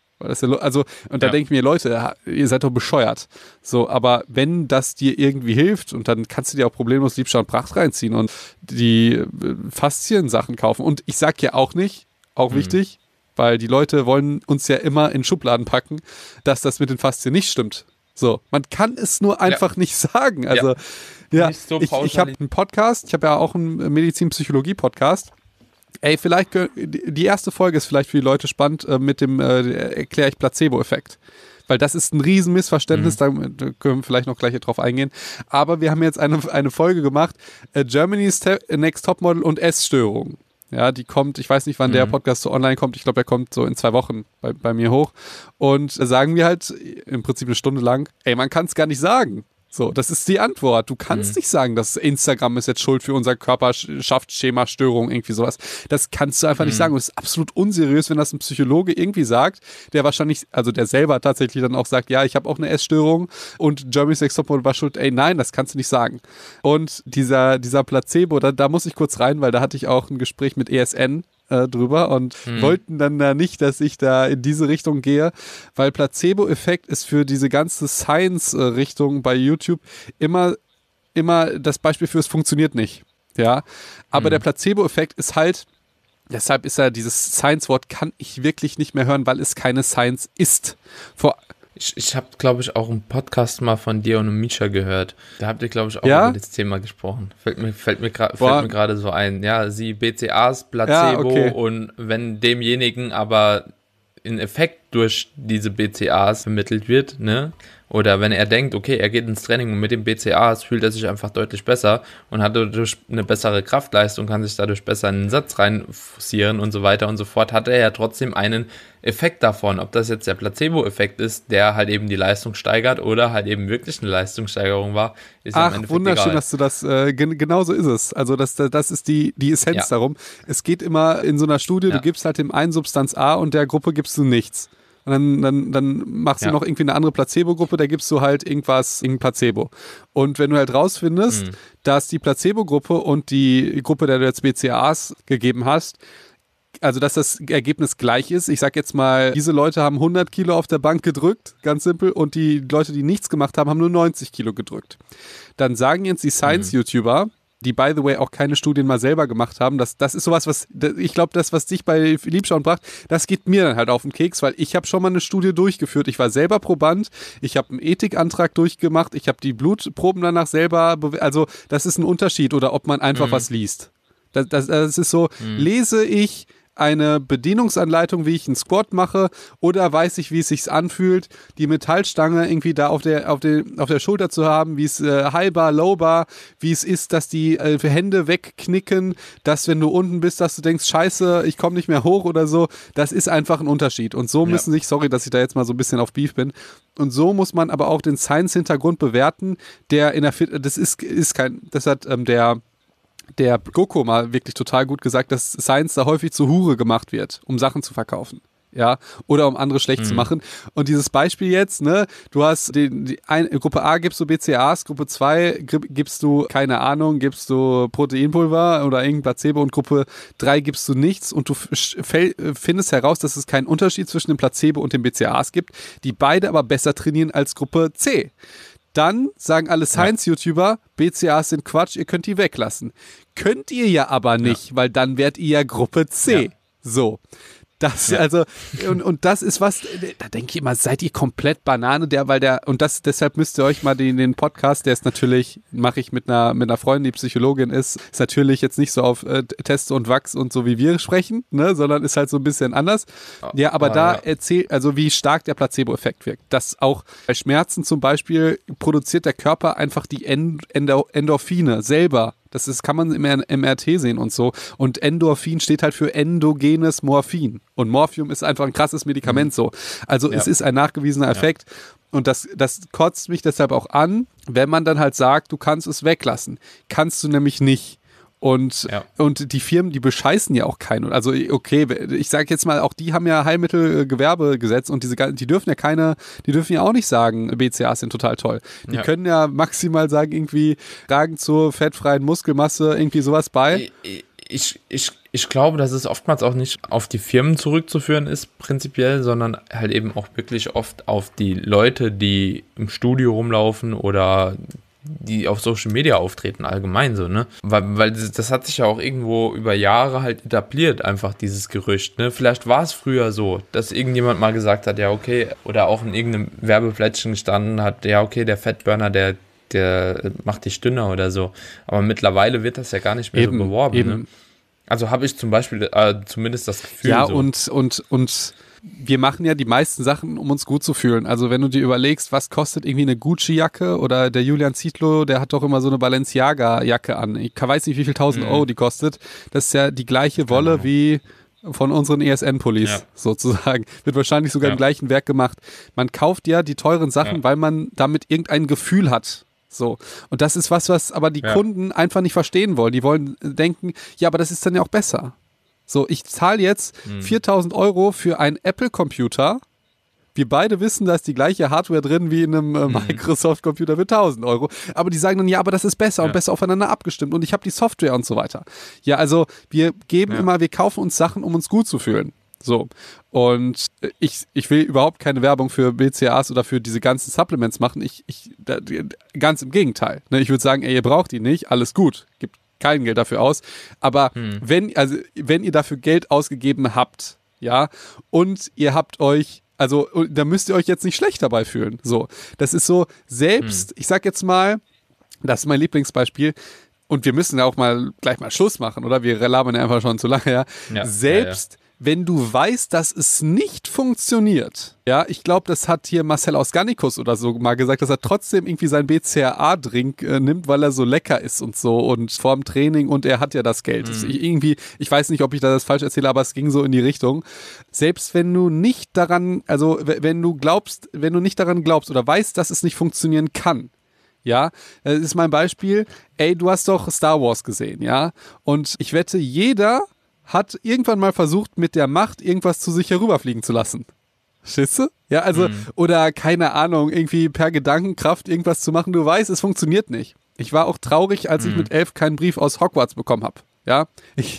B: Da denke ich mir, Leute, ihr seid doch bescheuert. So, aber wenn das dir irgendwie hilft, und dann kannst du dir auch problemlos Liebscher und Pracht reinziehen und die Faszien-Sachen kaufen. Und ich sag ja auch nicht, auch wichtig, weil die Leute wollen uns ja immer in Schubladen packen, dass das mit den Faszien nicht stimmt. So, man kann es nur einfach nicht sagen. Also, nicht so ich habe einen Podcast, ich habe ja auch einen Medizin-Psychologie-Podcast. Ey, vielleicht, die erste Folge ist vielleicht für die Leute spannend mit dem, erkläre ich Placebo-Effekt. Weil das ist ein riesen Missverständnis, da können wir vielleicht noch gleich drauf eingehen. Aber wir haben jetzt eine Folge gemacht, Germany's Next Topmodel und Essstörungen. Ja, die kommt, ich weiß nicht, wann der Podcast so online kommt. Ich glaube, der kommt so in 2 Wochen bei mir hoch. Und da sagen wir halt im Prinzip eine Stunde lang, ey, man kann es gar nicht sagen. So, das ist die Antwort. Du kannst nicht sagen, dass Instagram ist jetzt schuld für unser Körperschaftsschema-Störung, irgendwie sowas. Das kannst du einfach nicht sagen. Und es ist absolut unseriös, wenn das ein Psychologe irgendwie sagt, der wahrscheinlich, also der selber tatsächlich dann auch sagt, ja, ich habe auch eine Essstörung und Germany's Next Topmodel war schuld. Ey, nein, das kannst du nicht sagen. Und dieser Placebo, da muss ich kurz rein, weil da hatte ich auch ein Gespräch mit ESN drüber und wollten dann da nicht, dass ich da in diese Richtung gehe, weil Placebo-Effekt ist für diese ganze Science-Richtung bei YouTube immer das Beispiel für, es funktioniert nicht. Ja, aber der Placebo-Effekt ist halt, deshalb ist ja dieses Science-Wort, kann ich wirklich nicht mehr hören, weil es keine Science ist.
A: Ich habe, glaube ich, auch einen Podcast mal von dir und Misha gehört. Da habt ihr, glaube ich, auch über das Thema gesprochen. Fällt mir gerade so ein. Ja, sie BCAs, Placebo und wenn demjenigen aber ein Effekt durch diese BCAs vermittelt wird, ne? Oder wenn er denkt, okay, er geht ins Training und mit dem BCAs fühlt er sich einfach deutlich besser und hat dadurch eine bessere Kraftleistung, kann sich dadurch besser in den Satz reinforcieren und so weiter und so fort, hat er ja trotzdem einen Effekt davon. Ob das jetzt der Placebo-Effekt ist, der halt eben die Leistung steigert oder halt eben wirklich eine Leistungssteigerung war, ist am Endeffekt
B: wunderschön,
A: egal.
B: Dass du das, genau so ist es. Also das ist die Essenz darum. Es geht immer in so einer Studie, du gibst halt dem einen Substanz A und der Gruppe gibst du nichts. Und dann machst du noch irgendwie eine andere Placebo-Gruppe, da gibst du halt irgendein Placebo. Und wenn du halt rausfindest, dass die Placebo-Gruppe und die Gruppe, der du jetzt BCAAs gegeben hast, also dass das Ergebnis gleich ist. Ich sag jetzt mal, diese Leute haben 100 Kilo auf der Bank gedrückt, ganz simpel, und die Leute, die nichts gemacht haben, haben nur 90 Kilo gedrückt. Dann sagen jetzt die Science-YouTuber, die, by the way, auch keine Studien mal selber gemacht haben. Das ist sowas, ich glaube, das, was dich bei Liebscher und Pracht, das geht mir dann halt auf den Keks, weil ich habe schon mal eine Studie durchgeführt. Ich war selber Proband, ich habe einen Ethikantrag durchgemacht, ich habe die Blutproben danach selber, also das ist ein Unterschied, oder ob man einfach was liest. Das ist so, lese ich eine Bedienungsanleitung, wie ich einen Squat mache, oder weiß ich, wie es sich anfühlt, die Metallstange irgendwie da auf der Schulter zu haben, wie es High Bar, Low Bar, wie es ist, dass die Hände wegknicken, dass wenn du unten bist, dass du denkst, scheiße, ich komme nicht mehr hoch oder so. Das ist einfach ein Unterschied. Und so müssen sich, sorry, dass ich da jetzt mal so ein bisschen auf Beef bin, und so muss man aber auch den Science-Hintergrund bewerten, der in der das hat der Goko mal wirklich total gut gesagt, dass Science da häufig zur Hure gemacht wird, um Sachen zu verkaufen. Ja, oder um andere schlecht zu machen. Und dieses Beispiel jetzt, ne, du hast Gruppe A gibst du BCAAs, Gruppe 2 gibst du, keine Ahnung, gibst du Proteinpulver oder irgendein Placebo, und Gruppe 3 gibst du nichts, und du findest heraus, dass es keinen Unterschied zwischen dem Placebo und dem BCAAs gibt, die beide aber besser trainieren als Gruppe C. Dann sagen alle Science-YouTuber, BCAAs sind Quatsch, ihr könnt die weglassen. Könnt ihr ja aber nicht, weil dann wärt ihr ja Gruppe C. Ja. So. Also, und das ist was, da denke ich immer, seid ihr komplett Banane, deshalb müsst ihr euch mal den Podcast, der ist natürlich, mache ich mit einer Freundin, die Psychologin ist natürlich jetzt nicht so auf Teste und Wachs und so wie wir sprechen, ne, sondern ist halt so ein bisschen anders. Ja, aber erzählt, also wie stark der Placebo-Effekt wirkt. Dass auch bei Schmerzen zum Beispiel produziert der Körper einfach die Endorphine selber. Kann man im MRT sehen und so. Und Endorphin steht halt für endogenes Morphin. Und Morphium ist einfach ein krasses Medikament so. Also es ist ein nachgewiesener Effekt. Und das kotzt mich deshalb auch an, wenn man dann halt sagt, du kannst es weglassen. Kannst du nämlich nicht. Und die Firmen, die bescheißen ja auch keinen. Also okay, ich sage jetzt mal, auch die haben ja Heilmittelgewerbegesetz und die dürfen ja auch nicht sagen, BCAAs sind total toll. Die können ja maximal sagen, irgendwie tragen zur fettfreien Muskelmasse irgendwie sowas bei.
A: Ich glaube, dass es oftmals auch nicht auf die Firmen zurückzuführen ist, prinzipiell, sondern halt eben auch wirklich oft auf die Leute, die im Studio rumlaufen oder die auf Social Media auftreten, allgemein so, ne? Weil das hat sich ja auch irgendwo über Jahre halt etabliert, einfach dieses Gerücht, ne? Vielleicht war es früher so, dass irgendjemand mal gesagt hat, ja, okay, oder auch in irgendeinem Werbeplättchen gestanden hat, ja, okay, der Fettburner, der macht dich dünner oder so. Aber mittlerweile wird das ja gar nicht mehr so beworben, ne? Also habe ich zum Beispiel zumindest das Gefühl.
B: Ja,
A: so.
B: und wir machen ja die meisten Sachen, um uns gut zu fühlen. Also wenn du dir überlegst, was kostet irgendwie eine Gucci-Jacke oder der Julian Zietlow, der hat doch immer so eine Balenciaga-Jacke an. Ich weiß nicht, wie viel 1000 Euro die kostet. Das ist ja die gleiche Wolle wie von unseren ESN-Pullis sozusagen. Wird wahrscheinlich sogar im gleichen Werk gemacht. Man kauft ja die teuren Sachen, weil man damit irgendein Gefühl hat. So. Und das ist was aber die Kunden einfach nicht verstehen wollen. Die wollen denken, ja, aber das ist dann ja auch besser. So, ich zahle jetzt 4.000 Euro für einen Apple-Computer. Wir beide wissen, da ist die gleiche Hardware drin wie in einem Microsoft-Computer für 1.000 Euro. Aber die sagen dann, ja, aber das ist besser und besser aufeinander abgestimmt und ich habe die Software und so weiter. Ja, also wir wir kaufen uns Sachen, um uns gut zu fühlen. So. Und ich will überhaupt keine Werbung für BCAAs oder für diese ganzen Supplements machen. Ganz im Gegenteil. Ne? Ich würde sagen, ihr braucht die nicht, alles gut. Gibt kein Geld dafür aus. Aber wenn ihr dafür Geld ausgegeben habt, ja, und ihr habt euch, also da müsst ihr euch jetzt nicht schlecht dabei fühlen. So. Das ist so, selbst, ich sag jetzt mal, das ist mein Lieblingsbeispiel, und wir müssen ja auch gleich mal Schluss machen, oder? Wir labern ja einfach schon zu lange, ja. Selbst wenn du weißt, dass es nicht funktioniert, ja, ich glaube, das hat hier Marcel Ausganikus oder so mal gesagt, dass er trotzdem irgendwie seinen BCAA-Drink nimmt, weil er so lecker ist und so und vorm Training und er hat ja das Geld. Ich weiß nicht, ob ich das falsch erzähle, aber es ging so in die Richtung. Selbst wenn du nicht daran, also wenn du nicht daran glaubst oder weißt, dass es nicht funktionieren kann, ja, das ist mein Beispiel, du hast doch Star Wars gesehen, ja, und ich wette, jeder hat irgendwann mal versucht, mit der Macht irgendwas zu sich herüberfliegen zu lassen. Verstehst du? Ja, also, oder keine Ahnung, irgendwie per Gedankenkraft irgendwas zu machen. Du weißt, es funktioniert nicht. Ich war auch traurig, als ich mit 11 keinen Brief aus Hogwarts bekommen habe. Ja, ich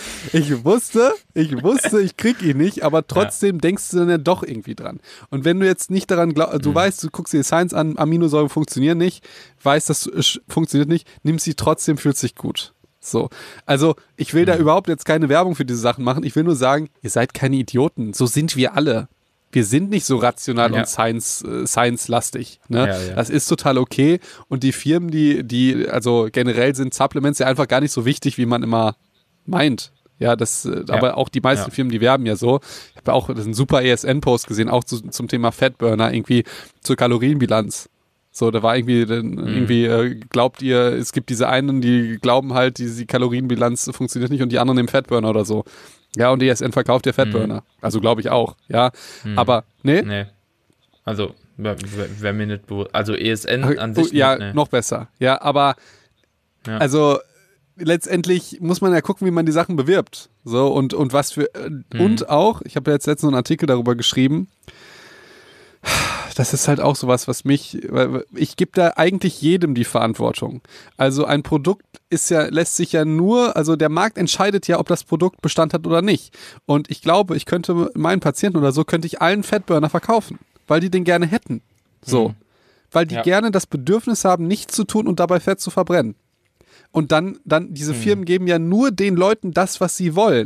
B: wusste, ich krieg ihn nicht, aber trotzdem denkst du dann ja doch irgendwie dran. Und wenn du jetzt nicht daran glaubst, du weißt, du guckst dir die Science an, Aminosäuren funktionieren nicht, weißt, das funktioniert nicht, nimm sie trotzdem, fühlt sich gut. So, also ich will da überhaupt jetzt keine Werbung für diese Sachen machen. Ich will nur sagen, ihr seid keine Idioten. So sind wir alle. Wir sind nicht so rational und Science-lastig. Ne? Ja. Das ist total okay. Und die Firmen, die also generell sind Supplements ja einfach gar nicht so wichtig, wie man immer meint. Ja, aber auch die meisten Firmen, die werben ja so. Ich habe auch einen super ESN-Post gesehen, auch zum Thema Fatburner, irgendwie zur Kalorienbilanz. So, da war irgendwie glaubt ihr, es gibt diese einen, die glauben halt, die Kalorienbilanz funktioniert nicht und die anderen nehmen Fatburner oder so. Ja, und ESN verkauft ja Fatburner. Also glaube ich auch, ja. Aber, Nee.
A: Also, wer mir nicht bewusst. Also ESN an sich
B: ja, nicht, noch besser. Ja, aber also letztendlich muss man ja gucken, wie man die Sachen bewirbt. So, und was für und auch, ich habe jetzt letztens einen Artikel darüber geschrieben, das ist halt auch sowas, ich gebe da eigentlich jedem die Verantwortung. Also ein Produkt lässt sich ja nur, also der Markt entscheidet ja, ob das Produkt Bestand hat oder nicht. Und ich glaube, ich könnte meinen Patienten oder so, könnte ich allen Fatburner verkaufen, weil die den gerne hätten. So. Weil die gerne das Bedürfnis haben, nichts zu tun und dabei Fett zu verbrennen. Und dann diese Firmen geben ja nur den Leuten das, was sie wollen.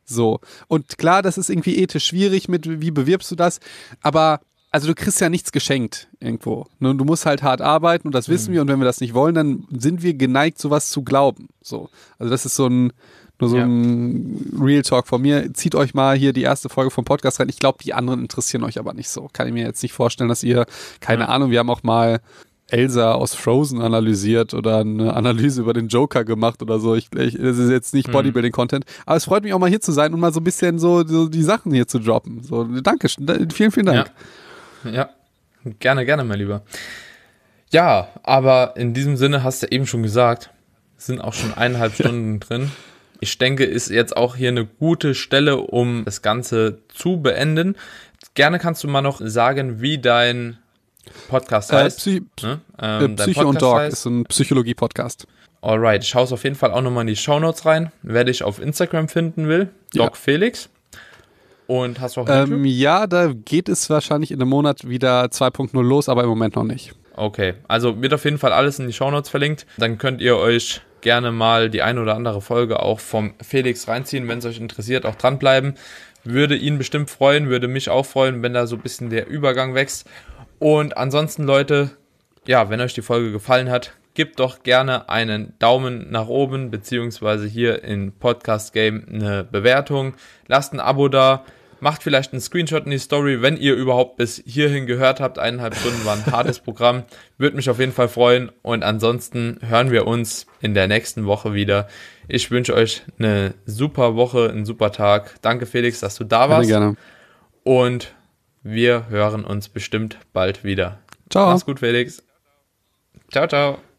B: So. Und klar, das ist irgendwie ethisch schwierig mit, wie bewirbst du das? Aber, also du kriegst ja nichts geschenkt irgendwo. Ne? Du musst halt hart arbeiten und das wissen wir. Und wenn wir das nicht wollen, dann sind wir geneigt, sowas zu glauben. So. Also das ist ein Real Talk von mir. Zieht euch mal hier die erste Folge vom Podcast rein. Ich glaube, die anderen interessieren euch aber nicht so. Kann ich mir jetzt nicht vorstellen, dass ihr, keine Ahnung, wir haben auch mal Elsa aus Frozen analysiert oder eine Analyse über den Joker gemacht oder so. Das ist jetzt nicht Bodybuilding-Content. Aber es freut mich auch mal hier zu sein und mal so ein bisschen so die Sachen hier zu droppen. So, danke, vielen, vielen Dank.
A: Ja, gerne, gerne, mein Lieber. Ja, aber in diesem Sinne hast du eben schon gesagt, es sind auch schon 1,5 Stunden drin. Ich denke, ist jetzt auch hier eine gute Stelle, um das Ganze zu beenden. Gerne kannst du mal noch sagen, wie dein Podcast heißt.
B: Psycho und Dog ist ein Psychologie-Podcast.
A: Alright, ich schaue auf jeden Fall auch nochmal in die Shownotes rein, wer dich auf Instagram finden will. Doc Felix. Und hast du auch YouTube?
B: Ja, da geht es wahrscheinlich in einem Monat wieder 2.0 los, aber im Moment noch nicht.
A: Okay, also wird auf jeden Fall alles in die Shownotes verlinkt. Dann könnt ihr euch gerne mal die ein oder andere Folge auch vom Felix reinziehen, wenn es euch interessiert, auch dranbleiben. Würde ihn bestimmt freuen, würde mich auch freuen, wenn da so ein bisschen der Übergang wächst. Und ansonsten, Leute, ja, wenn euch die Folge gefallen hat, gebt doch gerne einen Daumen nach oben, beziehungsweise hier in Podcast Game eine Bewertung. Lasst ein Abo da, macht vielleicht einen Screenshot in die Story, wenn ihr überhaupt bis hierhin gehört habt. 1,5 Stunden war ein hartes Programm. Würde mich auf jeden Fall freuen. Und ansonsten hören wir uns in der nächsten Woche wieder. Ich wünsche euch eine super Woche, einen super Tag. Danke, Felix, dass du da warst.
B: Gerne.
A: Und wir hören uns bestimmt bald wieder.
B: Ciao.
A: Mach's gut, Felix. Ciao, ciao.